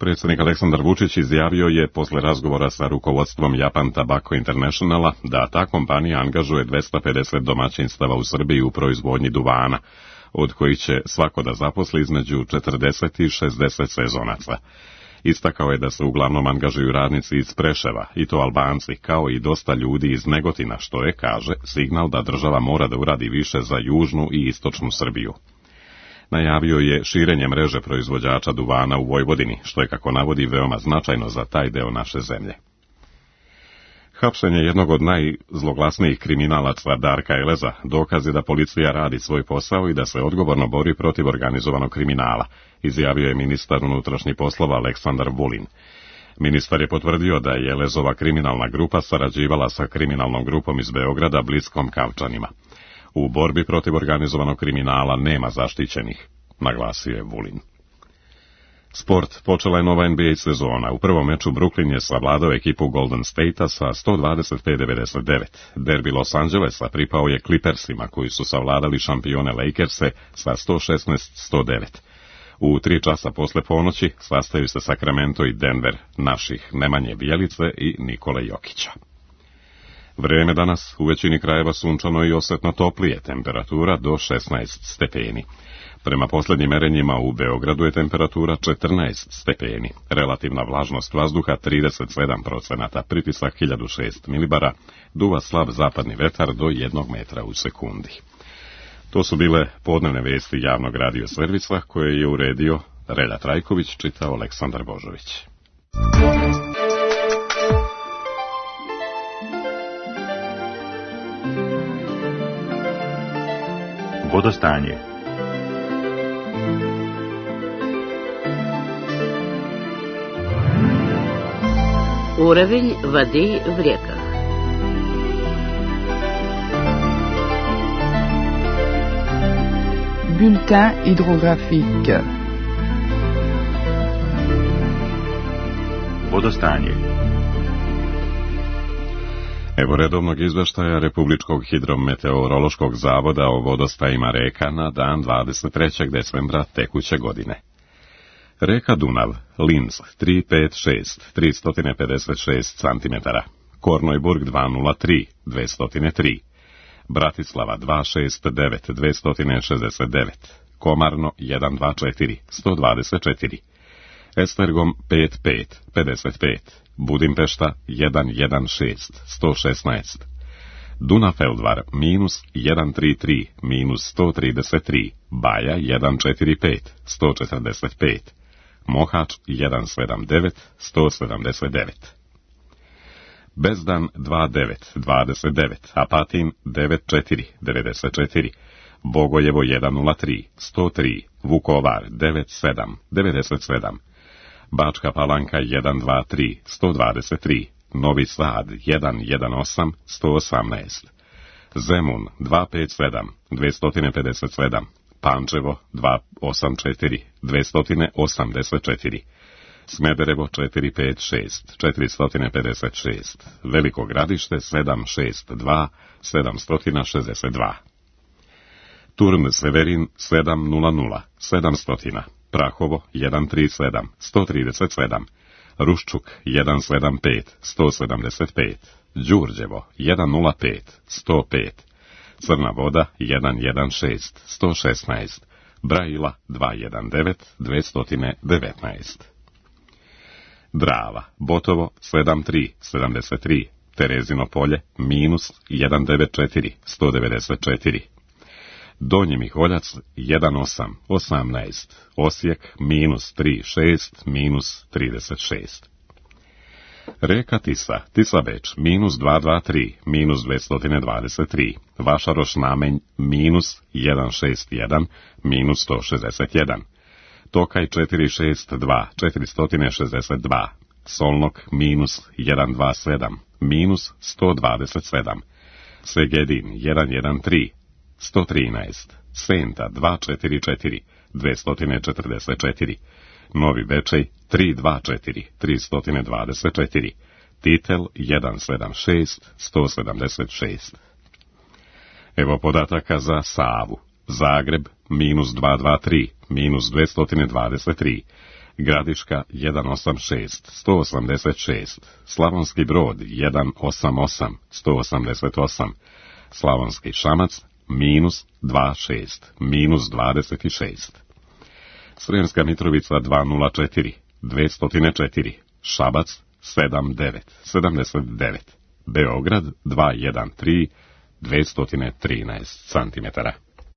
Predsjednik Aleksandar Vučić izjavio je posle razgovora sa rukovodstvom Japan Tobacco Internationala da ta kompanija angažuje dvesta pedeset domaćinstava u Srbiji u proizvodnji duvana, od kojih će svako da zaposli između četrdeset i šezdeset sezonaca. Istakao je da se uglavnom angažuju radnici iz Preševa, i to Albanci, kao i dosta ljudi iz Negotina, što je, kaže, signal da država mora da uradi više za južnu i istočnu Srbiju. Najavio je širenje mreže proizvođača duvana u Vojvodini, što je, kako navodi, veoma značajno za taj deo naše zemlje. Hapšenje jednog od najzloglasnijih kriminalaca Darka Eleza dokaz je da policija radi svoj posao i da se odgovorno bori protiv organizovanog kriminala, izjavio je ministar unutrašnjih poslova Aleksandar Vulin. Ministar je potvrdio da je Elezova kriminalna grupa sarađivala sa kriminalnom grupom iz Beograda Bliskom Kavčanima. U borbi protiv organizovanog kriminala nema zaštićenih, naglasio je Vulin. Sport. Počela je nova N B A sezona. U prvom meču Brooklyn je savladao ekipu Golden State-a sa sto dvadeset pet devedeset devet. Derbi Los Angelesa pripao je Clippersima, koji su savladali šampione Lakerse sa sto šesnaest sto devet. U tri časa posle ponoći sastaju se Sacramento i Denver, naših Nemanje Bjelice i Nikole Jokića. Vreme danas u većini krajeva sunčano i osetno toplije, temperatura do šesnaest stepeni. Prema posljednjim merenjima u Beogradu je temperatura četrnaest stepeni, relativna vlažnost vazduha trideset sedam procenata, pritisak hiljadu šest milibara, duva slab zapadni vetar do jednog metra u sekundi. To su bile podnevne vesti javnog radio servisa koje je uredio Relja Trajković, čitao Aleksandar Božović. Vodostanje. Уровень воды в реках. Bulletin hydrographique. Vodostanje. Evo redovnog izveštaja Republičkog hidrometeorološkog zavoda o vodostajima reka na dan dvadeset trećeg decembra tekuće godine. Reka Dunav, Linz, tri pet šest, tristo pedeset šest centimetara, Kornojburg dvesta tri, dvesta tri, Bratislava dva šest devet, dvesta šezdeset devet, Komarno sto dvadeset četiri, sto dvadeset četiri, Estergom pet pet, pedeset pet, Budimpešta sto šesnaest, sto šesnaest, Dunafeldvar minus sto trideset tri, minus sto trideset tri, Baja sto četrdeset pet, sto četrdeset pet, Mohač sto sedamdeset devet, sto sedamdeset devet. Bezdan dvadeset devet, dvadeset devet, Apatin devedeset četiri, devedeset četiri, Bogojevo sto tri, sto tri, Vukovar devedeset sedam, devedeset sedam, Bačka Palanka sto dvadeset tri, sto dvadeset tri, Novi Sad sto osam, sto osamnaest, Zemun dvesta pedeset sedam, dvesta pedeset sedam, Pančevo dvesta osamdeset četiri, dvesta osamdeset četiri, Smederevo četiristo pedeset šest, četiristo pedeset šest, Veliko Gradište sedamsto šezdeset dva, sedamsto šezdeset dva, Turn Severin sedamsto, sedamsto, Prahovo sto trideset sedam, sto trideset sedam, Ruščuk sto sedamdeset pet, sto sedamdeset pet, Đurđevo sto pet, sto pet, Crna Voda sto šesnaest, sto šesnaest, Brajila dvesta devet, dvesta devetnaest. Drava, Botovo sedamdeset tri, sedamdeset tri, Terezino Polje minus sto devedeset četiri, sto devedeset četiri, Donji Miholjac sto osam, osamnaest, Osijek minus trideset šest, minus trideset šest. Reka Tisa, Tisabeč, minus dvesta dvadeset tri, minus dvesta dvadeset tri, Vašaroš Namenj, minus sto šezdeset jedan, minus sto šezdeset jedan, Tokaj četiristo šezdeset dva, četiristo šezdeset dva, Solnok, minus sto dvadeset sedam, minus sto dvadeset sedam, Segedin, sto trinaest, sto trinaest, Senta, dvesta četrdeset četiri, dvesta četrdeset četiri, Novi Bečej, tristo dvadeset četiri, tristo dvadeset četiri, Titel, sto sedamdeset šest, sto sedamdeset šest. Evo podataka za Savu. Zagreb, minus dvesta dvadeset tri, minus dvesta dvadeset tri, Gradiška jedan osam šest, sto osamdeset šest, Slavonski Brod jedan osam osam, sto osamdeset osam, Slavonski Šamac minus dva šest, minus dvadeset šest. Sremska Mitrovica dva nula četiri, dvesta četiri, Šabac sedam devet, sedamdeset devet, Beograd dva jedan tri, dvesta trinaest centimetara.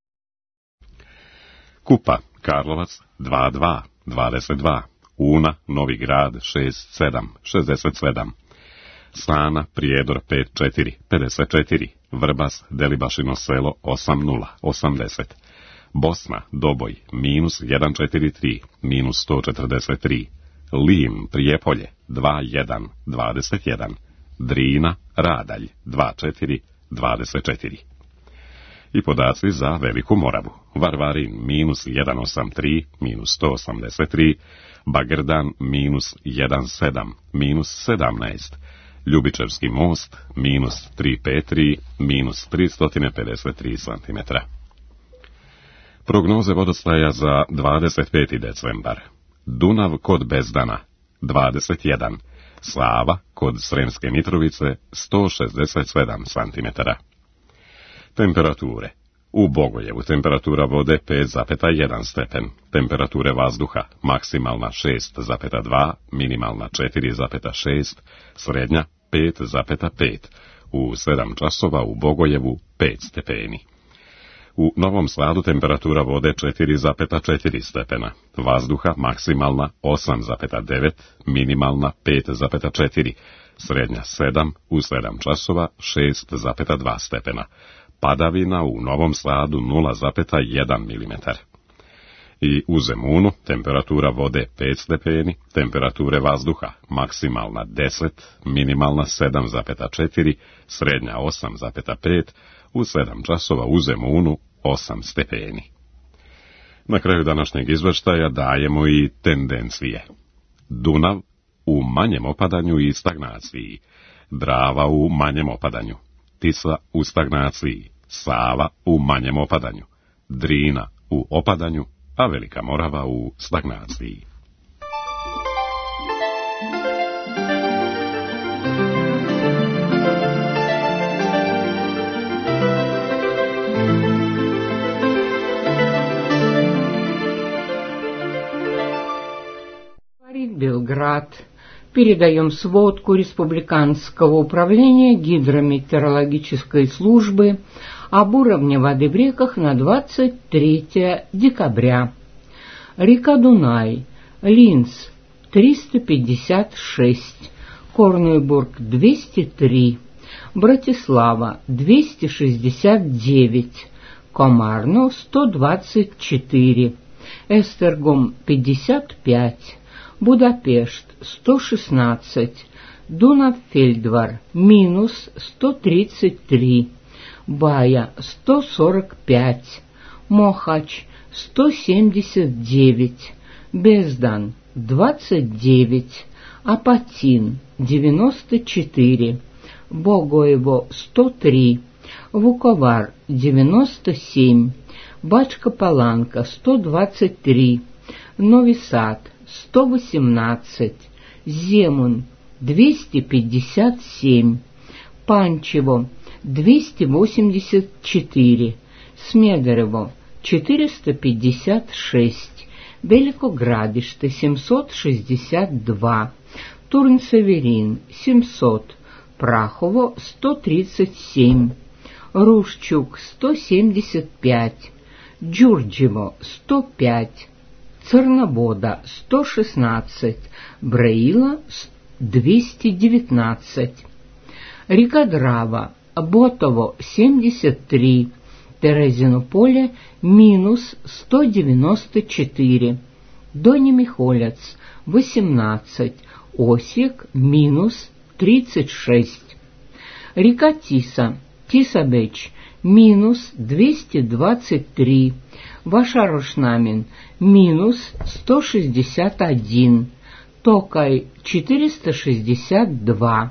Kupa, Karlovac dva dva, dvadeset dva, Una, Novi Grad šest sedam, šezdeset sedam, Sana, Prijedor pet četiri, pedeset četiri, Vrbas, Delibašino selo osam nula, osamdeset, Bosna, Doboj, minus jedan četiri tri, minus sto četrdeset tri, Lim, Prijepolje, dva jedan, dvadeset jedan, Drina, Radalj, dva četiri, dvadeset četiri. I podaci za Veliku Moravu. Varvarin, minus jedan osam tri, minus sto osamdeset tri, Bagrdan, minus jedan sedam, minus sedamnaest, Ljubičevski most, minus tri pet tri, minus tristo pedeset tri centimetra. Prognoze vodostaja za dvadeset peti decembar. Dunav kod Bezdana, dvadeset jedan, Sava kod Sremske Mitrovice, sto šezdeset sedam centimetara. Temperature. U Bogojevu temperatura vode pet zarez jedan stepen, temperature vazduha maksimalna šest zarez dva, minimalna četiri zarez šest, srednja pet zarez pet, u sedam časova u Bogojevu pet stepeni. U Novom Sadu temperatura vode četiri zarez četiri stepena, vazduha maksimalna osam zarez devet, minimalna pet zarez četiri, srednja sedam, u sedam časova šest zarez dva stepena, padavina u Novom Sadu nula zarez jedan milimetar. I u Zemunu temperatura vode pet stepeni, temperature vazduha maksimalna deset, minimalna sedam zarez četiri, srednja osam zarez pet, u sedam časova u Zemunu osam stepeni. Na kraju današnjeg izvještaja dajemo i tendencije. Dunav u manjem opadanju i stagnaciji, Drava u manjem opadanju, Tisa u stagnaciji, Sava u manjem opadanju, Drina u opadanju, a Velika Morava u stagnaciji. Белград. Передаем сводку Республиканского управления гидрометеорологической службы об уровне воды в реках на двадцать третье декабря. Река Дунай, Линц триста пятьдесят шесть, Корнуйбург двести три, Братислава двести шестьдесят девять, Комарно сто двадцать четыре, Эстергом пятьдесят пять, Будапешт сто шестнадцать, Дунав-Фельдвар минус сто тридцать три, Бая сто сорок пять, Мохач сто семьдесят девять, Бездан двадцать девять, Апатин девяносто четыре, Богоево сто три, Вуковар девяносто семь, Бачка-Паланка сто двадцать три, Нови Сад сто восемнадцать, Земун двести пятьдесят семь, Панчево двести восемьдесят четыре, Смедерево четыреста пятьдесят шесть, Великоградиште семьсот шестьдесят два, Турн-Северин семьсот, Прахово сто тридцать семь, Рушчук сто семьдесят пять, Джурджево сто пять, Цернобода сто шестнадцать, Браила двести девятнадцать, река Драва, Ботово семьдесят три, Терезинополе минус сто девяносто четыре, Дони-Михолец восемнадцать, Осик минус тридцать шесть, река Тиса, Тисабеч минус двести двадцать три, Вашарошнамин минус сто шестьдесят один, Токай четыреста шестьдесят два,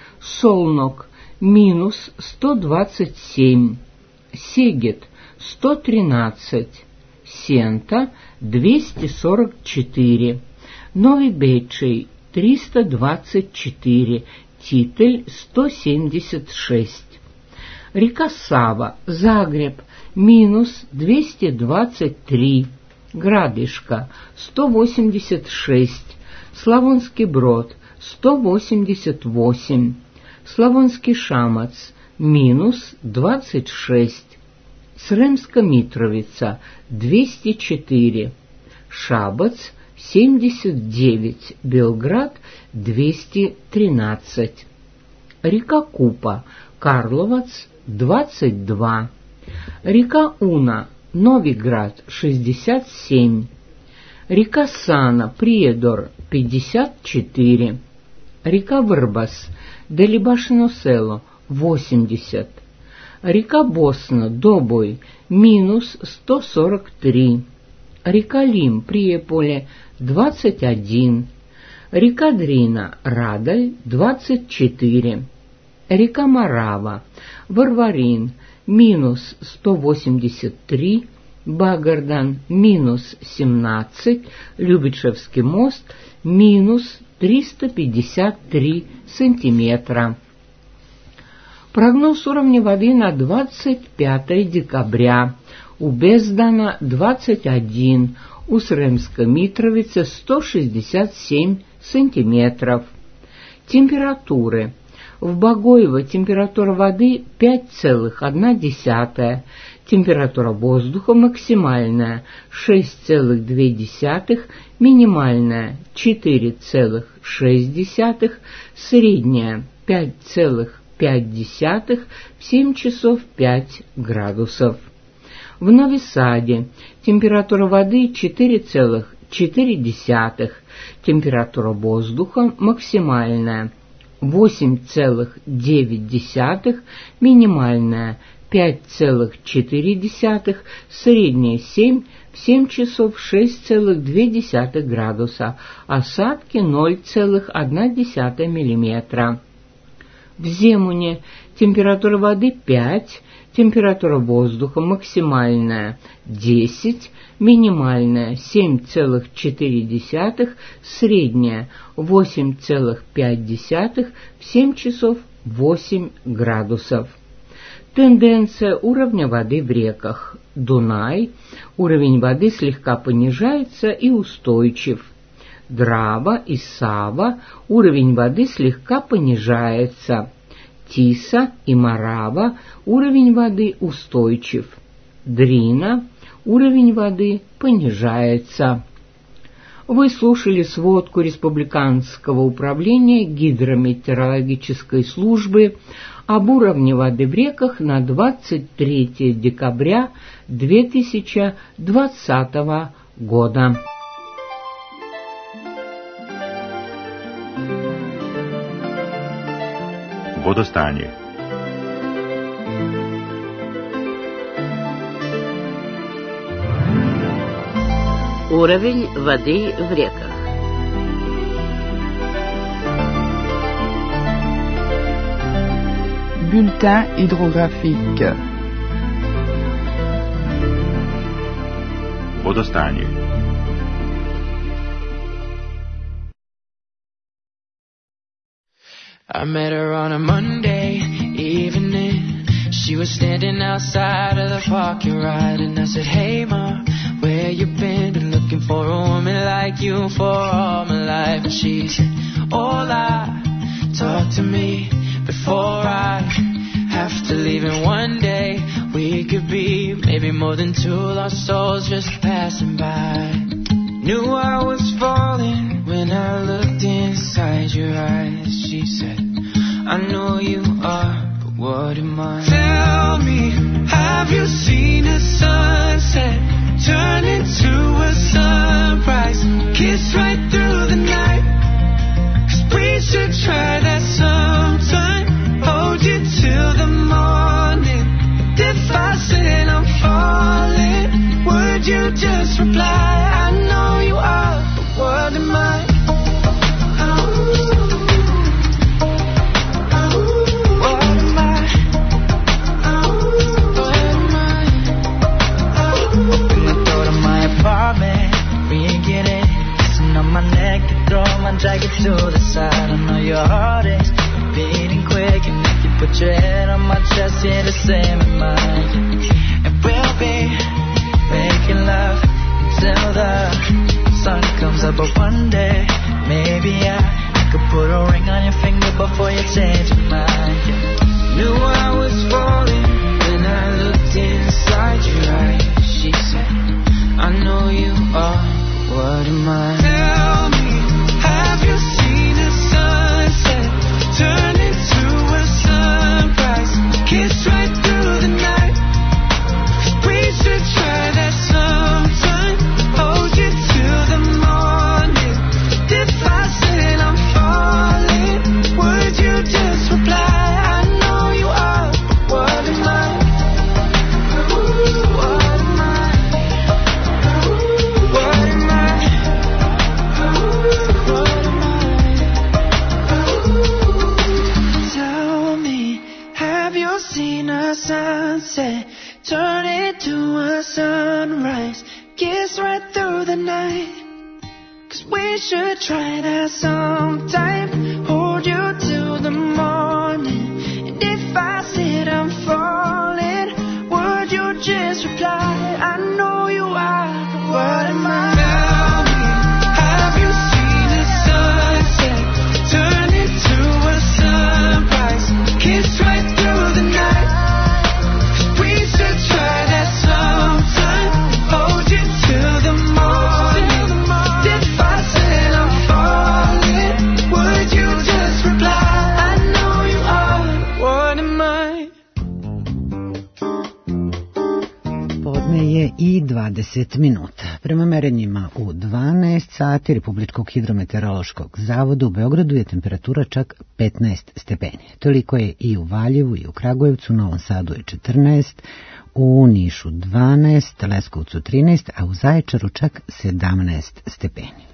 Солнок минус сто двадцать семь, Сегет сто тринадцать, Сента двести сорок четыре, Новый Бечей триста двадцать четыре, Титель сто семьдесят шесть. Река Сава, Загреб, минус двести двадцать три, Градышка сто восемьдесят шесть, Славонский Брод сто восемьдесят восемь, Славонский Шамац, минус двадцать шесть, Сремска Митровица двести четыре, Шабац семьдесят девять, Белград двести тринадцать, река Купа, Карловац двадцать два, река Уна, Новиград шестьдесят семь, река Сана, Приедор пятьдесят четыре, река Врбас, Делибашино село восемьдесят, река Босна, Добой, минус сто сорок три, река Лим, Приеполе двадцать один, река Дрина, Радаль двадцать четыре, река Марава, Варварин, минус сто восемьдесят три, Багардан, минус семнадцать, Любичевский мост, минус триста пятьдесят три сантиметра. Прогноз уровня воды на двадцать пятое декабря. У Бездана двадцать один, у Сремска Митровицы сто шестьдесят семь сантиметров. Температуры. В Богоево температура воды пять целых одна десятая, температура воздуха максимальная шесть целых две десятых, минимальная четыре целых шесть десятых, средняя пять целых пять десятых, в семь часов пять градусов. В Нови-Саде температура воды четыре целых четыре десятых, температура воздуха максимальная восемь целых девять десятых, минимальная пять целых четыре десятых, средняя семь, в семь часов шесть целых две десятых градуса, осадки ноль целых одна десятая миллиметра. В Земуне температура воды пять, температура воздуха максимальная десять, минимальная семь целых четыре десятых, средняя восемь целых пять десятых, в семь часов восемь градусов. Тенденция уровня воды в реках. Дунай, уровень воды слегка понижается и устойчив. Драва и Сава, уровень воды слегка понижается. Тиса и Марава, уровень воды устойчив. Дрина, уровень воды понижается. Вы слушали сводку Республиканского управления гидрометеорологической службы об уровне воды в реках на двадцать третье декабря две тысячи двадцатого года. Водостanje. Уровень воды в реках. Bulletin hydrographique. Водостanje. I met her on a Monday evening. She was standing outside of the parking lot, and I said, "Hey ma, where you been? Been looking for a woman like you for all my life." And she said, "Hola, talk to me before I have to leave. And one day we could be maybe more than two lost souls just passing by." Knew I was falling when I looked inside your eyes. She said, "I know you are, but what am I?" Tell me, have you seen a sunset turn into a sunrise, kiss right through the night? 'Cause we should try that sometime. Hold you till the morning. If I said I'm falling, would you just reply, "I know you are, but what am I?" My neck sunrise, kiss right through the night. 'Cause we should try that sometime. Hold you till the morning. And if I said I'm falling, would you just reply, I know you are, but what am I? Tell me, have you seen the sunset turn into a sunrise? Kiss right through the night. 'Cause we should try that sometime. Hold you till the morning. If I said I'm falling, would you just reply, I know you are, what am I? Podne je i dvadeset minuta. Prema merenjima u dvanaest sati Republičkog hidrometeorološkog zavoda u Beogradu je temperatura čak petnaest stepeni. Toliko je i u Valjevu i u Kragujevcu, Novom Sadu je četrnaest, u Nišu dvanaest, Leskovcu trinaest, a u Zaječaru čak sedamnaest stepeni.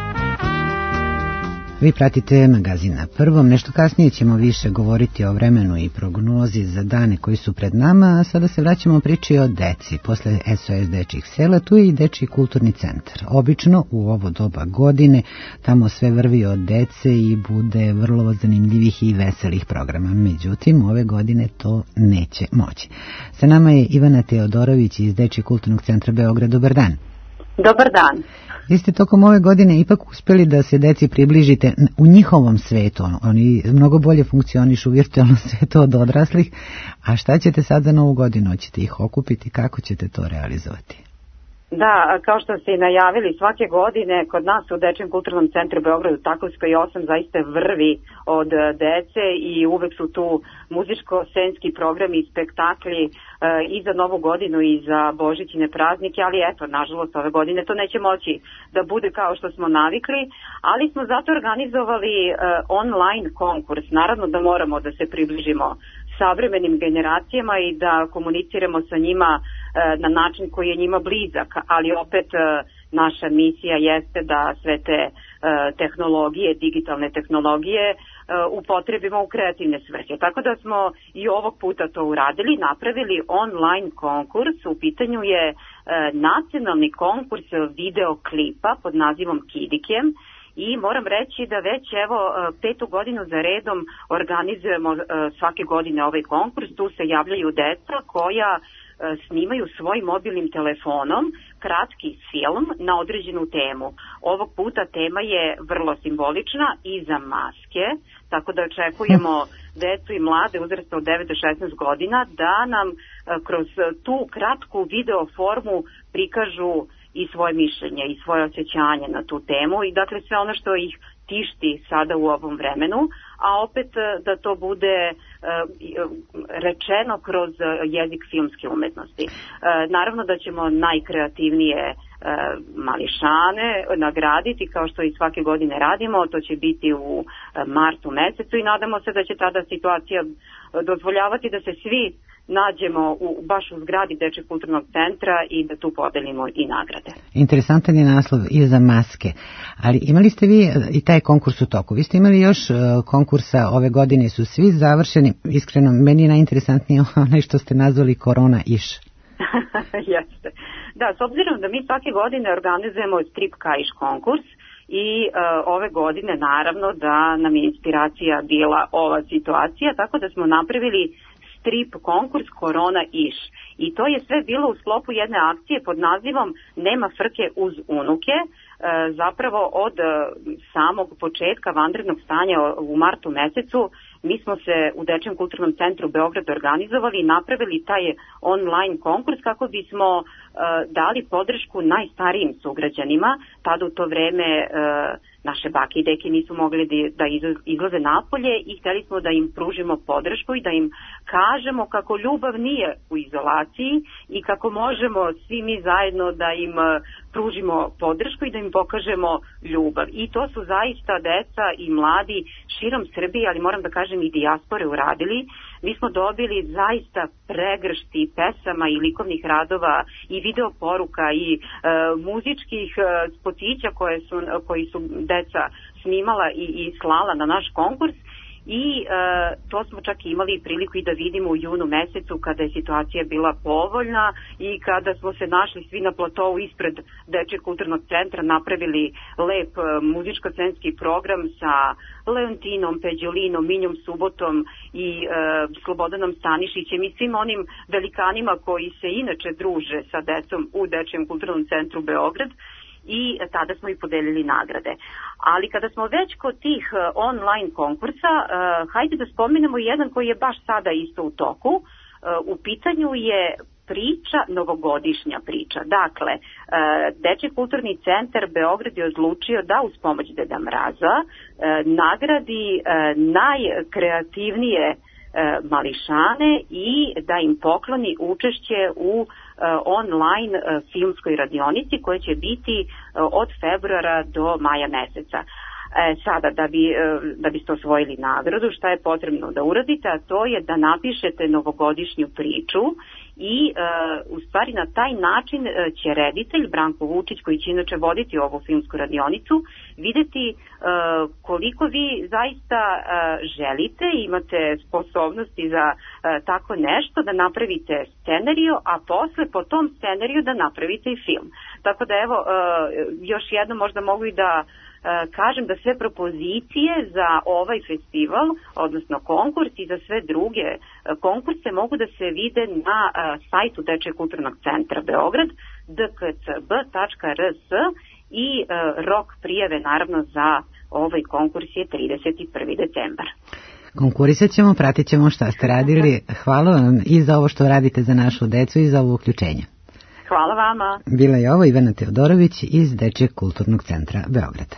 Vi pratite magazin Na prvom, nešto kasnije ćemo više govoriti o vremenu i prognozi za dane koji su pred nama, a sada se vraćamo priči o deci. Posle S O S dečjih sela tu je i dečji kulturni centar. Obično u ovo doba godine tamo sve vrvi od dece i bude vrlo zanimljivih i veselih programa. Međutim, ove godine to neće moći. Sa nama je Ivana Teodorović iz dečjeg kulturnog centra Beograd. Dobar dan. Dobar dan. Vi ste tokom ove godine ipak uspjeli da se deci približite u njihovom svetu. Oni mnogo bolje funkcionišu u virtualnom svetu od odraslih. A šta ćete sad za novu godinu? Hoćete ih okupiti? Kako ćete to realizovati? Da, kao što ste i najavili, svake godine kod nas u Dečjem kulturnom centru Beogradu Takovskoj osam zaista vrvi od dece i uvek su tu muzičko-scenski programi i spektakli e, i za novu godinu i za božićne praznike, ali eto, nažalost ove godine to neće moći da bude kao što smo navikli, ali smo zato organizovali e, online konkurs. Naravno da moramo da se približimo savremenim generacijama i da komuniciramo sa njima na način koji je njima blizak, ali opet naša misija jeste da sve te tehnologije, digitalne tehnologije upotrebimo u kreativne svrhe. Tako da smo i ovog puta to uradili, napravili online konkurs. U pitanju je nacionalni konkurs videoklipa pod nazivom Kidikem. I moram reći da već evo petu godinu za redom organizujemo svake godine ovaj konkurs. Tu se javljaju deca koja snimaju svojim mobilnim telefonom kratki film na određenu temu. Ovog puta tema je vrlo simbolična i za maske, tako da očekujemo decu i mlade uzrasta od devet do šesnaest godina da nam kroz tu kratku video formu prikažu i svoje mišljenje i svoje osjećanje na tu temu i dakle sve ono što ih tišti sada u ovom vremenu, a opet da to bude uh, rečeno kroz jezik filmske umetnosti. Uh, naravno da ćemo najkreativnije uh, mališane nagraditi kao što i svake godine radimo, to će biti u uh, martu mesecu i nadamo se da će tada situacija dozvoljavati da se svi nađemo u, baš u zgradi Dečjeg kulturnog centra i da tu podelimo i nagrade. Interesantan je naslov i za maske, ali imali ste vi i taj konkurs u toku. Vi ste imali još uh, konkursa ove godine, su svi završeni. Iskreno, meni je najinteresantnije onaj što ste nazvali Korona iš. Jeste. Da, s obzirom da mi svake godine organizujemo strip kaiš konkurs i uh, ove godine naravno da nam je inspiracija bila ova situacija, tako da smo napravili strip konkurs Korona iš. I to je sve bilo u sklopu jedne akcije pod nazivom Nema frke uz unuke. E, zapravo od e, samog početka vanrednog stanja u martu mesecu mi smo se u Dečjem kulturnom centru Beograd organizovali i napravili taj online konkurs kako bismo e, dali podršku najstarijim sugrađanima. Tada u to vreme e, naše bake i deke nisu mogli da izlaze napolje i hteli smo da im pružimo podršku i da im kažemo kako ljubav nije u izolaciji i kako možemo svi mi zajedno da im pružimo podršku i da im pokažemo ljubav. I to su zaista deca i mladi širom Srbije, ali moram da kažem i dijaspore uradili. Mi smo dobili zaista pregršti pesama i likovnih radova i video poruka i e, muzičkih e, spotića koje su, koji su deca snimala i, i slala na naš konkurs. i e, to smo čak imali priliku i da vidimo u junu mesecu kada je situacija bila povoljna i kada smo se našli svi na platovu ispred Dečijeg kulturnog centra, napravili lep e, muzičko-scenski program sa Leontinom, Peđolinom, Minjom Subotom i e, Slobodanom Stanišićem i svim onim velikanima koji se inače druže sa decom u Dečijem kulturnom centru Beograd. I tada smo i podelili nagrade. Ali kada smo već kod tih uh, online konkursa, uh, hajde da spomenemo jedan koji je baš sada isto u toku. Uh, u pitanju je priča, novogodišnja priča. Dakle, uh, Dečiji kulturni centar Beograd je odlučio da uz pomoć Deda Mraza uh, nagradi uh, najkreativnije uh, mališane i da im pokloni učešće u online filmskoj radionici koja će biti od februara do maja meseca. E, sada, da, bi, da biste osvojili nagradu, šta je potrebno da uradite, a to je da napišete novogodišnju priču i e, u stvari na taj način će reditelj Branko Vučić, koji će inače voditi ovu filmsku radionicu, videti e, koliko vi zaista e, želite, imate sposobnosti za e, tako nešto, da napravite scenariju, a posle po tom scenariju da napravite i film. Tako da evo, e, još jedno možda mogu i da kažem da sve propozicije za ovaj festival, odnosno konkurs i za sve druge konkurse mogu da se vide na sajtu Dečijeg kulturnog centra Beograd d k c b tačka r s i rok prijave naravno za ovaj konkurs je trideset prvi decembar. Konkurisat ćemo, pratit ćemo šta ste radili. Hvala vam i za ovo što radite za našu decu i za ovo uključenje. Hvala vama. Bila je ovo Ivana Teodorović iz Dečijeg kulturnog centra Beograda.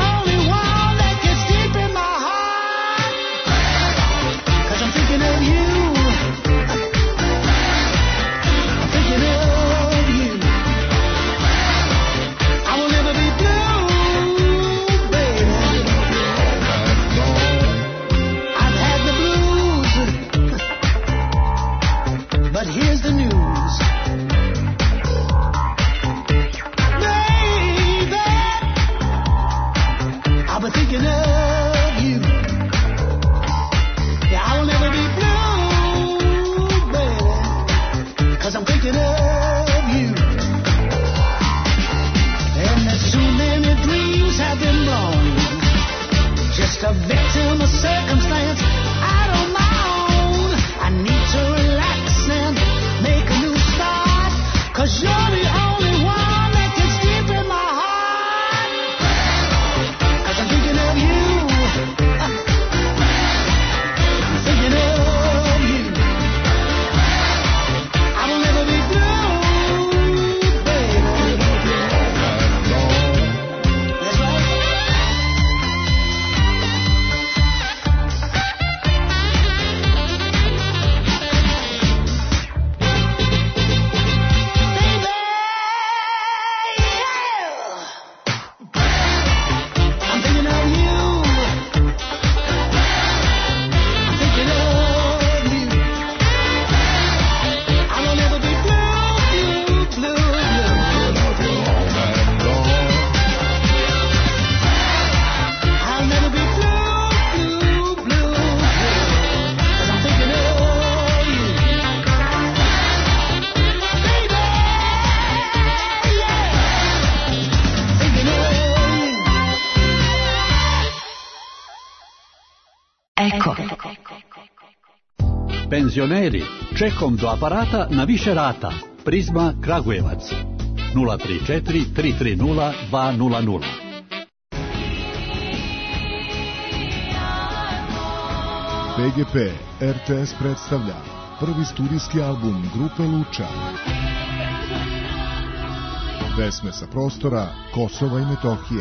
Thinking of you. Penzioneri, čekom do aparata na više rata. Prizma Kragujevac nula tri četiri tri tri nula dva nula nula. P G P R T S predstavlja prvi studijski album grupe Luča. Pesme sa prostora Kosova i Metohije.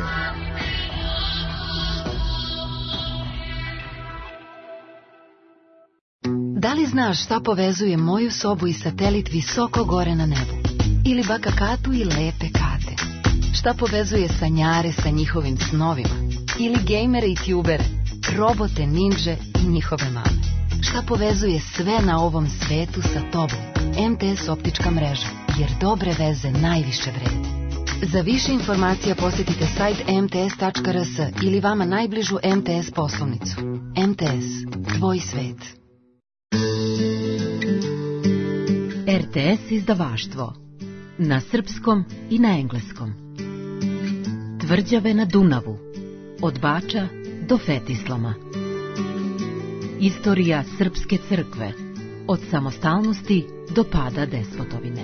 Da li znaš šta povezuje moju sobu i satelit visoko gore na nebu? Ili baka Katu i lepe Kate? Šta povezuje sanjare sa njihovim snovima? Ili gejmere i tubere, robote, ninđe i njihove mame? Šta povezuje sve na ovom svetu sa tobom? M T S optička mreža, jer dobre veze najviše vrede. Za više informacija posjetite sajt em te es tačka er es ili vama najbližu M T S poslovnicu. M T S, tvoj svet. R T S izdavaštvo na srpskom i na engleskom. Tvrđave na Dunavu, od Bača do Fetislama. Istorija srpske crkve, od samostalnosti do pada despotovine.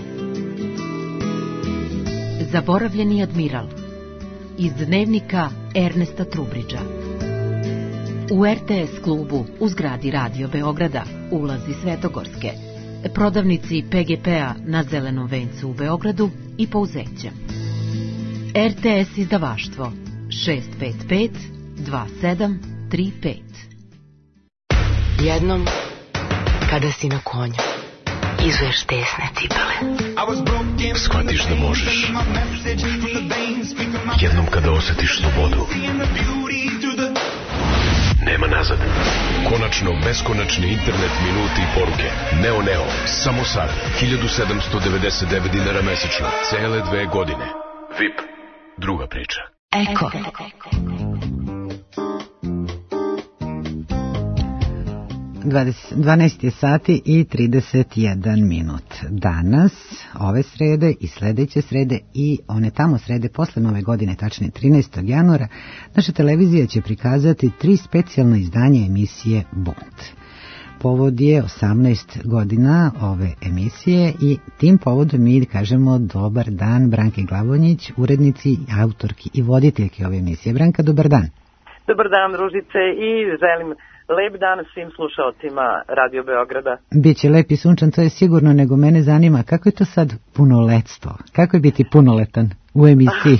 Zaboravljeni admiral, iz dnevnika Ernesta Trubridža. U R T S klubu u zgradi Radio Beograda, ulazi Svetogorske, prodavnici P G P-a na Zelenom vencu u Beogradu i Pouzećem. R T S izdavaštvo šest pet pet dva sedam tri pet. Jednom, kada si na konju, izuješ tesne cipele. Shvatiš da možeš. Jednom kada osjetiš slobodu. Nema nazad. Konačno beskonačni internet, minuti i poruke. Neo Neo, samo sad, hiljadu sedamsto devedeset devet dinara mesečno, cele dve godine. V I P, druga priča. Eko. dvanaest je sati i trideset jedan minut. Danas, ove srede i sledeće srede i one tamo srede posle nove godine, tačnije trinaestog januara, naša televizija će prikazati tri specijalna izdanja emisije Bunt. Povod je osamnaest godina ove emisije i tim povodom mi kažemo dobar dan Branki Glavonjić, urednici, autorki i voditeljki ove emisije. Branka, dobar dan. Dobar dan, Ružice, i želim lep dan svim slušalcima Radio Beograda. Biće lep i sunčan, to je sigurno, nego mene zanima kako je to sad punoletstvo? Kako je biti punoletan u emisiji?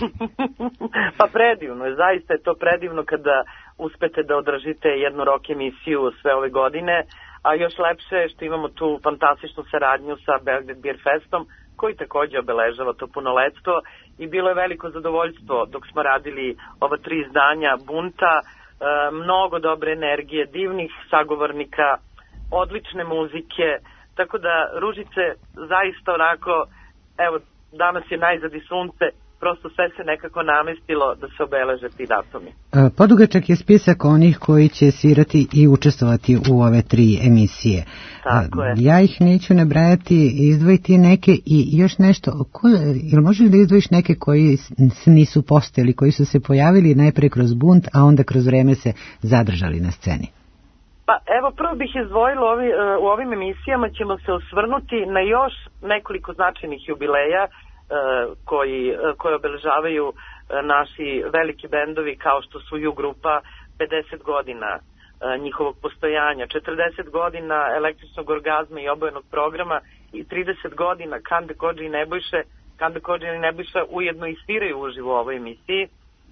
Pa predivno je, zaista je to predivno kada uspete da održite jednu rock emisiju sve ove godine, a još lepše je što imamo tu fantastičnu saradnju sa Belgrade Beer Festom, koji takođe obeležava to punoletstvo, i bilo je veliko zadovoljstvo dok smo radili ova tri izdanja Bunta. Mnogo dobre energije, divnih sagovornika, odlične muzike, tako da, Ružice, zaista onako, evo, danas je najzad i sunce, prosto sve se nekako namestilo da se obeleže ti datumi. Podugačak je spisak onih koji će svirati i učestvovati u ove tri emisije. Tako je. Ja ih neću nabrajati, izdvojiti neke i još nešto. Ko, ili možeš da izdvojiš neke koji nisu postojali, koji su se pojavili najpre kroz Bunt, a onda kroz vreme se zadržali na sceni? Pa evo, prvo bih izdvojila ovi, u ovim emisijama ćemo se osvrnuti na još nekoliko značajnih jubileja koji, koje obeležavaju naši veliki bendovi kao što su U grupa, pedeset godina njihovog postojanja, četrdeset godina Električnog orgazma i obojenog programa i trideset godina Kande Kodži i Nebojše. Kande Kodži i Nebojša ujedno i sviraju uživo u ovoj emisiji.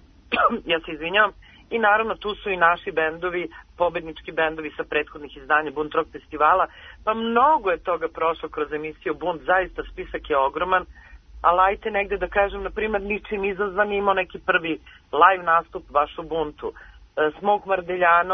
Ja se izvinjam. I naravno tu su i naši bendovi, pobednički bendovi sa prethodnih izdanja Bunt Rock festivala. Pa mnogo je toga prošlo kroz emisiju Bunt, zaista spisak je ogroman. Ali ajte negde da kažem, na primjer, ničim izazvan imao neki prvi live nastup baš u Buntu. E, Smok Mardeljano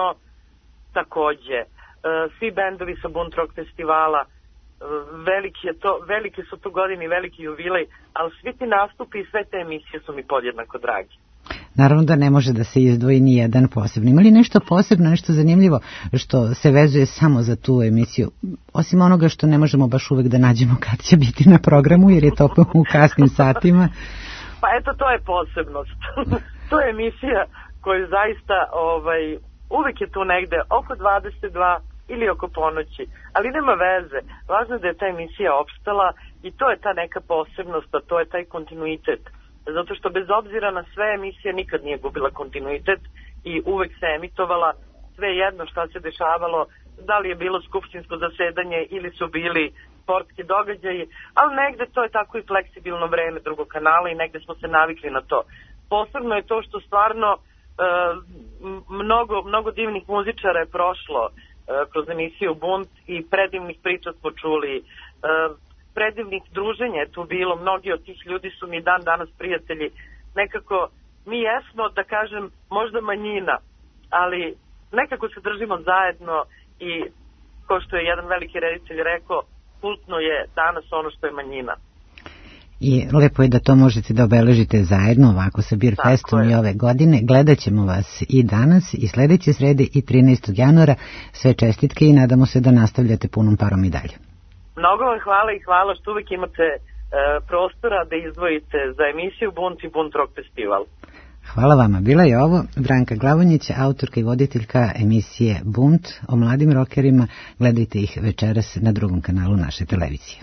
takođe. E, svi bendovi sa Bunt Rock festivala, e, veliki je to, velike su to godine i veliki jubilej, ali svi ti nastupi i sve te emisije su mi podjednako dragi. Naravno da ne može da se izdvoji ni jedan posebno. Ima li nešto posebno, nešto zanimljivo što se vezuje samo za tu emisiju? Osim onoga što ne možemo baš uvek da nađemo kad će biti na programu, jer je to u kasnim satima. Pa eto, to je posebnost. To je emisija koju zaista ovaj, uvek je tu negde oko dvadeset dva ili oko ponoći, ali nema veze, važno je da je ta emisija opstala i to je ta neka posebnost, a to je taj kontinuitet, zato što bez obzira na sve emisija nikad nije gubila kontinuitet i uvek se emitovala, sve jedno šta se dešavalo, da li je bilo skupštinsko zasedanje ili su bili sportski događaji, ali negde to je tako i fleksibilno vreme drugog kanala i negde smo se navikli na to. Posebno je to što stvarno e, mnogo, mnogo divnih muzičara je prošlo e, kroz emisiju Bunt i predivnih priča smo čuli, e, predivnih druženja je tu bilo, mnogi od tih ljudi su mi dan danas prijatelji, nekako mi jesmo, da kažem, možda manjina, ali nekako se držimo zajedno i, kao što je jedan veliki reditelj rekao, kultno je danas ono što je manjina. I lepo je da to možete da obeležite zajedno ovako sa Beer Festom i ove godine. Gledat ćemo vas i danas i sledeće srede i trinaestog januara. Sve čestitke i nadamo se da nastavljate punom parom i dalje. Mnogo vam hvala i hvala što uvek imate e, prostora da izdvojite za emisiju Bunt i Bunt Rock Festival. Hvala vama. Bila je ovo Branka Glavonjić, autorka i voditeljka emisije Bunt o mladim rokerima. Gledajte ih večeras na drugom kanalu naše televizije.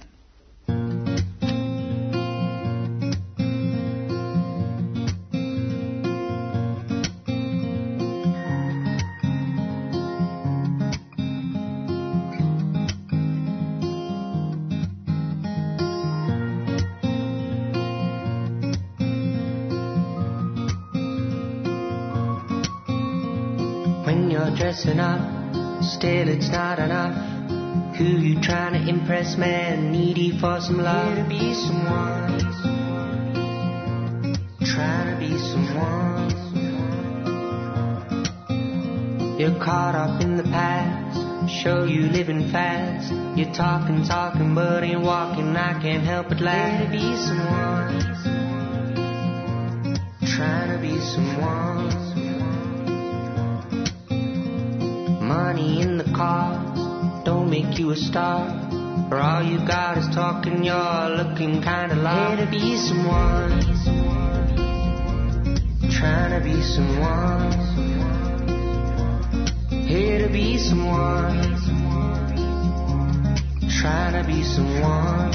Dressing up, still it's not enough. Who you trying to impress, man? Needy for some love. Here to be someone, trying to be someone. You're caught up in the past, show you living fast. You're talking, talking, but ain't walking. I can't help but laugh. Here to be someone, trying to be someone. Money in the cars don't make you a star, or all you got is talking. You're looking kinda lost. Here to be someone, trying to be someone. Here to be someone, trying to be someone.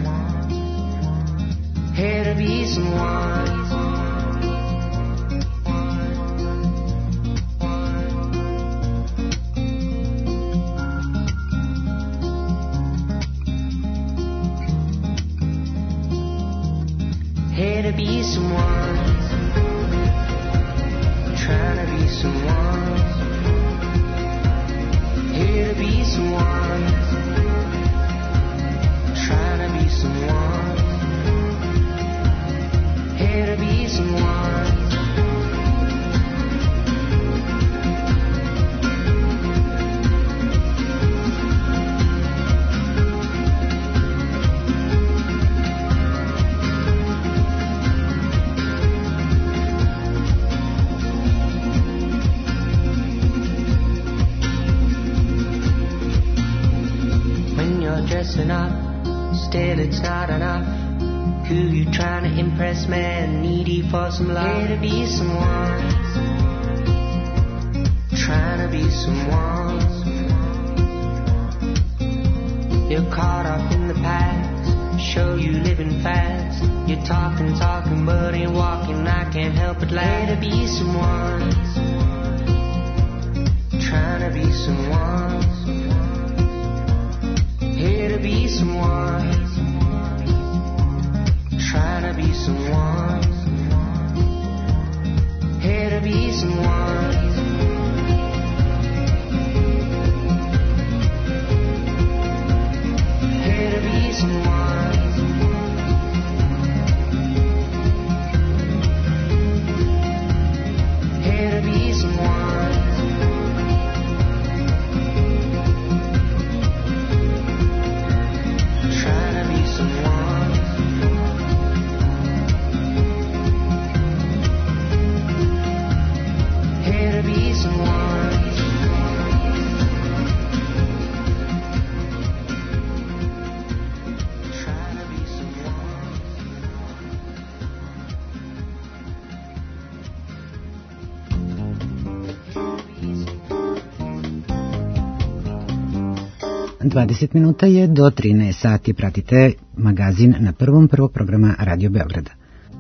Here to be someone. Here to be someone, trying to be someone. Here to be someone, trying to be someone. Here to be someone. Dressing up, still it's not enough. Who you trying to impress, man? Needy for some love. Here to be someone, trying to be someone. You're caught up in the past, show you living fast. You're talking, talking, but ain't walking. I can't help but laugh. Here to be someone, trying to be someone. Here to be someone, trying to be someone. Here to be someone. Here to be someone. Here to be someone. dvadeset minuta je do trinaest sati. Pratite magazin na prvom prvog programa Radio Beograda.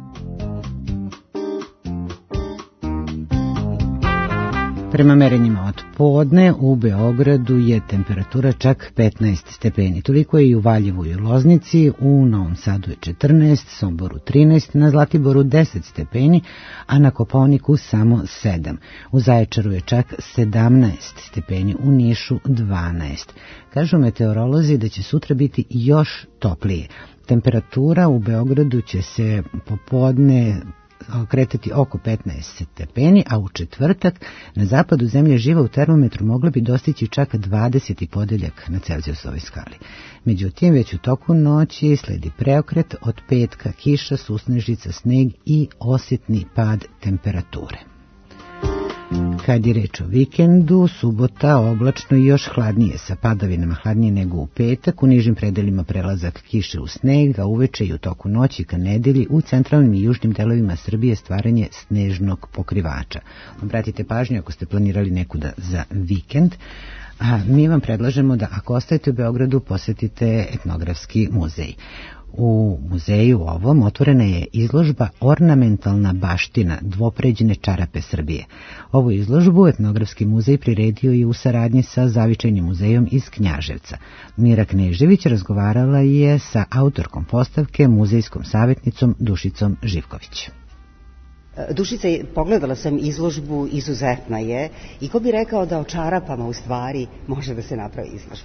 Prema merenjima od podne u Beogradu je temperatura čak petnaest stepeni. Toliko je i u Valjevu i u Loznici, u Novom Sadu je četrnaest, Somboru trinaest, na Zlatiboru deset stepeni, a na Kopaoniku samo sedam. U Zaječaru je čak sedamnaest stepeni, u Nišu dvanaest. Kažu meteorolozi da će sutra biti još toplije. Temperatura u Beogradu će se popodne kretati oko petnaest stepeni, a u četvrtak na zapadu zemlje živa u termometru mogla bi dostići čak dvadeset i podeljak na Celzijusovoj skali. Međutim, već u toku noći sledi preokret, od petka kiša, susnežica, sneg i osjetni pad temperature. Kad je reč o vikendu, subota oblačno i još hladnije, sa padavinama hladnije nego u petak, u nižim predelima prelazak kiše u sneg, a uveče i u toku noći ka nedelji u centralnim i južnim delovima Srbije stvaranje snežnog pokrivača. Obratite pažnju ako ste planirali nekuda za vikend, a mi vam predlažemo da ako ostajete u Beogradu posetite etnografski muzej. U muzeju ovom otvorena je izložba Ornamentalna baština dvopređene čarape Srbije. Ovu izložbu etnografski muzej priredio je u saradnji sa Zavičajnim muzejom iz Knjaževca. Mira Knežević razgovarala je sa autorkom postavke, muzejskom savjetnicom Dušicom Živković. Dušice, pogledala sam izložbu, izuzetna je, i ko bi rekao da o čarapama u stvari može da se napravi izložba?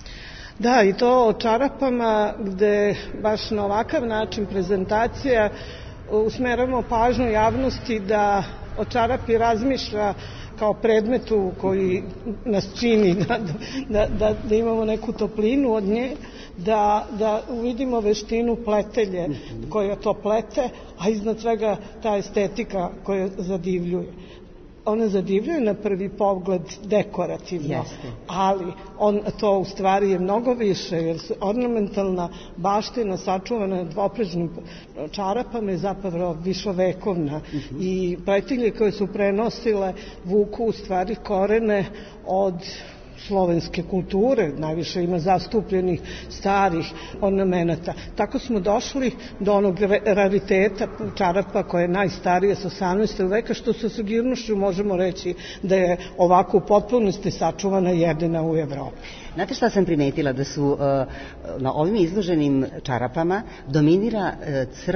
Da, i to o čarapama, gde baš na ovakav način prezentacija usmeramo pažnju javnosti da o čarapi razmišlja kao predmetu koji nas čini da, da, da, da imamo neku toplinu od nje, da, da uvidimo veštinu pletelje koja to plete, a iznad svega ta estetika koja zadivljuje. Ona zadivljuje na prvi pogled dekorativno, Jeste. ali on, to u stvari je mnogo više, jer se ornamentalna baština sačuvana dvoprežnim čarapama je zapravo višovekovna uh-huh. i pletilje koje su prenosile vuku u stvari korene od slovenske kulture, najviše ima zastupljenih starih ornamenata. Tako smo došli do onog rariteta čarapa koja je najstarija sa osamnaestog veka, što sa sigurnošću možemo reći da je ovako u potpunosti sačuvana jedina u Evropi. Znate šta sam primetila? Da su uh, na ovim izloženim čarapama dominira uh,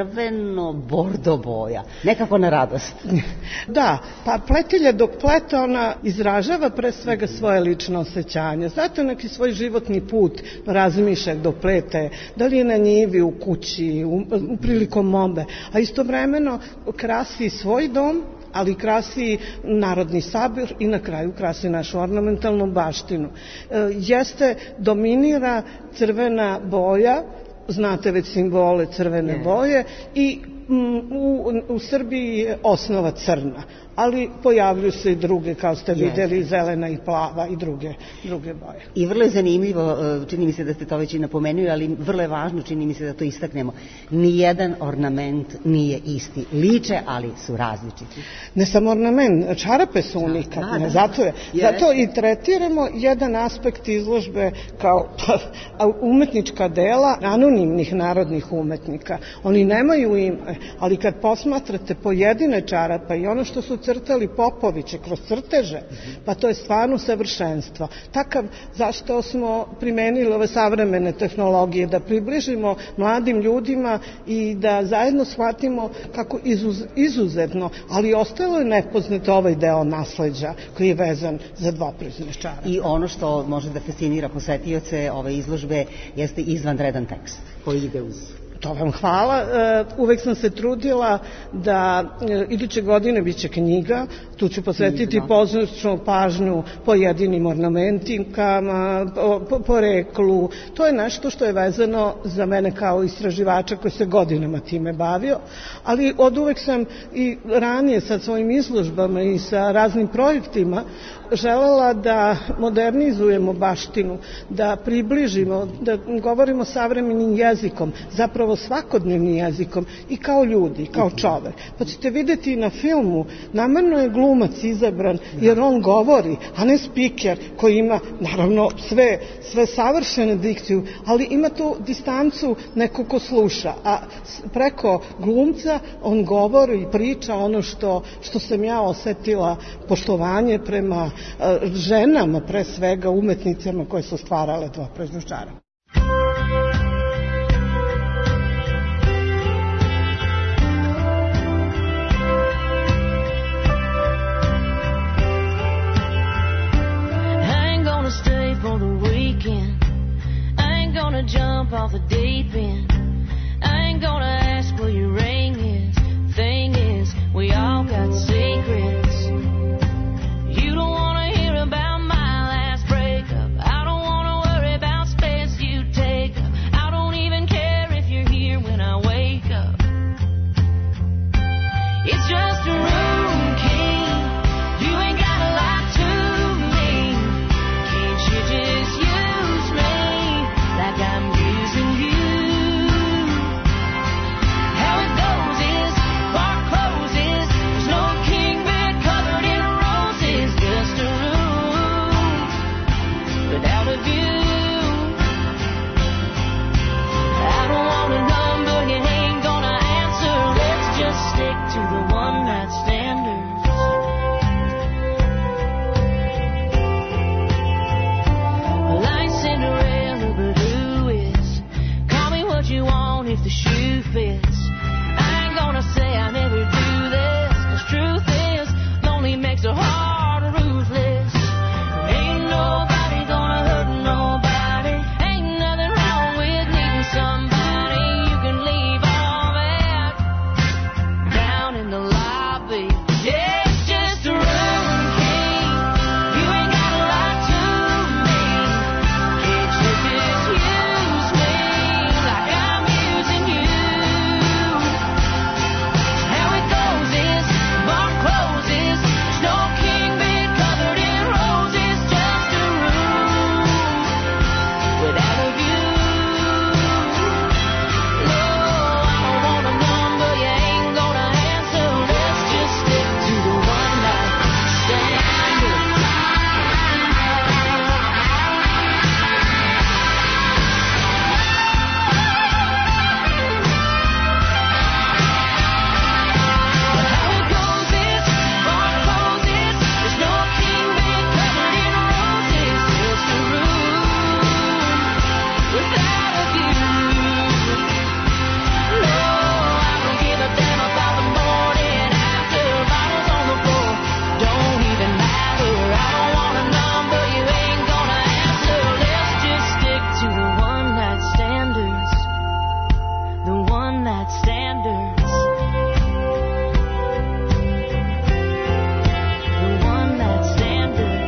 crveno-bordo boja. Nekako na radost. Da, pa pletilja dok plete ona izražava pre svega svoje lično osjećanje. Znate, neki svoj životni put razmišlja dok plete, da li je na njivi, u kući, u, u prilikom mombe, a istovremeno krasi svoj dom, ali krasi Narodni sabor i na kraju krasi našu ornamentalnu baštinu. E, jeste, dominira crvena boja, znate već simbole crvene yeah. boje, i m, u, u Srbiji je osnova crna, ali pojavljuju se i druge, kao ste videli, yes. zelena i plava i druge, druge boje. I vrlo je zanimljivo, čini mi se da ste to već i napomenuli, ali vrlo je važno, čini mi se da to istaknemo. Nijedan ornament nije isti. Liče, ali su različiti. Ne samo ornament, čarape su unikatne. Da, da, zato, je, yes. zato i tretiramo jedan aspekt izložbe kao umetnička dela anonimnih narodnih umetnika. Oni nemaju ime, ali kad posmatrate pojedine čarape i ono što su crtali Popoviće kroz crteže, pa to je stvarno savršenstvo. Takav, zašto smo primenili ove savremene tehnologije, da približimo mladim ljudima i da zajedno shvatimo kako izuz, izuzetno, ali ostalo je nepoznato ovaj deo nasleđa koji je vezan za dvoprežne čarape. I ono što može da fascinira posetioce ove izložbe jeste izvanredan tekst koji ide uz... To vam hvala. Uvek sam se trudila da iduće godine biće knjiga, tu ću posvetiti pozornu pažnju pojedinim ornamentikama, poreklu. To je nešto što je vezano za mene kao istraživača koji se godinama time bavio, ali od uvek sam i ranije sa svojim izložbama i sa raznim projektima želela da modernizujemo baštinu, da približimo, da govorimo savremenim jezikom, zapravo zapravo svakodnevnim jezikom i kao ljudi, kao čovek. Pa ćete vidjeti i na filmu, namerno je glumac izabran jer on govori, a ne spiker koji ima naravno sve, sve savršene dikciju, ali ima tu distancu neko ko sluša, a preko glumca on govori i priča ono što, što sam ja osetila, poštovanje prema uh, ženama, pre svega umetnicama koje su stvarale Dva proizvođara. Stay for the weekend. I ain't gonna jump off the deep end. I ain't gonna ask where your ring is. Thing is, we all got secrets. You don't wanna hear about my last breakup. I don't wanna worry about space you take up. I don't even care if you're here when I wake up. It's just a room key. You ain't gotta lie to me. You just use me like I'm using you. How it goes is bar closes. There's no king bed covered in roses. Just a room without a view. I don't want a number you ain't gonna answer. Let's just stick to the one night standards. Cinderella, but who is? Call me what you want if the shoe fits. I ain't gonna say I never do this, 'cause truth is, lonely makes a heart ruthless. Ain't nobody gonna hurt nobody. Ain't nothing wrong with needing somebody. You can leave all that down in the lobby. Yeah, it's just a room key. You ain't gotta lie to me. Just use me like I'm using you. How it goes is bar closes. There's no king bed covered in roses. Just a room without a view. No, I don't want a number you ain't gonna answer. Let's just stick to the one night standard. How it goes is bar closes. There's no king bed covered in roses. Just a room without a view. No, I don't give a damn about the morning after. Bottles on the floor don't even matter. I don't want a number you ain't gonna answer. Let's just stick to the one night standards. The one night standards. The one night standards.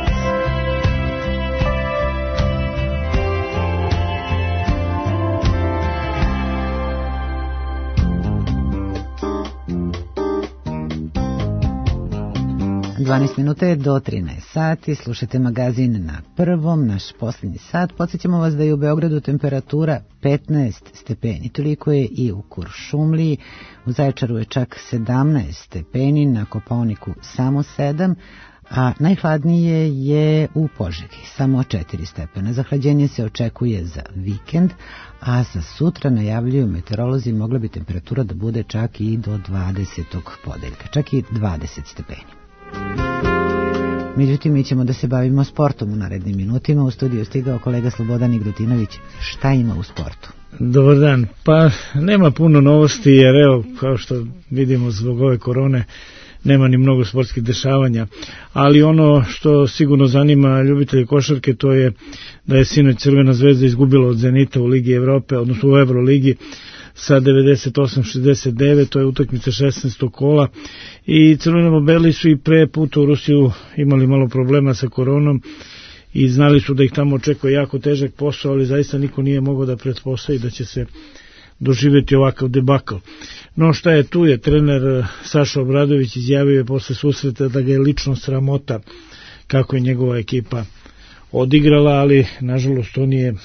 dvanaest minuta je do trinaest sati, slušate magazin Na prvom, naš posljednji sat. Podsjećamo vas da je u Beogradu temperatura petnaest stepeni, toliko je i u Kuršumliji, u Zaječaru je čak sedamnaest stepeni, na Kopaoniku samo sedam, a najhladnije je u Požegi, samo četiri stepena. Zahlađenje se očekuje za vikend, a za sutra najavljuju meteorolozi mogla bi temperatura da bude čak i do dvadesetog podeljka, čak i dvadeset stepeni. Međutim, mi ćemo da se bavimo sportom u narednim minutima. U studiju stigao kolega Slobodan Igrutinović. Šta ima u sportu? Dobar dan. Pa nema puno novosti jer evo, kao što vidimo zbog ove korone, nema ni mnogo sportskih dešavanja, ali ono što sigurno zanima ljubitelje košarke, to je da je sinoć Crvena zvezda izgubila od Zenita u Ligi Evrope, odnosno u Euroligi, sa devedeset osam šezdeset devet, to je utakmica šesnaestog kola, i crveno-beli su i pre puta u Rusiju imali malo problema sa koronom i znali su da ih tamo očekuje jako težak posao, ali zaista niko nije mogao da pretpostavi da će se doživjeti ovakav debakl. No šta je tu je, trener Saša Obradović izjavio je posle susreta da ga je lično sramota kako je njegova ekipa odigrala, ali nažalost on je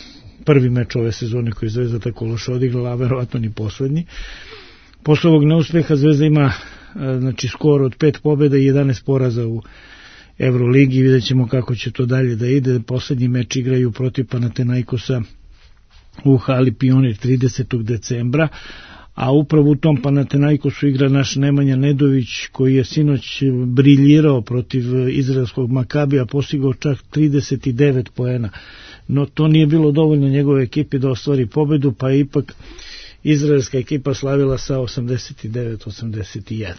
prvi meč ove sezone koji Zvezda tako loše odigrala, a verovatno ni poslednji. Posle ovog neuspeha Zvezda ima znači skor od pet pobjeda i jedanaest poraza u Euroligi. Vidjet ćemo kako će to dalje da ide. Poslednji meč igraju protiv Panathinaikosa u hali Pionir tridesetog decembra, a upravo u tom Panathinaikosu igra naš Nemanja Nedović, koji je sinoć briljirao protiv izraelskog Makabija, postigao čak trideset devet poena. No to nije bilo dovoljno njegove ekipi da ostvari pobedu, pa je ipak izraelska ekipa slavila sa osamdeset devet osamdeset jedan.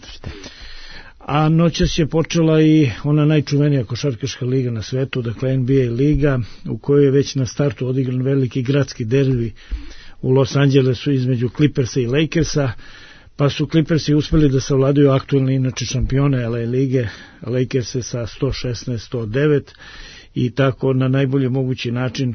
A noćas je počela i ona najčuvenija košarkaška liga na svetu, dakle N B A liga, u kojoj je već na startu odigran veliki gradski derbi u Los Angelesu između Clippersa i Lakersa, pa su Clippersi uspeli da savladaju aktuelne inače šampione L A lige, Lakerse sa sto šesnaest sto devet, i tako na najbolji mogući način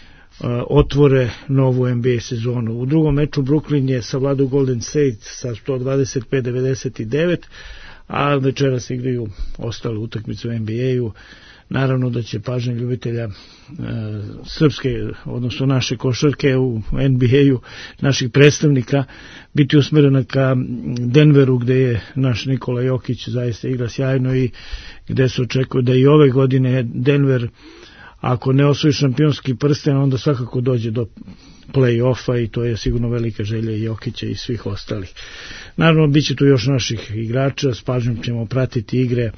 otvore novu N B A sezonu. U drugom meču Brooklyn je savladao Golden State sa sto dvadeset pet devedeset devet, a večera se igraju ostale utakmice u N B A-u. Naravno da će pažnja ljubitelja e, srpske, odnosno naše košarke u N B A-u, naših predstavnika, biti usmerena ka Denveru, gde je naš Nikola Jokić zaista igra sjajno i gde se očekuje da i ove godine Denver, ako ne osvoji šampionski prsten, onda svakako dođe do play-offa, i to je sigurno velika želja i Jokića i svih ostalih. Naravno, bit će tu još naših igrača, s pažnjom ćemo pratiti igre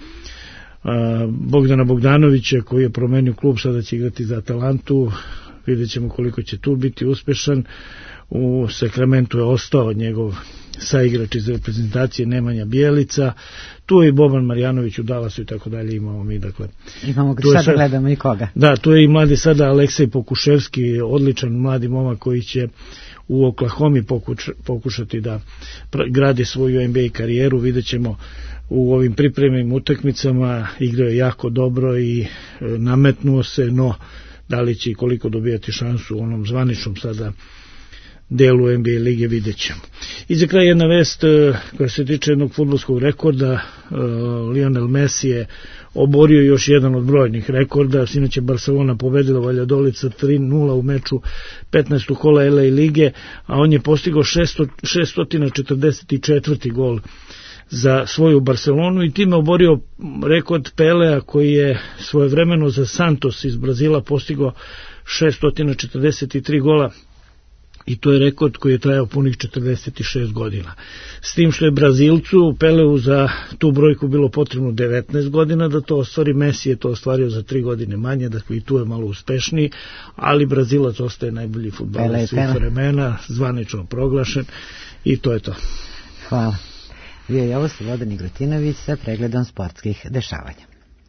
Bogdana Bogdanovića, koji je promenio klub, sada će igrati za Atalantu, vidjet ćemo koliko će tu biti uspešan. U Sakramentu je ostao njegov saigrač iz reprezentacije Nemanja Bjelica, tu je i Boban Marjanović u Dallasu i tako dalje, imamo mi, dakle. Imamo ga sada, sad gledamo i koga. Da, tu je i mladi sada Aleksej Pokuševski, odličan mladi momak koji će u Oklahomi pokuš, pokušati da gradi svoju N B A karijeru. Vidjet ćemo u ovim pripremnim utakmicama, igrao je jako dobro i nametnuo se, no da li će i koliko dobijati šansu u onom zvaničnom sada delu N B A lige, vidjet ćemo. I za kraj jedna vest koja se tiče jednog fudbalskog rekorda. Lionel Messi je oborio još jedan od brojnih rekorda. Sinoć je Barcelona pobedila Valladolid sa tri nula u meču petnaestog kola L A lige, a on je postigao šesto četrdeset četvrti gol za svoju Barcelonu i time oborio rekord Pelea, koji je svojevremeno za Santos iz Brazila postigao šesto četrdeset tri gola, i to je rekord koji je trajao punih četrdeset šest godina. S tim što je Brazilcu Peleu za tu brojku bilo potrebno devetnaest godina da to ostvari. Messi je to ostvario za tri godine manje, dakle i tu je malo uspešniji, ali Brazilac ostaje najbolji fudbaler svih vremena, zvanično proglašen, i to je to. Hvala. Bio je ovo Slobodan Igrotinović sa pregledom sportskih dešavanja.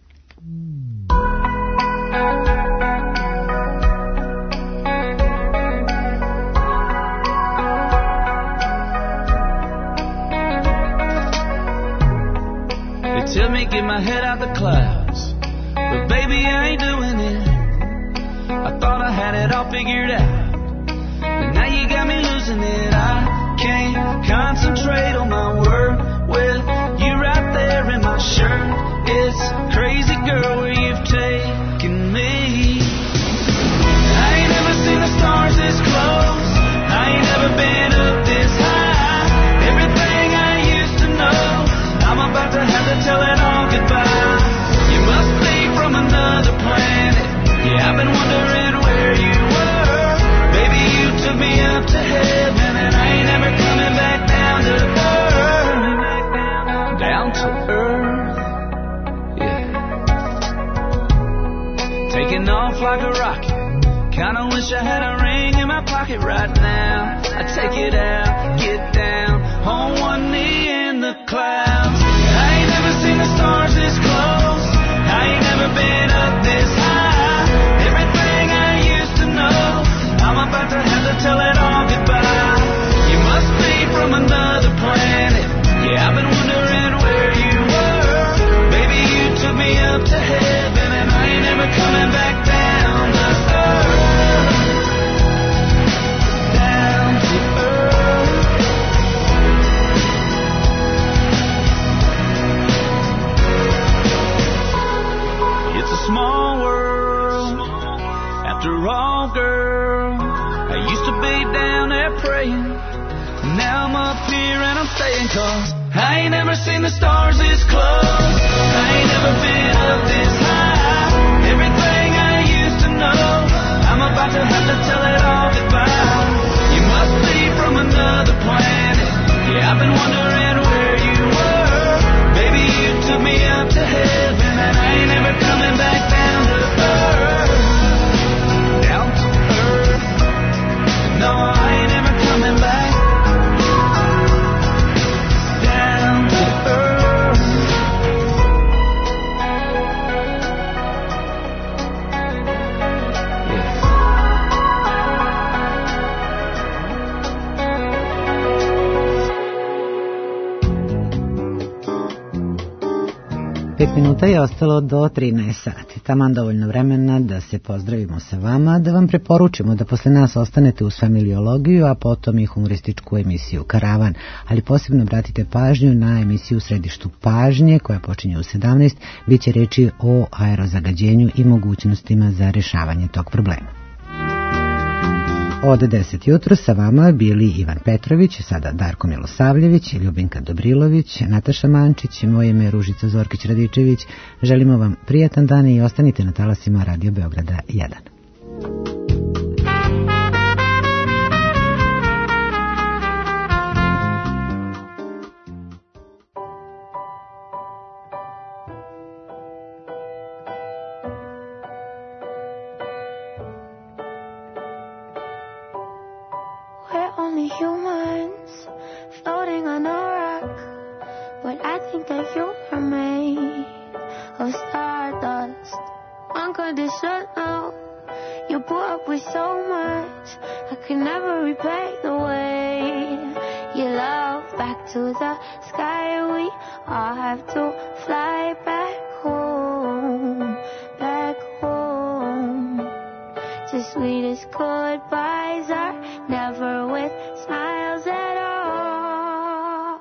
They tell me get my head out the clouds, but baby I ain't doing it. I thought I had it all figured out, but now you got me losing it. I can't concentrate on my work with you right there in my shirt. It's crazy, girl, where you've taken me. I ain't never seen the stars this close, I ain't never been up this high. Everything I used to know, I'm about to have to tell it all goodbye. You must be from another planet, yeah, I've been wondering where you were. Baby, you took me up to heaven, and I ain't never coming back down to earth. Down to earth, yeah. Taking off like a rocket, kinda wish I had a ring in my pocket right now. I take it out, get down, on one knee in the clouds. I ain't never seen the stars this close, I ain't never been up this high. Everything I used to know, I'm about to have to tell it all goodbye. You must be from another planet, yeah, I've been wondering where you were. Baby, you took me up to heaven, and I ain't never coming back down to earth. Down to earth. tall girl. I used to be down there praying. Now I'm up here and I'm staying, cause I ain't never seen the stars this close. I ain't never been up this high. Everything I used to know, I'm about to have to tell it all goodbye. You must be from another planet. Yeah, I've been wondering where you were. Baby, you took me up to heaven, and I ain't never coming back down to earth. Down to earth. No, I ain't never coming back. Pet minuta je ostalo do trinaest sati. Taman dovoljno vremena da se pozdravimo sa vama, da vam preporučimo da posle nas ostanete uz familiologiju, a potom i humorističku emisiju Karavan. Ali posebno obratite pažnju na emisiju u središtu pažnje, koja počinje u sedamnaest. Biće reči o aerozagađenju i mogućnostima za rešavanje tog problema. Od deset jutro sa vama bili Ivan Petrović, sada Darko Milosavljević, Ljubinka Dobrilović, Nataša Mančić, moje ime je Ružica Zorkić-Radičević. Želimo vam prijatan dan i ostanite na talasima Radio Beograda jedan. Only humans floating on a rock, but I think that you are made of stardust. Unconditional, you put up with so much, I could never repay the way you love. Back to the sky, we all have to fly back home, back home. The sweetest goodbyes are never with smiles at all.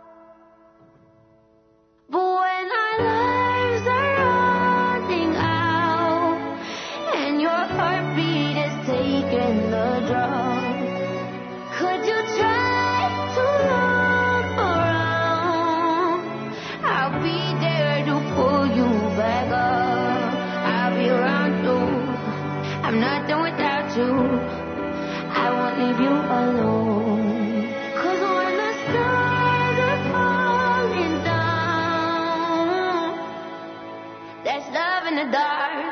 But when our lives are running out and your heartbeat is taking the drum, could you try to look around? I'll be there to pull you back up. I'll be around you. I'm not done without you. I won't leave you alone. Cause when the stars are falling down, there's love in the dark.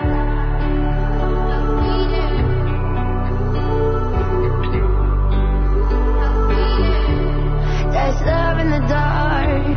There's love in the dark.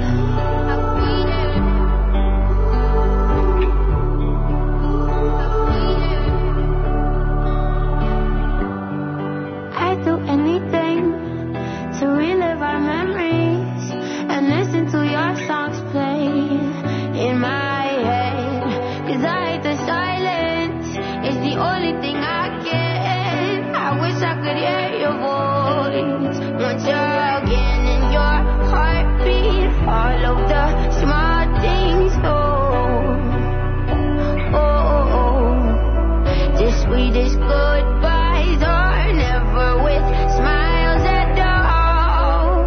Do anything to relive our memories and listen to your songs play in my head. Cause I hate the silence, it's the only thing I get. I wish I could hear your voice once you're again in your heartbeat. All of the small things, oh, oh, oh. The sweetest goodbyes are never with smiles at all.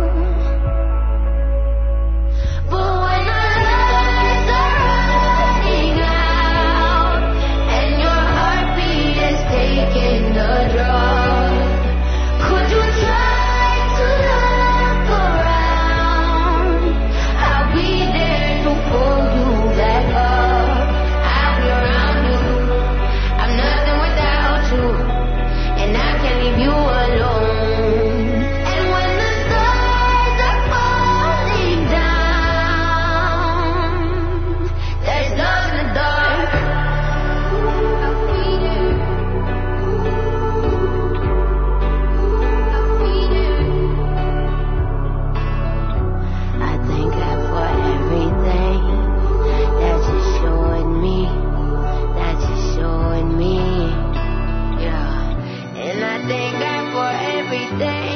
But when our lives are running out and your heartbeat is taking the drug, could you try to look around? I'll be there to pull you back up. I'll be around you. I'm nothing without you, and I can't leave you alone. And when the stars are falling down, there's love in the dark. I thank God for everything that you showed me, that you showed me. Yeah, and I thank God for everything